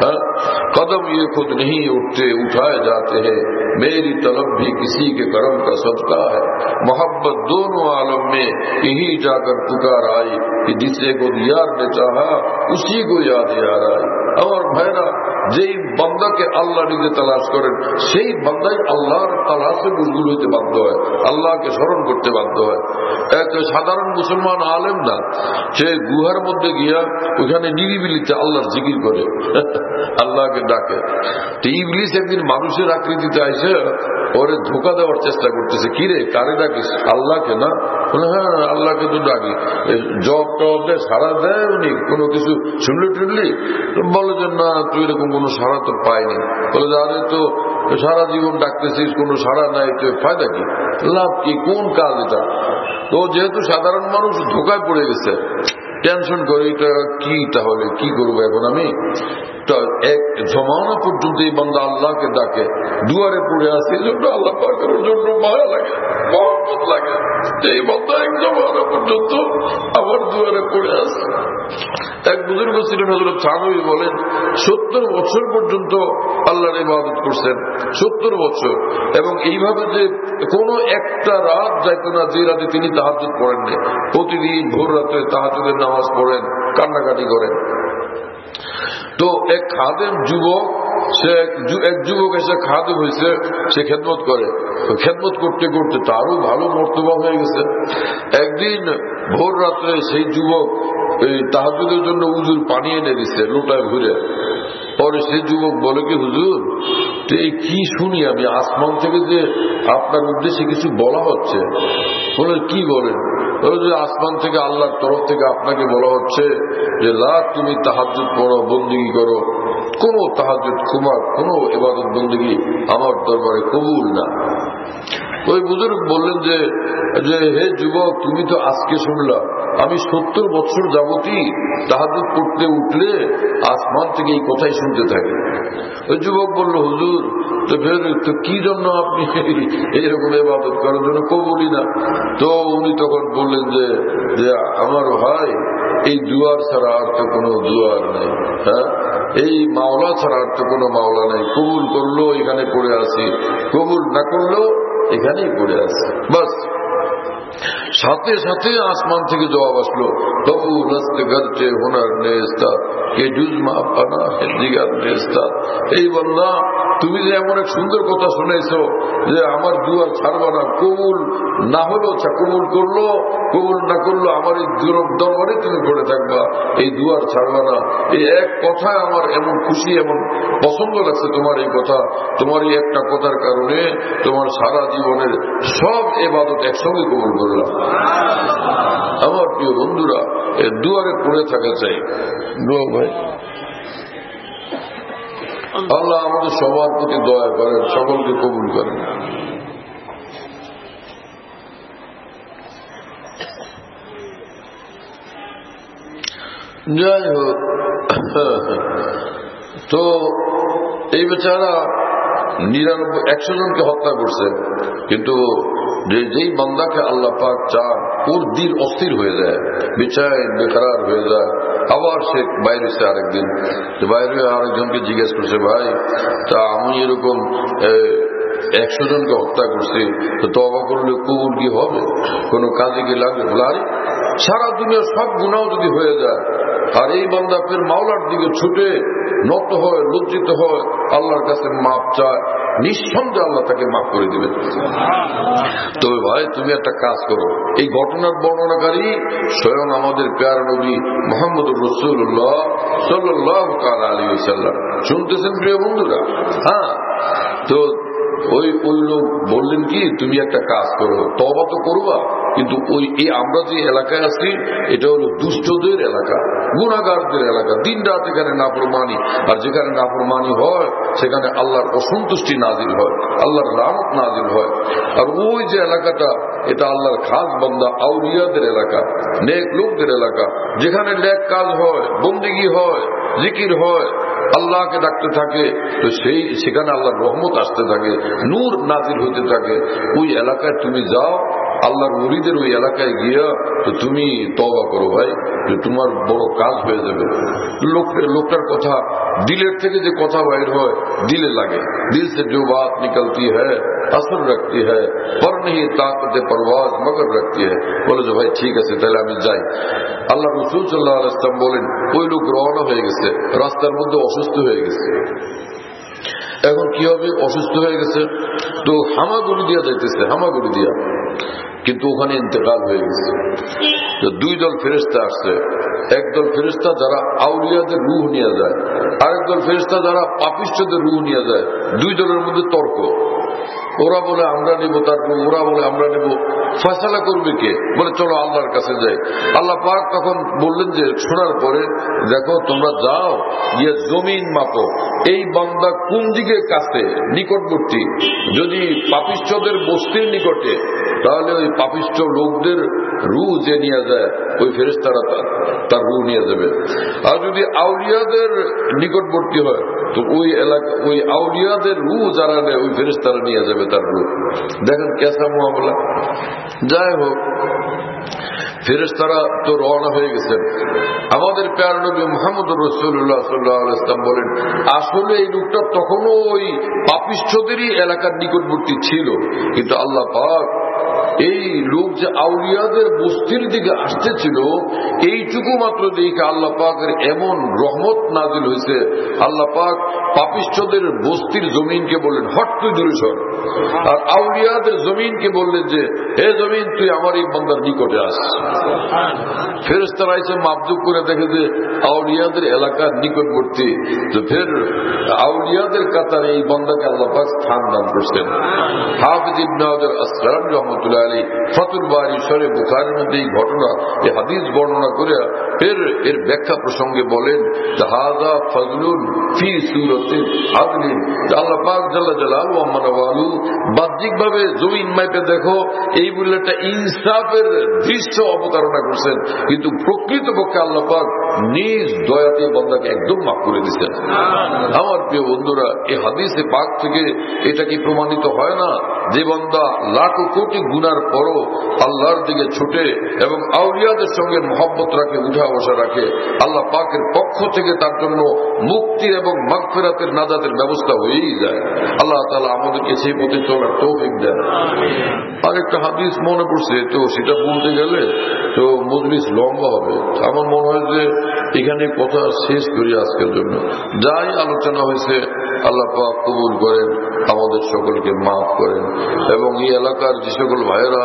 कदम ये खुद नहीं उठते उठाए जाते हैं, मेरी तलब भी किसी के करम का सदका है, मोहब्बत दोनों आलम में यही जाकर पुकार आई कि जिसे को यार ने चाहा उसी को याद यार आई। আমার ভাইরা, যেই বান্দাকে আল্লাহ নিজে তালাশ করেন, সেই বান্দাই আল্লাহর তালাশে মশগুল হইতে বাধ্য হয়, আল্লাহকে স্মরণ করতে বাধ্য হয়। এক সাধারণ মুসলমান আলেম না, সে গুহার মধ্যে গিয়া ওখানে নিরিবিলিতে আল্লাহর জিকির করে, আল্লাহকে ডাকে। তো ইবলিস একদিন মানুষের আকৃতিতে আইসে ওরে ধোকা দেওয়ার চেষ্টা করতেছে, কিরে কারে ডাকিস? আল্লাহকে না? হ্যাঁ আল্লাহকে তো ডাকি। জব টব দেয়, সারা দেয় উনি, কোনো কিছু শুনলি টুনলি? বলে যে না, তুই এরকম কোনো সারা তো পাইনি। বলে যে আরে তো সারা জীবন ডাকতেছিস, কোনো সারা নাই, তো ফায়দা কি, লাভ কি, কোন কাজ এটা? তো যেহেতু সাধারণ মানুষ ধোকায় পড়ে গেছে, টেনশন করে এটা কি, তাহলে কি করবো এখন আমি? এক জমানা পর্যন্ত এই বান্দা আল্লাহকে ডাকে, দুয়ারে পড়ে আসে, এই জন্য আল্লাহ পাকের জন্য মায়া লাগে, মহব্বত লাগে। এই বান্দা এক জমানা পর্যন্ত আবার দুয়ারে পড়ে আসে। এক বুজুর্গ ছিলেন হযরত থানভী, বলেন সত্তর বছর পর্যন্ত আল্লাহর ইবাদত করছেন, সত্তর বছর, এবং এইভাবে যে কোনো একটা রাত যাইতো না যে রাতে তিনি তাহাজ্জুদ পড়েননি। প্রতিদিন ভোর রাতে তাহাজ্জুদের নামাজ পড়েন, কান্নাকাটি করেন। তো এক খাদেম যুবক, সে এক যুবক এসে খাদেম হয়েছে, সে খেদমত করে, খেদমত করতে করতে তারও ভালো মর্তবা হয়ে গেছে। একদিন ভোর রাত্রে সেই যুবক এই তাহাজ্জুদের জন্য উজুর পানি এনে দিচ্ছে লোটায় ঘুরে। পরে সেই যুবক বলে কি, হুজুর তো এই কি শুনি আমি, আসমান থেকে যে আপনার উদ্দেশ্যে কিছু বলা হচ্ছে। বলে কি বলেন? যে আসমান থেকে আল্লাহর তরফ থেকে আপনাকে বলা হচ্ছে যে লাখ তুমি তাহাজ্জুদ পড়ো, বন্দেগী করো, কোন তাহাজ্জুদ খুমার কোন ইবাদত বন্দেগী আমার দরবারে কবুল না। ওই বুজুর্গ বললেন যে যে হে যুবক, তুমি তো আজকে শুনলা, আমি সত্তর বছর যাবতই তাহাজ্জুদ পড়তে উঠলে আসমান থেকে এই কথাই শুনতে থাকি। ওই যুবক বলল, হুজুর তো ফের তো কি জন্য আপনি এইরকম ইবাদত করার জন্য কবুলই না? তো উনি তখন বললেন যে যে আমার ভাই, এই দুয়ার ছাড়া আর তো কোনো দুয়ার নেই, হ্যাঁ এই মাওলা ছাড়া আর তো কোনো মাওলা নেই। কবুল করলো এখানে পড়ে আসি, কবুল না করলো এখানেই পড়ে আসি, বাস। সাথে সাথে আসমান থেকে জবাব আসলো, তবু নস্তে গরচে হুনার নেস্তা কে জুজমা পানা জিগার নেস্তা। এই বান্দা, তুমি যে এমন এক সুন্দর কথা শুনেছো যে আমার দুয়ার ছাড়বা না, কবুল না হলো কবুল করলো, কবুল না করলো আমার এই দরবারে তুমি পড়ে থাকবা, এই দুয়ার ছাড়বা না। এই এক কথায় আমার এমন খুশি, এমন পছন্দ লাগছে তোমার এই কথা। তোমার এই একটা কথার কারণে তোমার সারা জীবনের সব ইবাদত একসঙ্গে কবুল করলাম। আমার প্রিয় বন্ধুরা, এর দুয়ারে পড়ে থাকা চাই। দোয়া ভাই, আল্লাহ আমাদের সবার প্রতি দয়া করেন, সকলকে কবুল করেন। যাই হোক, তো এই বেচারা নিরানব্বই একশো জনকে হত্যা করছে, কিন্তু যেই বান্দাকে আল্লাহ পাক চান ওর দিল অস্থির হয়ে যায়, বেচাইন বেকরার হয়ে যায়। আবার সে বাইরে সে আরেকদিন বাইরে আরেকজনকে জিজ্ঞেস করছে, ভাই তা আমি এরকম একশো জনকে হত্যা করছে, তো তওবা করলে কবুল কি হবে? কোন কাজে কি লাগবে? বলে সারা দুনিয়ার সব গুনাহ যদি হয়ে যায় আর এই বান্দা ফের মাওলার দিকে ছুটে নত হয়, লজ্জিত হয়, আল্লাহর কাছে মাপ চায়, নিঃসন্দেহে আল্লাহ তাকে মাফ করে দিবেন। তবে ভাই তুমি একটা কাজ করো, এই ঘটনার বর্ণনাকারী স্বয়ং আমাদের প্যারা নবী মুহাম্মদুর রাসূলুল্লাহ সাল্লাল্লাহু তাআলা আলাইহি ওয়াসাল্লাম। শুনতেছেন প্রিয় বন্ধুরা? হ্যাঁ, তো ওই ওই লোক বললেন কি, তুমি একটা কাজ করো, তওবা তো করবা, কিন্তু ওই এই আমরা যে এলাকায় আছি এটা হলো দুষ্টদের এলাকা, গুনাহগারদের এলাকা, দিন রাত এখানে নাফরমানি, আর যেখানে নাফরমানি হয় সেখানে আল্লাহর অসন্তুষ্টি নাজিল হয়, আল্লাহর লানত নাজিল হয়। আর ওই যে এলাকাটা এটা আল্লাহর খাস বান্দা আউলিয়াদের এলাকা, নেক লোকদের এলাকা, যেখানে নেক কাজ হয়, বন্দেগী হয়, জিকির হয়, আল্লাহকে ডাকতে থাকে, তো সেই সেখানে আল্লাহর রহমত আসতে থাকে, নূর নাজিল হইতে থাকে। ওই এলাকায় তুমি যাও, আল্লাহর ওলিদের ওই এলাকায় গিয়া তো তুমি তওবা করো ভাই, যে তোমার বড় কাজ হয়ে যাবে। লোকটার কথা দিলের থেকে যে কথা বাইর হয় দিলে লাগে, দিল সে जो बात निकलती है असर रखती है पर नहीं ताकत परवाज मगर रखती है। বলে যে ভাই ঠিক আছে, তাহলে আমি যাই। আল্লাহ রাসূল সাল্লাল্লাহু আলাইহি ওয়াসাল্লাম বলেন ওই লোক রওনা হয়ে গেছে, রাস্তার মধ্যে অসুস্থ হয়ে গেছে। এখন কি হবে? অসুস্থ হয়ে গেছে তো হামাগুড়ি দিয়া যাইতেছে, হামাগুড়ি দিয়া, কিন্তু ওখানে ইন্তেকাল হয়ে গেছে। তো দুই দল ফেরেশতা আসছে, একদল ফেরেশতা যারা আউলিয়াদের রূহ নিয়ে যায়, আরেক দল ফেরেশতা যারা পাপিষ্ঠদের রূহ নিয়ে যায়। দুই দলের মধ্যে তর্ক, ওরা বলে আমরা নেব তার রূহ, ওরা বলে আমরা নেব। ফয়সালা করবে কে? বলে চলো আল্লাহর কাছে যাই। আল্লাহ পাক তখন বললেন যে শোনার পরে দেখো তোমরা যাও, ইয়ে জমিন মাপো, এই বান্দা কোন দিকে কাছে নিকটবর্তী, যদি পাপিষ্ঠদের বস্তির নিকটে তাহলে ওই পাপিষ্ঠ লোকদের রূহ যে নিয়ে যায় ওই ফেরেশতারা তার রূহ নিয়ে যাবে। আর যদি আউলিয়াদের নিকটবর্তী হয় তো ওই এলাকা ওই আউলিয়াদের রূহ যারা নেয় ওই ফেরেশতারা নিয়ে যাবে তার রূহ। দেখেন কেসা মুআমালা। যাই হোক, ফেরেশতারা তো রওনা হয়ে গেছেন। আমাদের প্যারা নবী মুহাম্মদুর রাসূলুল্লাহ সাল্লাল্লাহু আলাইহি ওয়াসাল্লাম বলেন আসলে এই লোকটা তখনও ওই পাপিষ্ঠদেরই এলাকার নিকটবর্তী ছিল, কিন্তু আল্লাহ পাক এই লোক যে আউলিয়াদের বস্তির দিকে আসতেছিল এইটুকু মাত্র দেখে আল্লাহ পাকের এমন রহমত নাজিল হয়েছে, আল্লাহ পাক পাপিষ্ঠদের বস্তির জমিনকে বললেন হট তুই দূরে সর, আর আউলিয়াদের জমিনকে বললেন যে হে জমিন তুই আমার এই বান্দার নিকটে আস। ফেরেশতারা এসে মাপজুপ করে দেখে যে আউলিয়াদের এলাকার নিকটবর্তী, তো ফের আউলিয়াদের কাতারে এই বান্দাকে আল্লাহ পাক স্থান দান করছেন। হাফিজ ইবনে হাজার আসকালানী রাহমাতুল্লাহ আলাইহি ফাতুল বারী শরীহ বুখারীর মধ্যে এই ঘটনা, এই হাদিস বর্ণনা করে ফের এর ব্যাখ্যা প্রসঙ্গে বলেন হাযা ফাজলুন ফি সূরাতিল আদলিন। আল্লাহ পাক জাল্লা জালালহু ওয়া মানাওয়ালু বাহ্যিকভাবে জমিন মাইপে দেখো এই বলে একটা ইনসাফের দৃশ্য অবতারণা করছেন, কিন্তু প্রকৃতপক্ষে আল্লাহ পাক নিজ দয়াতে বান্দাকে একদম মাফ করে দিচ্ছেন। আমার প্রিয় বন্ধুরা, এই হাদিসে পাক থেকে এটা কি প্রমাণিত হয় না যে বান্দা লাখো কোটি গুনার পরও আল্লাহর দিকে ছুটে এবং আউলিয়াদের সঙ্গে মহব্বত রাখে, উঠা বসা রাখে, আল্লাহ পাকের পক্ষ থেকে তার জন্য মুক্তির এবং মাগফিরাতের নাজাতের ব্যবস্থা হয়েই যায়। আল্লাহ তাআলা আমাদেরকে সেই পথে চলার তৌফিক দেন। আরেকটা হাদিস মনে পড়ছে, তো সেটা বলতে গেলে তো মজলিস লম্বা হবে। আমার মনে হয় যে এখানে কথা শেষ করি আজকের জন্য। যাই আলোচনা হয়েছে আল্লাহ পাক কবুল করেন, আমাদের সকলকে মাফ করেন, এবং এই এলাকার যে সকল ভাইয়েরা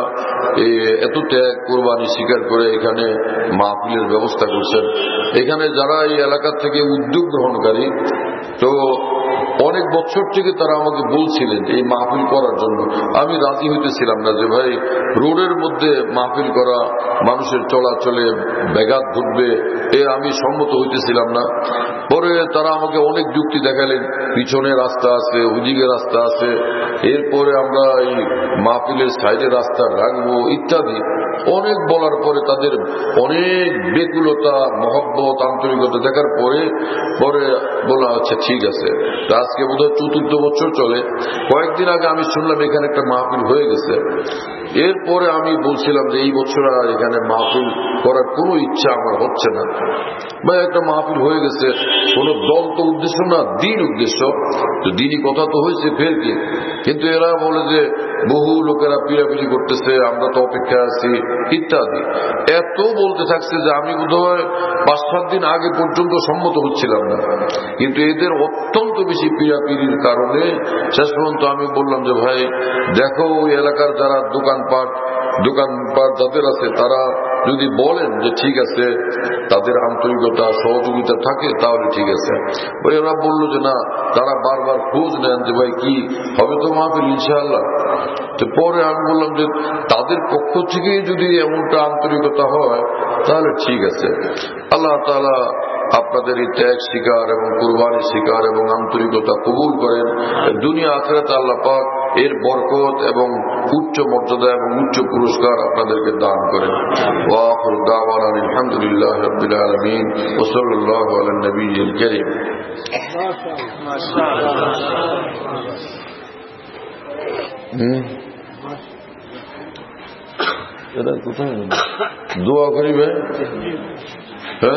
এত ত্যাগ কোরবানি স্বীকার করে এখানে মাহফিলের ব্যবস্থা করছেন, এখানে যারা এই এলাকার থেকে উদ্যোগ গ্রহণকারী, তো অনেক বছর থেকে তারা আমাকে বলছিলেন এই মাহফিল করার জন্য। আমি রাজি হইতেছিলাম না যে ভাই রোডের মধ্যে মাহফিল করা, মানুষের চলাচলে ব্যাঘাত ঘটবে, এ আমি সম্মত হইতেছিলাম না। পরে তারা আমাকে অনেক যুক্তি দেখালেন, পিছনে রাস্তা আছে, ওদিকে রাস্তা আছে, এরপরে আমরা এই মাহফিলের সাইডে রাস্তা রাখবো ইত্যাদি অনেক বলার পরে তাদের অনেক বেকুলতা, মহব্বত, আন্তরিকতা দেখার পরে পরে বলা হচ্ছে ঠিক আছে। আজকে বোধহয় চতুর্থ বছর চলে। কয়েকদিন আগে আমি শুনলাম এখানে একটা মাহফিল হয়ে গেছে। এরপরে আমি বলছিলাম যে এই বছর আর এখানে মাহফিল করার কোনো ইচ্ছা আমার হচ্ছে না। ভাই একটা মাহফিল হয়ে গেছে, কোন দল তো উদ্দেশ্য না, দিন উদ্দেশ্য। তো দিনই কথা তো হয়েছে, ফের কি? কিন্তু এরা বলে যে বহু লোকেরা পিড়াপিড়ি করতেছে, আমরা তো অপেক্ষায় আছি ইত্যাদি। এত বলতে থাকছে যে আমি বোধহয় পাঁচ সাত দিন আগে পর্যন্ত সম্মত হচ্ছিলাম না। কিন্তু এদের অত্যন্ত বেশি পিড়াপিড়ির কারণে শেষ পর্যন্ত আমি বললাম যে ভাই দেখো, ওই এলাকার যারা দোকানপাট দোকানপাট যাদের আছে তারা যদি বলেন যে ঠিক আছে, তাদের আন্তরিকতা সহযোগিতা থাকে তাহলে ঠিক আছে। ওই ওরা বললো যে না, তারা বারবার খোঁজ নেন যে ভাই কি হবে তো মাহফিল ইনশাআল্লাহ। তো পরে আমি বললাম যে তাদের পক্ষ থেকে যদি এমনটা আন্তরিকতা হয় তাহলে ঠিক আছে। আল্লাহ তাআলা আপনাদের এই ত্যাগ শিকার এবং কুরবানি শিকার এবং আন্তরিকতা কবুল করেন। দুনিয়া আখিরাতে আল্লাহ পাক এর বরকত এবং উচ্চ মর্যাদা এবং উচ্চ পুরস্কার আপনাদেরকে দান করেন। ওয়া আখিরু দাওয়ানা আলহামদুলিল্লাহি রাব্বিল আলামিন ওয়া সাল্লাল্লাহু আলা নবিয়্যিল কারীম। হুম এটা কোথায় দোয়া করিবে? হ্যাঁ,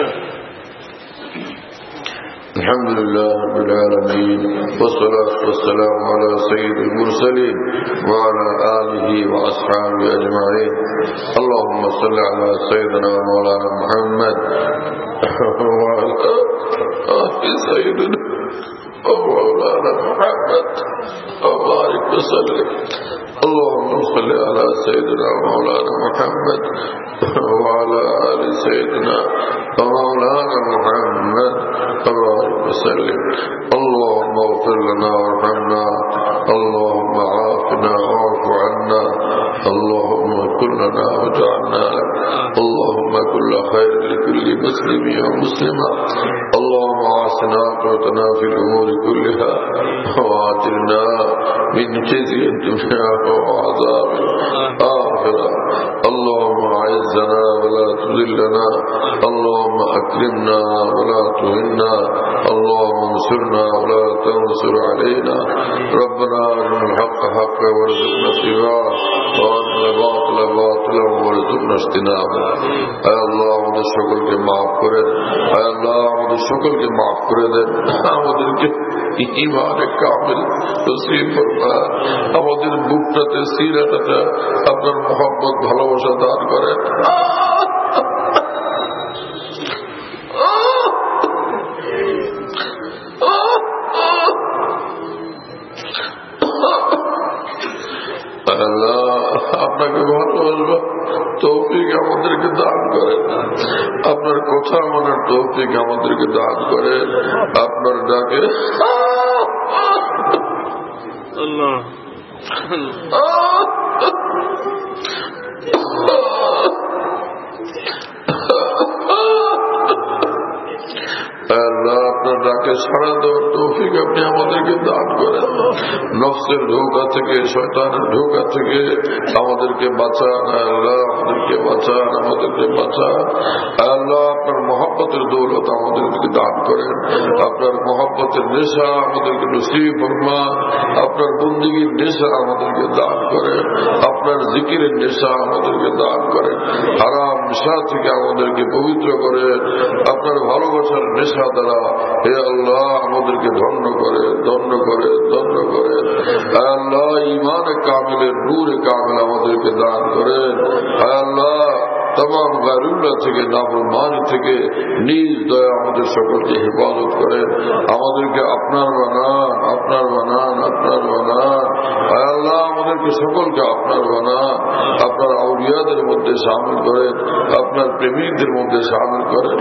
الحمد لله رب العالمين والصلاة والسلام على سيد المرسلين وعلى آله وأصحابه أجمعين. اللهم صل على سيدنا مولانا محمد وعلى آل سيدنا مولانا محمد وبارك وسلم. اللهم صل على سيدنا مولانا محمد وعلى آل سيدنا مولانا محمد وبارك وسلم. اللهم اغفر لنا وارحمنا، اللهم عافنا واعف عنا، اللهم كن لنا واجعلنا لك، اللهم كل خير لكل مسلم ومسلمة. اللهم اعصنا عاقبتنا في الامور كلها واجرنا من خزي الدنيا وعذاب الآخرة. اللهم اعزنا ولا تذلنا، اللهم اكرمنا ولا تهنا، اللهم انصرنا ولا تنصر علينا. ربنا ارنا الحق حقا وارزقنا اتباعه وارنا الباطل باطلا وارزقنا اجتنابه. اے اللہ আমাদের সকলকে মাফ করেন, اے اللہ আমাদের সকলকে মাফ করে দেন, আমাদেরকে ঈমানে কামিল নসিব ফরমান, আমাদের বুকটাতে সিনাটাতে আপনার মহব্বত ভালোবাসা দান করেন। আপনাকে ভালোবাসবা তৌফিক আমাদেরকে দান করেন, আপনার কথা মানার তৌফিক আমাদেরকে দান করেন। আপনার ডাকে আল্লাহ আল্লাহ আপনার ডাকে সাড়া দেওয়ার তৌফিক আপনি আমাদেরকে দান করেন। নফসের ধোঁকা থেকে, শয়তানের ধোঁকা থেকে আমাদেরকে বাঁচান আল্লাহ, আমাদেরকে বাঁচান, আমাদেরকে বাঁচান আল্লাহ। আপনার মহব্বতের দৌলত আমাদেরকে দান করেন, আপনার মহব্বতের নেশা আমাদেরকে নসিব ফরমান, আপনার বন্দেগীর নেশা আমাদেরকে দান করেন, আপনার জিকিরের নেশা আমাদেরকে দান করেন, হারাম নেশা থেকে আমাদেরকে পবিত্র করেন, আপনার ভালোবাসার নেশা দ্বারা হে আল্লাহ আমাদেরকে ধন্য করে ধন্য করে ধন্য করে আল্লাহ। ঈমানে কামিলের নূরে কামিল আমাদেরকে দান করেন আল্লাহ। तमाम গায়রুল্লাহ থেকে, নাফরমানি থেকে নিজ দয়া আমাদের সকলকে হেফাজত করেন, আমাদেরকে আপনার বানান আপনার বানান আপনার বানান আল্লাহ। আমাদেরকে সকলকে আপনার বানান, আপনার আউলিয়াদের মধ্যে শামিল করেন, আপনার প্রেমিকদের মধ্যে শামিল করেন।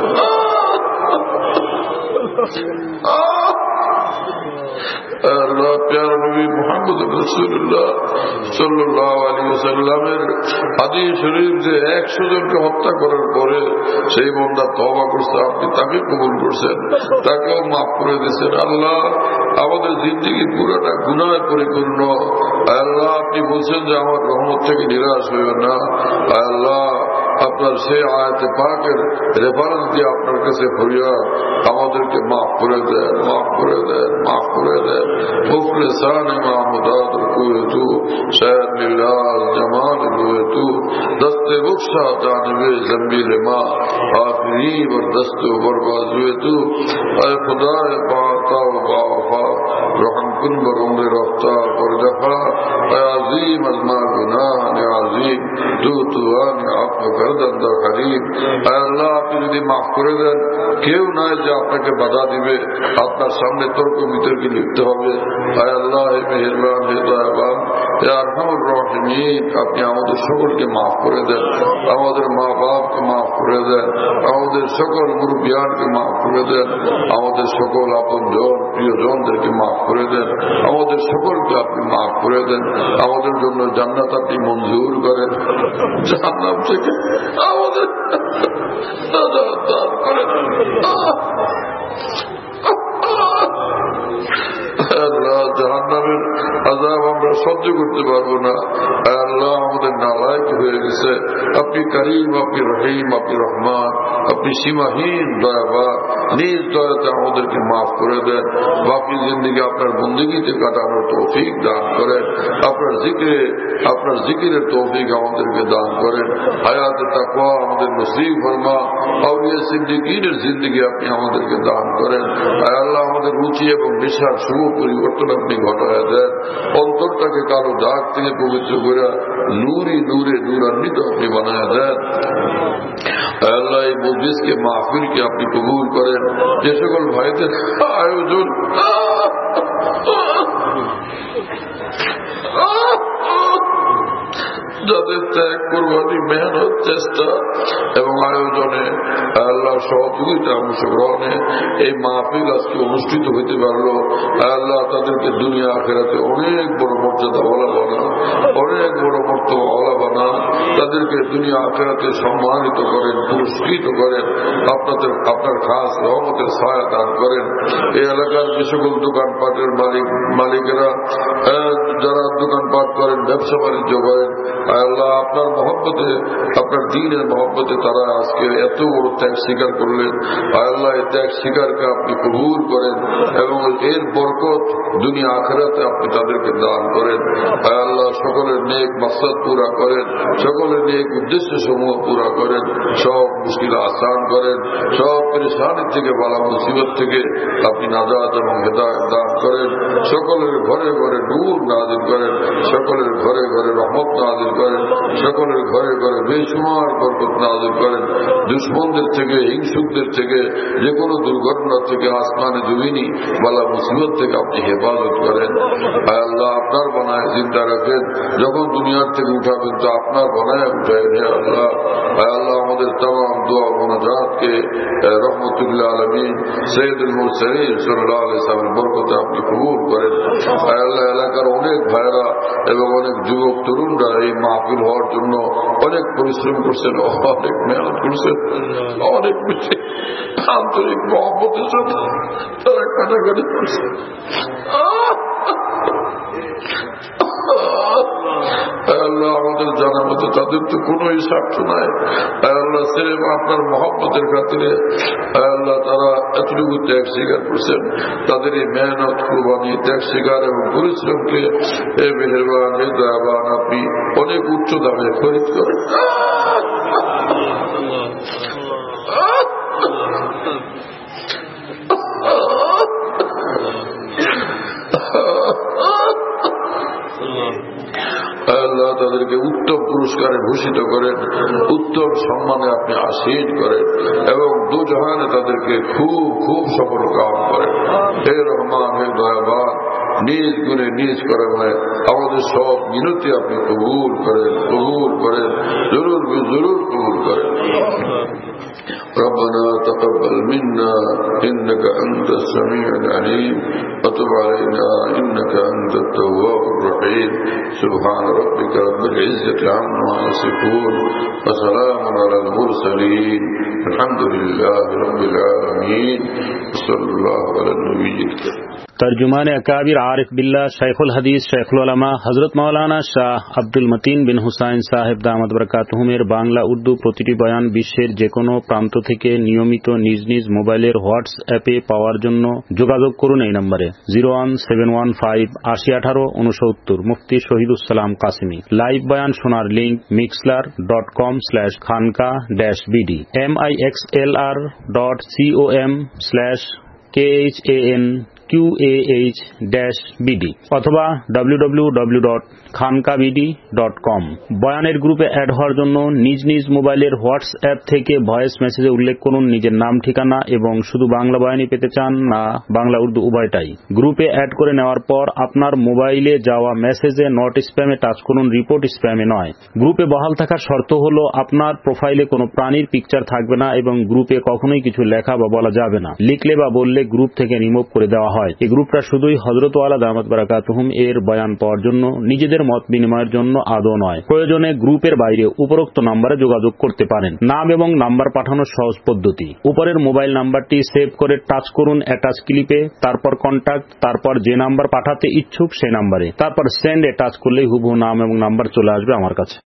আল্লাহ প্যারা নবী মুহাম্মদ রাসূলুল্লাহ সাল্লাল্লাহু আলাইহি ওয়াসাল্লামের হাদিস শরীফ যে একশো জনকে হত্যা করার পরে সেই বান্দা তওবা করছে, আপনি তাকে কবুল করছেন, তাকেও মাফ করে দিয়েছেন। আল্লাহ আমাদের জিন্দেগি পুরোটা গুনাহে পরিপূর্ণ। আল্লাহ আপনি বলছেন যে আমার রহমত থেকে নিরাশ হইবেন না। আল্লাহ আপনার সেই আয়াতে পাকের রেফারেন্স দিয়ে আপনার কাছে ফরিয়াদ, আমাদেরকে মাফ করে দেন, মাফ করে দেন, মাফ করে দেন। মুফলিসান মাহমুদাত রুকুয়ে তু শায়দ লিল্লাহ জামাল রুয়ে তু দস্তে بخشا جانب زمبیل ما آخری و دست و بربازوی تو اے خدا باعطا و باوفا رحم کن بر عمر رفتا پر دفا اے عظیم از ما گناہ عظیم تو تو آنی آپ کردن در حریم اے اللہ آپ যদি মাফ করে দেন কেউ নয় যে আপনাকে বাধা দিবে আপনার সামনে তর্ক বিতর্কে লিখতে হবে আয় আল্লাহ হে মেহেরবান হে দয়াবান হে আরহামুর রাহিমিন আপনি আমাদের সকলকে মাফ করে দেন আমাদের মা বাপকে মাফ করে দেন আমাদের সকল মুরব্বিয়ানকে মাফ করে দেন আমাদের সকল আপনজন প্রিয়জনদেরকে মাফ করে দেন আমাদের সকলকে আপনি মাফ করে দেন আমাদের জন্য জান্নাত আপনি মঞ্জুর করেন জাহান্নাম থেকে আমাদের নাজাত দান করেন আল্লাহ জাহান্নামের আযাব আমরা সহ্য করতে পারবো না আল্লাহ আমাদের নালায়েক হয়ে গেছে আপনি করিম আপনি রহিম আপনি রহমান আপনি সীমাহীন দয়াবান নিজ দয়াতে আমাদেরকে মাফ করে দেন বাকি জিন্দেগি আপনার বন্দেগীতে কাটানোর তৌফিক দান করেন আপনার জিকিরে আপনার জিকিরের তৌফিক আমাদেরকে দান করেন হায়াতে তাকওয়া আমাদের নসিব ফরমা আউলিয়া সিদ্দিকীনের জিন্দেগি আপনি আমাদেরকে দান করেন আয় আল্লাহ আমাদের রুচি এবং নেশার শুভ পরিবর্তন আপনি ঘটায় দেন অন্তরটাকে কালো দাগ থেকে পবিত্র করে নূরি নূরে নূরান্বিত আপনি বানায় দেন আল্লাহ এই মজলিসকে মাহফিলকে আপনি কবুল করেন যে সকল ভাইদের আয়োজন যাদের ত্যাগ কোরবানি মেহনত চেষ্টা এবং আয়োজনে আল্লাহ সহযোগিতা অংশগ্রহণে এই মাহফিল আজকে অনুষ্ঠিত হইতে পারলো আল্লাহ তাদেরকে দুনিয়া আখিরাতে অনেক বড় মর্যাদা ওয়ালা বানান অনেক বড় মর্তবা ওয়ালা বানান তাদেরকে দুনিয়া আখিরাতে সম্মানিত করেন পুরস্কৃত করেন আপনাদের আপনার খাস রহমতের ছায়া দান করেন এই এলাকার যে সকল দোকানপাটের মালিক মালিকেরা যারা দোকানপাট করেন ব্যবসা বাণিজ্য করেন আল্লাহ আপনার মহব্বতে আপনার দ্বীনের মহব্বতে তারা আজকে এত বড় ত্যাগ স্বীকার করলেন আল্লাহ এই ত্যাগ স্বীকারকে আপনি কবুল করেন এবং এর বরকত দুনিয়া আখিরাতে আপনি তাদেরকে দান করেন আল্লাহ সকলের নেক মাকসাদ পুরা করেন সকলের নেক উদ্দেশ্য সমূহ পুরা করেন সব মুশকিল আসান করেন সব পরেশানি থেকে বালা মুসিবত থেকে আপনি নাজাত এবং হেদায়েত দান করেন সকলের ঘরে ঘরে নূর নাযিল করেন সকলের ঘরে ঘরে রহমত নাযিল করেন সকলের ঘরে ঘরে বেশুমার বরকত নাযিল করেন দুশমনদের থেকে হিংসুকদের থেকে যে কোনো দুর্ঘটনা থেকে আসমানে জমিনি বালা মুসিবত থেকে আপনি হেফাজত করেন আল্লাহ আপনার বানায় জিন্দা রাখেন যখন দুনিয়ার থেকে উঠাবেন তো আপনার বানায় উঠায় হে আল্লাহ আল্লাহ আমাদের तमाम दुआ मुनाजातকে রহমতুল্লাহ আলামিন সৈয়দুল মুরসালিন সাল্লাল্লাহু আলাইহি ওয়াসাল্লামের বরকতে আপনি কবুল করেন আল্লাহ এলাকার অনেক ভাইরা এবং অনেক যুবক তরুণরা এই মাহফিল হওয়ার জন্য অনেক পরিশ্রম করছেন অনেক মেহনত করছেন অনেক বেশি আন্তরিক মহব্বতের সাথে তারা কাটাকাটি করছে আল্লাহ আমাদের জানা মতো তাদের তো কোন স্বার্থ নাই আল্লাহ সিলেম আপনার মহব্বতের খাতিরে আল্লাহ তারা এতটুকু ত্যাগ স্বীকার করছেন তাদের এই মেহনত কুরবানি ত্যাগ স্বীকার এবং পরিশ্রমকে এ মেহেরবান এ দয়াবান আপনি অনেক উচ্চ দামে খরিদ করেন আল্লাহ তাদেরকে উত্তম পুরস্কারে ভূষিত করেন উত্তম সম্মানে আপনি আসীন করেন এবং দুজাহানে তাদেরকে খুব খুব সফল কাম করেন হে রহমান হে দয়াবান নিজ গুণে নিজ করেন আমাদের সব মিনতি আপনি কবুল করেন কবুল করেন জরুর জরুর কবুল করেন ربنا تقبل منا إنك أنت السميع العليم وتب علينا إنك أنت التواب الرحيم سبحان ربك رب العزة عما يصفون وسلام على المرسلين الحمد لله رب العالمين صلى الله على النبي الكريم তর্জুমান আকাবির আরিফ বিল্লাহ শাইখুল হাদিস শাইখুল উলামা হযরত মাওলানা শাহ আব্দুল মতিন বিন হুসাইন সাহেব দামাত বরকাতুহুমের বাংলা উর্দু প্রতিটি বয়ান বিশ্বের যে কোনো প্রান্ত থেকে নিয়মিত নিজ নিজ মোবাইলের হোয়াটসঅ্যাপে পাওয়ার জন্য যোগাযোগ করুন এই নম্বরে zero one seven one five আশি আঠারো উনসত্তর। মুফতি শহীদুসালাম কাসিমি। লাইভ বয়ান শোনার link Mixlr dot com slash খানকা dash BD M I X L R dot C O M slash K H A N Q A H dash BD অথবা ডাব্লিউ ডাব্লিউ ডাব্লিউ ডট খানকা BD dot com. বয়ানের গ্রুপে add হওয়ার জন্য নিজ নিজ মোবাইলের হোয়াটসঅ্যাপ থেকে ভয়েস মেসেজে উল্লেখ করুন নিজের নাম, ঠিকানা এবং শুধু বাংলা বয়ানই পেতে চান না বাংলা উর্দু উভয়টাই। গ্রুপে অ্যাড করে নেওয়ার পর আপনার মোবাইলে যাওয়া মেসেজে নট স্প্যামে টাচ করুন, রিপোর্ট স্প্যামে নয়। গ্রুপে বহাল থাকার শর্ত হল আপনার প্রোফাইলে কোনো প্রাণীর পিকচার থাকবে না এবং গ্রুপে কখনোই কিছু লেখা বা বলা যাবে না। লিখলে বা বললে গ্রুপ থেকে রিমুভ করে দেওয়া হয়। এই গ্রুপটা শুধুই হযরত ওয়ালা দামাত বারাকাতুহুম এর বয়ান পাওয়ার জন্য, নিজেদের মত বিনিময়ের জন্য আদৌ নয়। প্রয়োজনে গ্রুপের বাইরে উপরোক্ত নম্বরে যোগাযোগ করতে পারেন। নাম এবং নাম্বার পাঠানোর সহজ পদ্ধতি: উপরের মোবাইল নাম্বারটি সেভ করে টাচ করুন অ্যাটাচ ক্লিপে, তারপর কন্টাক্ট, তারপর যে নাম্বার পাঠাতে ইচ্ছুক সেই নাম্বারে, তারপর সেন্ড এ টাচ করলেই হুবহু নাম এবং নাম্বার চলে আসবে আমার কাছে।